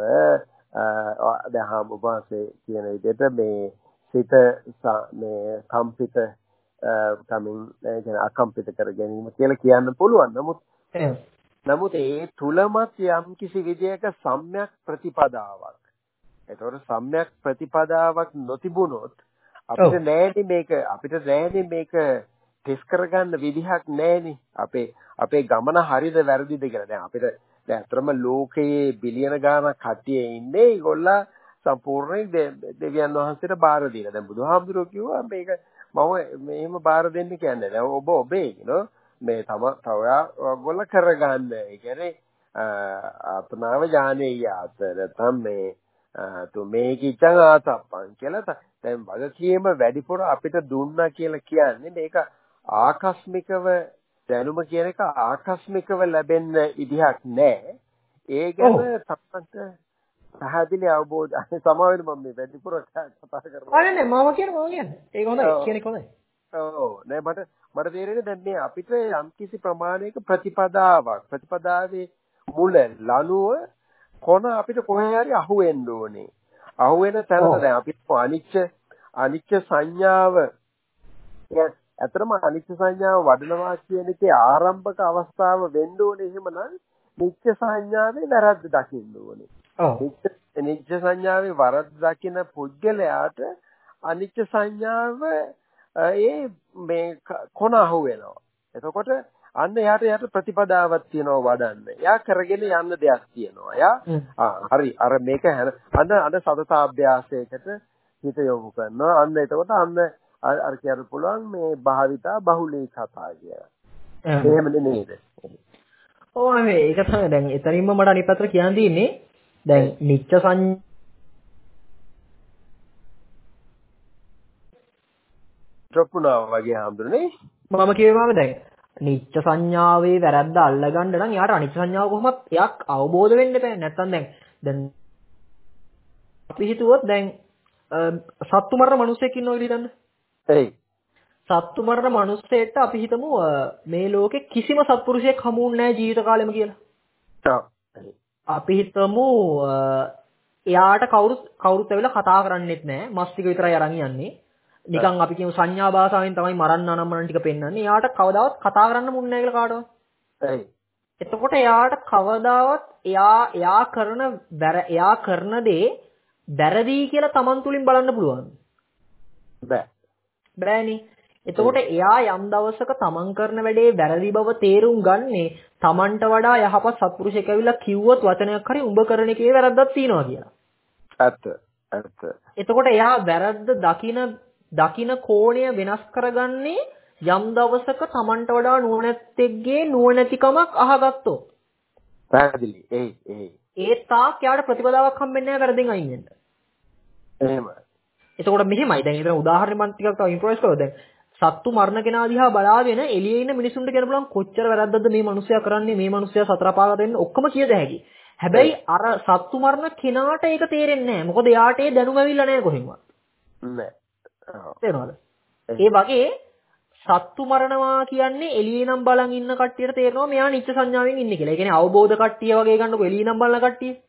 දැන් හාමුදුරුවෝ කියන විදිහට මේ සිත මේ කම්පිත කමින් කියන අකම්පිත කර ගැනීම කියලා කියන්න පුළුවන්. නමුත් නමුත් ඒ තුලමත් යම් කිසි විදියක සම්‍යක් ප්‍රතිපදාවක්. ඒතකොට සම්‍යක් ප්‍රතිපදාවක් නොතිබුණොත් අපිට නෑනේ මේක අපිට නෑනේ මේක ටෙස්ට් කරගන්න විදිහක් නෑනේ. අපේ අපේ ගමන හරිද වැරදිද කියලා. දැන් අපිට දැන් අතරම ලෝකයේ බිලියන ගාණක් කට්ටිය ඉන්නේ. ඒගොල්ලා සම්පූර්ණයෙන් දෙවියන් වහන්සේට බාර දීලා. දැන් බුදුහාමුදුරුවෝ කිව්වා මේක මම මෙහෙම බාර දෙන්න කියන්නේ නෑ. ඔබ ඔබේ නෝ මේ තම තවයා ඔයගොල්ලෝ කරගන්න. ඒ කියන්නේ අපනාව ඥානෙය යාත නැත්නම් මේ તો මේ කිචං ආතප්පන් කියලා දැන් වගකීම වැඩිපුර අපිට දුන්නා කියලා කියන්නේ මේක ආකස්මිකව දැනුම කියන එක ආකස්මිකව ලැබෙන්න ඉඩක් නැහැ. ඒ ගැන තමයි පැහැදිලි අවබෝධ සමාවෙන්න මම මේ වැඩිපුර කතා කරනවා. අනේ නෑ මම කියන්නේ මම කියන්නේ. ඒක හොඳයි. කියන එක හොඳයි. ඔව් නෑ මට මට තේරෙන්නේ දැන් මේ අපිට යම්කිසි ප්‍රමාණයක ප්‍රතිපදාවක් ප්‍රතිපදාවේ මුල ලනුව කොන අපිට කොහේ හරි අහු වෙන්න ඕනේ. අහු වෙන තැනට දැන් අපි අනිච්ච අනිච්ච සංඥාව ඇත්තටම අනිච්ච සංඥාව වඩනවා කියන එකේ ආරම්භක අවස්ථාව වෙන්න ඕනේ. එහෙමනම් නිච්ච සංඥාවේ වැරද්ද දකින්න ඕනේ. ඔව්. නිච්ච සංඥාවේ වරද්ද දකින පුද්ගලයාට අනිච්ච සංඥාව ඒ මේ කොන අහු වෙනවා. එතකොට අන්න එයාට එයාට ප්‍රතිපදාවක් තියෙනවා වඩන්න. එයා කරගෙන යන්න දෙයක් තියෙනවා. එයා හරි අර මේක අන්න අන්න සතතාභ්‍යාසයකට හිත යොමු කරනවා. අන්න එතකොට අන්න අර කියන්න පුළුවන් මේ භාවිතා බහුලී කතා කියලා. එහෙම නේද? ඔව් මේ ඒක තමයි දැන් එතනින්ම මට අනිත් පැත්තට කියන්න තියෙන්නේ දැන් නිච්ච සංඥා ත්‍රිපුණා වගේ හඳුනන්නේ මම කියවම දැන් නිච්ච සංඥාවේ වැරද්ද අල්ලගන්න නම් යාට අනිච්ච සංඥාව කොහොමත් එයක් අවබෝධ වෙන්න බෑ. නැත්තම් දැන් දැන් අපි හිතුවොත් දැන් සත්තු මරන මිනිස්සෙක් ඉන්නවා කියලා හිතන්න. එයි. සත්තු මරන මිනිස්සෙට අපි හිතමු මේ ලෝකේ කිසිම සත්පුරුෂයෙක් හමු වෙන්නේ නැහැ ජීවිත කාලෙම කියලා. ඔව්. අපි හිතමු එයාට කවුරුත් කවුරුත් ඇවිල්ලා කතා කරන්නෙත් නැහැ. මස් ටික විතරයි අරන් යන්නේ. නිකන් අපි කියමු සංඥා භාෂාවෙන් තමයි මරන්න අනම්මන ටික පෙන්වන්නේ. එයාට කවදාවත් කතා කරන්න මුන්නේ නැහැ කියලා කාටවත්. එයි. එතකොට එයාට කවදාවත් එයා එයා කරන එයා කරන දේ වැරදි කියලා Taman තුලින් බලන්න පුළුවන්. බෑ. බෑනේ. එතකොට එයා යම් දවසක Taman කරන වැඩේ වැරදි බව තේරුම් ගන්නේ Tamanට වඩා යහපත් සත්පුරුෂයෙක් ඇවිල්ලා කිව්වොත් වචනයක් හරි උඹ කරන එකේ වැරද්දක් තියෙනවා කියලා. ඇත්ත. ඇත්ත. එතකොට එයා වැරද්ද දකින දකින කෝණය වෙනස් කරගන්නේ යම් දවසක Tamanට වඩා නුවණැත්තෙක්ගේ නුවණැතිකමක් අහගත්තොත්. පැහැදිලි. ඒ ඒ. ඒ තාක් යාට ප්‍රතිපදාවක් හම්බෙන්නේ නැහැ වැරදින් අයින් වෙන්න. එහෙම. එතකොට මෙහෙමයි දැන් ඊතර උදාහරණ මම ටිකක් තව ඉම්ප්‍රොවයිස් කරලා දැන් සත්තු මරණ කෙනා දිහා බලාගෙන එළියේ ඉන්න මිනිසුන්ට කියන්න පුළුවන් කොච්චර වැරද්දක්ද මේ මිනිස්සයා කරන්නේ මේ මිනිස්සයා සතර පාගත වෙන්න ඔක්කොම කියද හැකි. හැබැයි අර සත්තු මරණ කෙනාට ඒක තේරෙන්නේ නැහැ. මොකද එයාට ඒ දැනුම ඇවිල්ලා නැහැ කොහෙන්වත්. නෑ. තේරෙනවද? ඒ වගේ සත්තු මරණවා කියන්නේ එළියේ නම් බලන් ඉන්න කට්ටියට තේරෙනවා මෙයා නිච්ච සංඥාවෙන් ඉන්නේ කියලා. ඒ කියන්නේ අවබෝධ කට්ටිය වගේ ගන්නකො එළියේ නම් බලන කට්ටිය.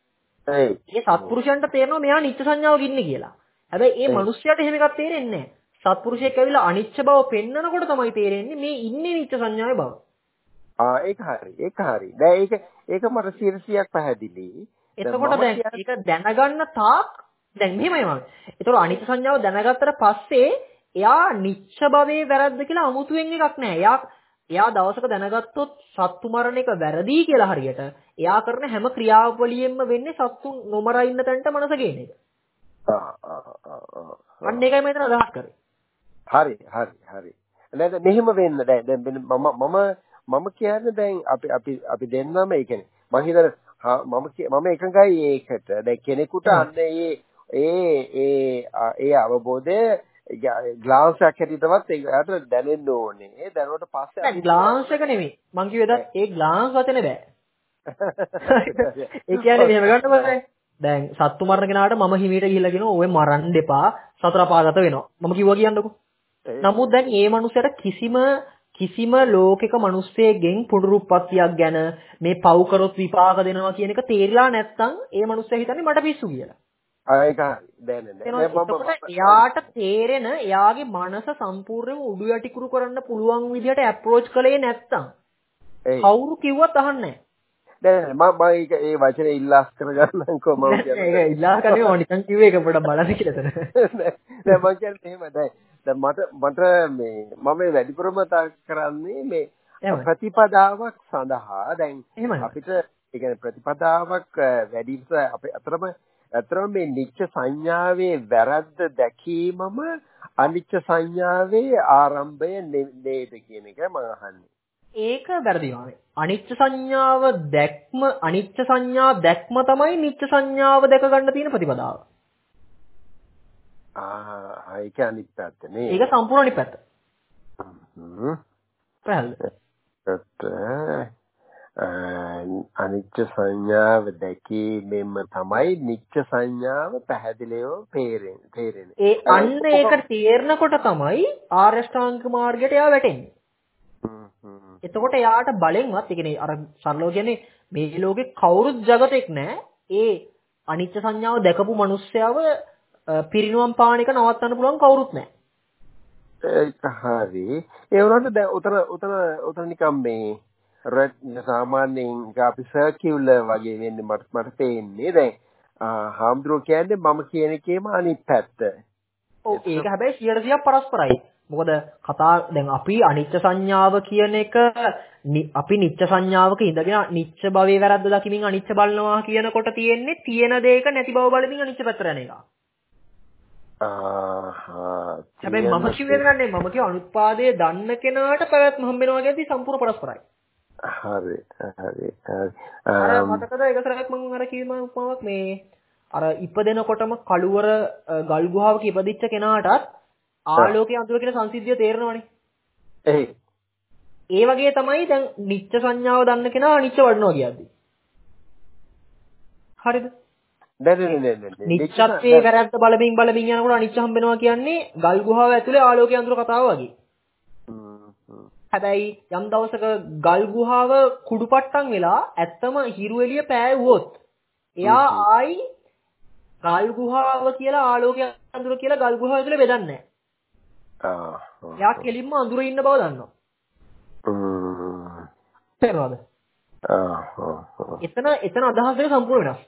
ඒ සත්පුරුෂයන්ට තේරෙනවා මෙයා නිත්‍ය සංඥාවක ඉන්නේ කියලා. හැබැයි ඒ මිනිස්යාට එහෙම එකක් තේරෙන්නේ නැහැ. සත්පුරුෂයෙක් ඇවිල්ලා අනිච්ච බව පෙන්නනකොට තමයි තේරෙන්නේ මේ ඉන්නේ නිත්‍ය සංඥාවේ බව. ආ ඒක හරි. ඒක හරි. දැන් ඒක ඒක මට සියයක් පැහැදිලි. එතකොට දැන් ඒක දැනගන්න තාක් දැන් මෙහෙමයි මම. ඒතකොට අනිත්‍ය සංඥාව දැනගත්තට පස්සේ එයා නිච්ච භවයේ වැරද්ද කියලා අමුතුවෙන් එකක් නැහැ. එයා එයා දවසක දැනගත්තොත් සත්තු මරණ එක වැරදි කියලා හරියට එයා කරන හැම ක්‍රියාවලියෙම වෙන්නේ සත්තු නොමර ඉන්න තැනට මනස ගේන එක. ආ ආ ආ අන්න ඒකයි මම හිතන අදහස් කරේ. හරි හරි හරි. දැන් මෙහෙම වෙන්න දැන් දැන් මම මම මම කියන්නේ දැන් අපි අපි අපි දෙන්නම ඒ කියන්නේ මම හිතන මම මම එකඟයි ඒකට. දැන් කෙනෙකුට අන්න ඒ ඒ ඒ ඒ අවබෝධය ග්ලාස් එකක් හැටියටවත් ඒකට දැනෙන්න ඕනේ. ඒ දැනුවට පස්සේ නෑ ග්ලාස් එක නෙමෙයි. මං කිව්වේ ඒ ග්ලාස් වචනේ බෑ. ඒ කියන්නේ මෙහෙම ගන්න බෑ. දැන් සත්තු මරන කෙනාට මම හිමීට ගිහිල්ලා කියනවා ඔය මරන්න එපා සතර පාගත වෙනවා. මම කිව්වා කියන්නකෝ. නමුත් දැන් මේ මනුස්සයාට කිසිම කිසිම ලෝකික මිනිස්සෙගෙන් පුනරුත්පත්තියක් ගැන මේ පව් කරොත් විපාක දෙනවා කියන එක තේරිලා නැත්නම් ඒ මනුස්සයා හිතන්නේ මට පිස්සු කියලා. ඒක දැන් නෑ. එයාට තේරෙන එයාගේ මනස සම්පූර්ණයෙන්ම උඩු යටි කුරු කරන්න පුළුවන් විදිහට අප්‍රෝච් කළේ නැත්නම් කවුරු කිව්වත් අහන්නේ නෑ. දැන් මම ඒක ඒ වචනේ ඉල්ලාස් කරගන්නම්කෝ මම කියන්නේ. ඒක ඉල්ලාස් කරන්නේ ඕන නිකන් කිව්වේ ඒක පොඩ්ඩක් බලන්න කියලා තන. නෑ මම කියන්නේ එහෙම දැන් දැන් මට මට මේ මම මේ වැඩිපුරම තර්ක කරන්නේ මේ ප්‍රතිපදාවක් සඳහා දැන් අපිට ඒ කියන්නේ ප්‍රතිපදාවක් වැඩි අපේ අතරම අතරම මේ නිච්ච සංඥාවේ වැරද්ද දැකීමම අනිච්ච සංඥාවේ ආරම්භය නේද කියන එක මම අහන්නේ. ඒක වැරදිනවා. අනිච්ච සංඥාව දැක්ම අනිච්ච සංඥා දැක්ම තමයි නිච්ච සංඥාව දැක ගන්න තියෙන ප්‍රතිපදාව. ආ ඒක අනිත් පැත්ත නේ. ඒක සම්පූර්ණ අනිත් පැත්ත. හ්ම්. පැහැදිලිද? අනිච්ච සංඥාව දැකීමෙන්ම තමයි නිච්ච සංඥාව පැහැදිලිව තේරෙන්නේ. ඒ අන්න ඒක තේරෙනකොට තමයි ආර්ය ශ්‍රාංක මාර්ගයට එයා වැටෙන්නේ. එතකොට එයාට බලෙන්වත් ඒ කියන්නේ අර සරලව කියන්නේ මේ ලෝකේ කවුරුත් జగතෙක් නැහැ. ඒ අනිච්ච සංඥාව දැකපු මිනිස්සයව පිරිනුවම් පාන එක නවත්තන්න පුළුවන් කවුරුත් නැහැ. ඒක හරි. ඒ වුණාට දැන් උතන උතන උතන නිකම් මේ සාමාන්‍යයෙන් අපි සර්කියුලර් වගේ වෙන්නේ මට මට පේන්නේ. දැන් හාමුදුරුවෝ කියන්නේ මම කියන එකේම අනිත් පැත්ත. ඔව් ඒක හැබැයි සියයට සියයක් පරස්පරයි. මොකද කතා දැන් අපි අනිච්ච සංඥාව කියන එක අපි නිච්ච සංඥාවක ඉඳගෙන නිච්ච භවයේ වැරද්ද දකිමින් අනිච්ච බලනවා කියනකොට තියෙන්නේ තියෙන දෙයක නැති බව බලමින් අනිච්ච පැත්තට යන එක. ආහා. හැබැයි මම කිව්වේ නන්නේ මම කිය අනුත්පාදයේ දන්න කෙනාට පැවැත්ම හම්බ වෙනවා කියද්දි සම්පූර්ණ පරස්පරයි. හරි හරි හරි. අර මතකද ඒක සරයක් මම අර කිව්ව උපමාවක් මේ අර ඉපදෙනකොටම කළුවර ගල් ගුහාවක ඉපදිච්ච කෙනාටත් ආලෝකයේ අඳුර කියන සංසිද්ධිය තේරෙනවනේ. එහේ. ඒ වගේ තමයි දැන් නිච්ච සංඥාව දන්න කෙනා අනිච්ච වඩනවා කියද්දි. හරිද? නෑ නෑ නෑ නෑ. නිච්චත්වයේ වැරද්ද බලමින් බලමින් යනකොට අනිච්ච හම්බෙනවා කියන්නේ ගල් ගුහාව ඇතුලේ ආලෝකයේ අඳුර කතාව වගේ. හැබැයි යම් දවසක ගල් ගුහාව කුඩුපට්ටම් වෙලා ඇත්තම හිරු එළිය පෑවුවොත් එයා ආයි ගල් ගුහාව කියලා ආලෝකයේ අඳුර කියලා ගල් ගුහාව ඇතුලේ බෙදන්නේ නැහැ. ආ. එයා කෙලින්ම අඳුරේ ඉන්න බව දන්නවා. හ්ම්. තේරෙනවද? ආ. එතන එතන අදහස් එක සම්පූර්ණ වෙනස්.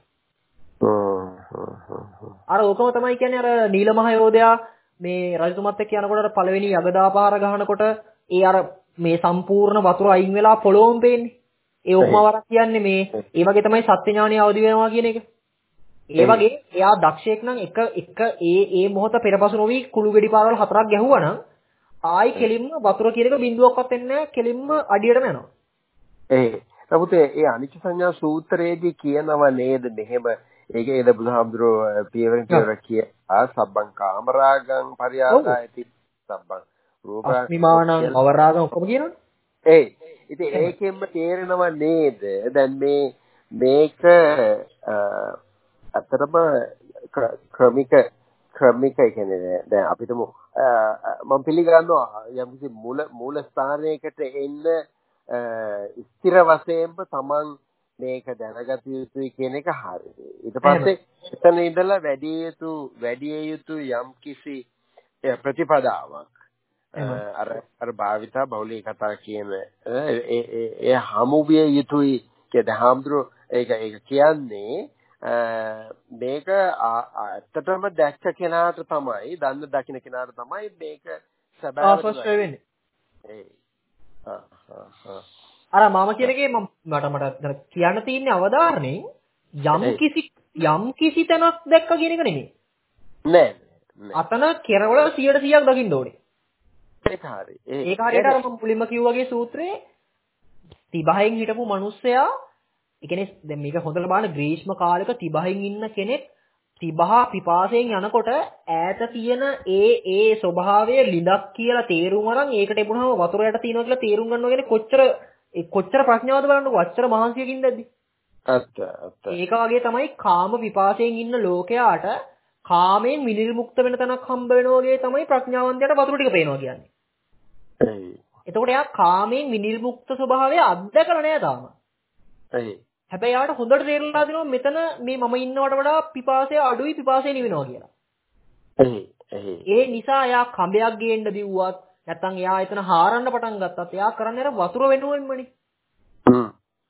අර ඕකම තමයි කියන්නේ අර නීල මහ යෝධයා මේ රජතුමත් එක්ක යනකොට අර පළවෙනි යගදාපාර ගහනකොට ඒ අර මේ සම්පූර්ණ වතුර අයින් වෙලා පොළොවම පේන්නේ. ඒ උපමාවක් කියන්නේ මේ ඒ වගේ තමයි සත්‍ය ඥානිය අවදි වෙනවා කියන එක. ඒ වගේ එයා දක්ෂයෙක් නම් එක එක ඒ ඒ මොහොත පෙරපසු නොවි කුළු ගෙඩි පාරවල් හතරක් ගැහුවා නම් ආයි කෙලින්ම වතුර කියන එක බිඳුවක්වත් වෙන්නේ නැහැ කෙලින්ම අඩියටම යනවා. ඒ නමුත් ඒ අනිච්ච සංඥා සූත්‍රයේදී කියනවා නේද මෙහෙම ඒක ඒද බුදුහාමුදුරුවෝ පියවරෙන් පියවර කිය ආ සබ්බං කාමරාගං පරියාදායති සබ්බං රූපස්මිමානං අවරාගං ඔක්කොම කියනවනේ. ඒ ඉතින් ඒකෙන්ම තේරෙනවා නේද දැන් මේ මේක අතරම ක්‍රමික ක්‍රමික කියන්නේ දැන් අපිටම මම පිළිගන්නවා යම්කිසි මූල මූල ස්ථානයකට එන්න ස්ථිර වශයෙන්ම තමන් මේක දැනගත යුතුයි කියන එක හරි. ඊට පස්සේ එතන ඉඳලා වැඩි යුතු වැඩි යුතු යම් කිසි ප්‍රතිපදාවක් අර අර භාවිතා බෞලී කතා කියන ඒ ඒ හමු විය යුතුයි කියන හාමුදුරුවෝ ඒක ඒක කියන්නේ මේක ඇත්තටම දැක්ක කෙනාට තමයි දන්න දකින්න කෙනාට තමයි මේක සැබෑවට වෙන්නේ. අර මම කියන එකේ මට මට කියන්න තියෙන අවධාරණයෙන් යම් කිසි යම් කිසි තැනක් දැක්ක කියන එක නෙමෙයි. නෑ. අතන කෙරවල සියයට සියයක් දකින්න ඕනේ. ඒක හරි. ඒක හරියට අර මම මුලින්ම කිව්වාගේ සූත්‍රයේ තිබහෙන් හිටපු මිනිස්සයා ඒ කියන්නේ දැන් මේක හොඳට බලන්න ග්‍රීෂ්ම කාලෙක තිබහෙන් ඉන්න කෙනෙක් තිබහ පිපාසයෙන් යනකොට ඈත තියෙන ඒ ඒ ස්වභාවය ලිඳක් කියලා තේරුම් අරන් ඒකට එපුණාම වතුර යට තියෙනවා කියලා තේරුම් ගන්නවා කියන්නේ කොච්චර ඒ කොච්චර ප්‍රඥාවද බලන්නකො අච්චර මහන්සියකින්ද ඇද්දි. අත්ත අත්ත. ඒක වගේ තමයි කාම විපාසයෙන් ඉන්න ලෝකයාට කාමයෙන් විනිර්මුක්ත වෙන තැනක් හම්බ වෙනවා වගේ තමයි ප්‍රඥාවන්තයාට වතුර ටික පේනවා කියන්නේ. එයි. එතකොට එයා කාමයෙන් විනිර්මුක්ත ස්වභාවය අත්දකලා නෑ තාම. එයි. හැබැයි යාට හොඳට තේරෙලා දෙනවා මෙතන මේ මම ඉන්නවට වඩා පිපාසය අඩුයි පිපාසය නිවෙනවා කියලා. එයි. එයි. ඒ නිසා එයා කඹයක් ගේන්න දිව්වත් නැත්නම් එයා එතන හාරන්න පටන් ගත්තත් එයා කරන්නේ අර වතුර වෙනුවෙන්මනේ. හ්ම්.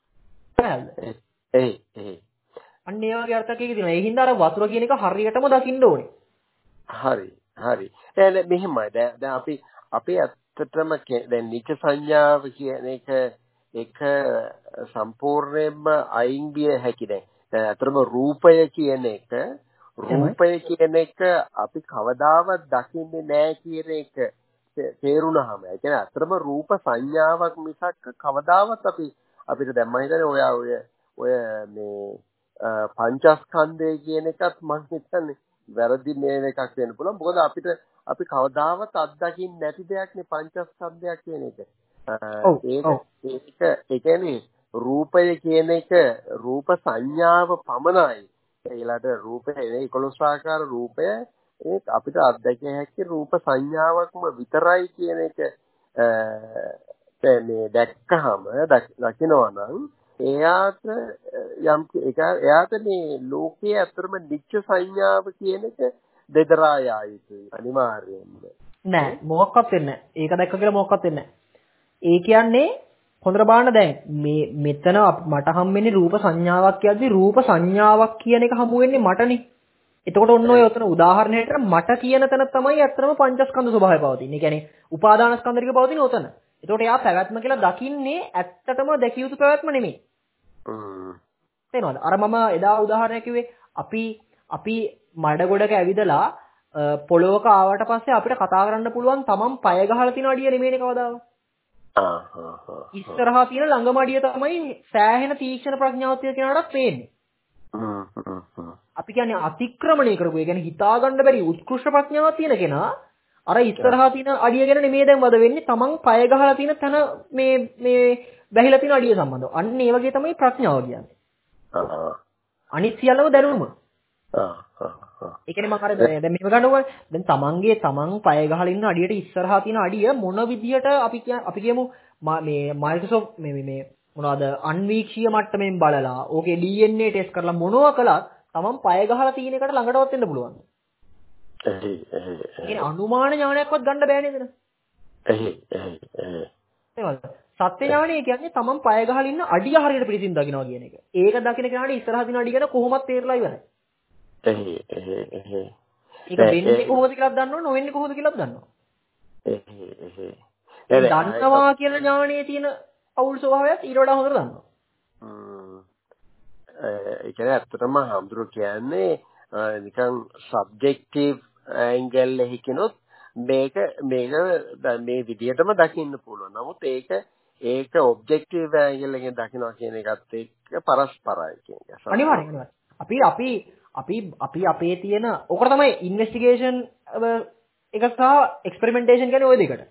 එයි. එයි. අන්න ඒ වගේ අර්ථයක් එකේ තියෙනවා. ඒ හින්දා අර වතුර කියන එක හරියටම දකින්න ඕනේ. හරි. හරි. දැන් මෙහෙමයි. දැන් දැන් අපි අපි ඇත්තටම දැන් නිච සංඥාව කියන එක එක සම්පූර්ණයෙන්ම අයින් විය හැකි දැන්. දැන් අතරම රූපය කියන එක රූපය කියන එක අපි කවදාවත් දකින්නේ නැහැ කියන එක තේරුණාම ඒ කියන්නේ අතරම රූප සංඥාවක් මිසක් කවදාවත් අපි අපිට දැන් මම හිතන්නේ ඔය ඔය ඔය මේ පංචස්කන්ධය කියන එකත් මම හිතන්නේ වැරදි මේ එකක් වෙන්න පුළුවන්. මොකද අපිට අපි කවදාවත් අත්දකින්නේ නැති දෙයක් නේ පංචස්කන්ධයක් කියන එක. ඒක ඒක ඒ කියන්නේ රූපය කියන එක රූප සංඥාව පමණයි. ඒලට රූපය එකොළොස් ආකාර රූපය ඒක අපිට අත්දැකිය හැකි රූප සංඥාවක්ම විතරයි කියන එක මේ දැක්කහම දකිනවා නම් එයාට යම් ඒක එයාට මේ ලෝකයේ අතරම නිච්ච සංඥාව කියන එක දෙදරා යා යුතුයි අනිවාර්යයෙන්ම. නෑ මොකක්වත් වෙන්නේ නෑ. ඒක දැක්ක කියලා මොකක්වත් වෙන්නේ නෑ. ඒ කියන්නේ හොඳට බලන්න දැන් මේ මෙතන මට හම්බෙන්නේ රූප සංඥාවක් කියද්දි රූප සංඥාවක් කියන එක හමු වෙන්නේ මටනේ. එතකොට ඔන්න ඔය උතන උදාහරණයකට මට කියන තැන තමයි අත්‍තරම පංචස්කන්ධ ස්වභාවය පවතින්නේ. ඒ කියන්නේ උපාදානස්කන්ධ ටික පවතින උතන. එතකොට එයා පැවැත්ම කියලා දකින්නේ ඇත්තටම දැකිය යුතු පැවැත්ම නෙමෙයි. හ්ම්. තේනවද? අර මම එදා උදාහරණයක් කිව්වේ අපි අපි මඩ ගොඩක ඇවිදලා පොළොවක ආවට පස්සේ අපිට කතා කරන්න පුළුවන් තමන් පය ගහලා තියෙන අඩිය නෙමෙයිනේ කවදාවත්. ආ හා හා. ඉස්සරහා තියෙන ළඟම අඩිය තමයි සෑහෙන තීක්ෂණ ප්‍රඥාවක් තියෙන කෙනාට පේන්නේ. හ්ම් හ්ම් හ්ම්. අපි කියන්නේ අතික්‍රමණය කරපු ඒ කියන්නේ හිතා ගන්න බැරි උත්කෘෂ්ඨ ප්‍රඥාවක් තියෙන කෙනා අර ඉස්සරහා තියෙන අඩිය ගැන නෙමෙයි දැන් වද වෙන්නේ තමන් පය ගහලා තියෙන තැන මේ මේ වැහිලා තියෙන අඩිය සම්බන්ධව. අන්න ඒ වගේ තමයි ප්‍රඥාව කියන්නේ. ආ. අනිත් සියල්ලම දැනුම. ආ හා හා. ඒ කියන්නේ මම අර දැන් මෙහෙම ගන්නවා දැන් තමන්ගේ තමන් පය ගහලා ඉන්න අඩියට ඉස්සරහා තියෙන අඩිය මොන විදියට අපි අපි කියමු මේ මයික්‍රොසොෆ්ට් මේ මේ මොනවද අන්වීක්ෂීය මට්ටමින් බලලා ඕකේ ඩී එන් ඒ ටෙස්ට් කරලා මොනවා කළත් තමන් පය ගහලා තියෙන එකට ළඟටවත් එන්න පුළුවන්. එහේ එහේ. ඒ අනුමාන ඥානයක්වත් ගන්න බෑනේ නේද? එහේ එහේ එහේ. ඒවල සත්‍ය ඥානය කියන්නේ තමන් පය ගහලා ඉන්න අඩිය හරියට පිළිසින් දකින්නවා කියන එක. ඒක දකින්න කෙනාට ඉස්සරහා තියෙන අඩිය ගැන කොහොමවත් තේරලා ඉවරයි. එහේ එහේ එහේ. ඒක වෙන්නේ කොහොමද කියලාත් දන්නව නොවෙන්නේ කොහොමද කියලාත් දන්නවා. එහේ එහේ. දන්නවා කියන ඥානයේ තියෙන අවුල් ස්වභාවයත් ඊට වඩා හොඳට දන්නවා. හ්ම්. ඒ කියන්නේ ඇත්තටම හඳුරු කියන්නේ නිකන් සබ්ජෙක්ටිව් ඇන්ගල් එකකිනොත් මේක මේක මේ විදිහටම දකින්න පුළුවන්. නමුත් ඒක ඒක ඔබ්ජෙක්ටිව් ඇන්ගල් එකෙන් දකිනවා කියන එකත් එක්ක පරස්පරයි කියන එක. අනිවාර්යයෙන්ම. අපි අපි අපි අපි අපේ තියෙන ඔකට තමයි ඉන්වෙස්ටිගේෂන් එක සහ එක්ස්පෙරිමෙන්ටේෂන් කියන්නේ ওই දෙකට.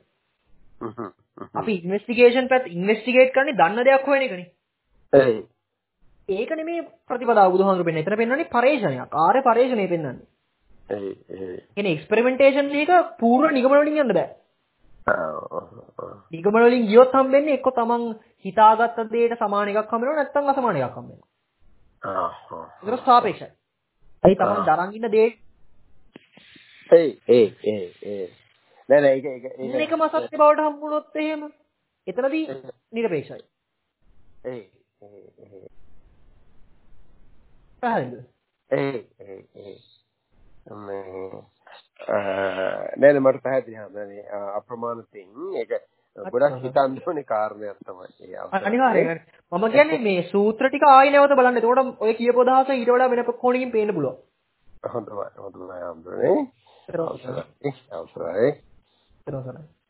අපි ඉන්වෙස්ටිගේෂන් පැත්ත ඉන්වෙස්ටිගේට් කරන්නේ දන්න දෙයක් හොයන එකනේ. එයි. ඒක නෙමෙයි ප්‍රතිපදාව බුදුහාමුදුරු පෙන්නන්නේ. එතන පෙන්නන්නේ පරේෂණයක්. ආර්ය පරේෂණය පෙන්නන්නේ. එයි එයි. කියන්නේ එක්ස්පෙරිමෙන්ටේෂන් එක පූර්ව නිගමන වලින් යන්න බෑ. නිගමන වලින් ගියොත් හම්බෙන්නේ එක්ක තමන් හිතාගත්ත දෙයට සමාන එකක් හම්බෙනවා නැත්නම් අසමාන එකක් හම්බෙනවා. ආ ආ. ඒක සාපේක්ෂයි. ඒ තමන් දරන් ඉන්න දේ ඒ ඒ ඒ ඒ නෑ නෑ ඒක ඒක ඒක මේකම සත්‍ය බවට හම්බුනොත් එහෙම එතනදී නිර්පේක්ෂයි. ඒ ඒ ඒ පැහැදිලිද? ඒ ඒ ඒ මේ නෑ මට පැහැදිලි හම්බුනේ අප්‍රමාණතින් ඒක ගොඩක් හිතන්න ඕනේ කාරණයක් තමයි. අනිවාර්යයෙන් මම කියන්නේ මේ සූත්‍ර ටික ආයෙ නැවත බලන්න. එතකොට ඔය කියපු අදහස ඊට වඩා වෙන කොණකින් පේන්න පුළුවන්. හොඳයි හොඳයි හම්බුනේ. ඒක තමයි. අවසරයි. ඒක තමයි.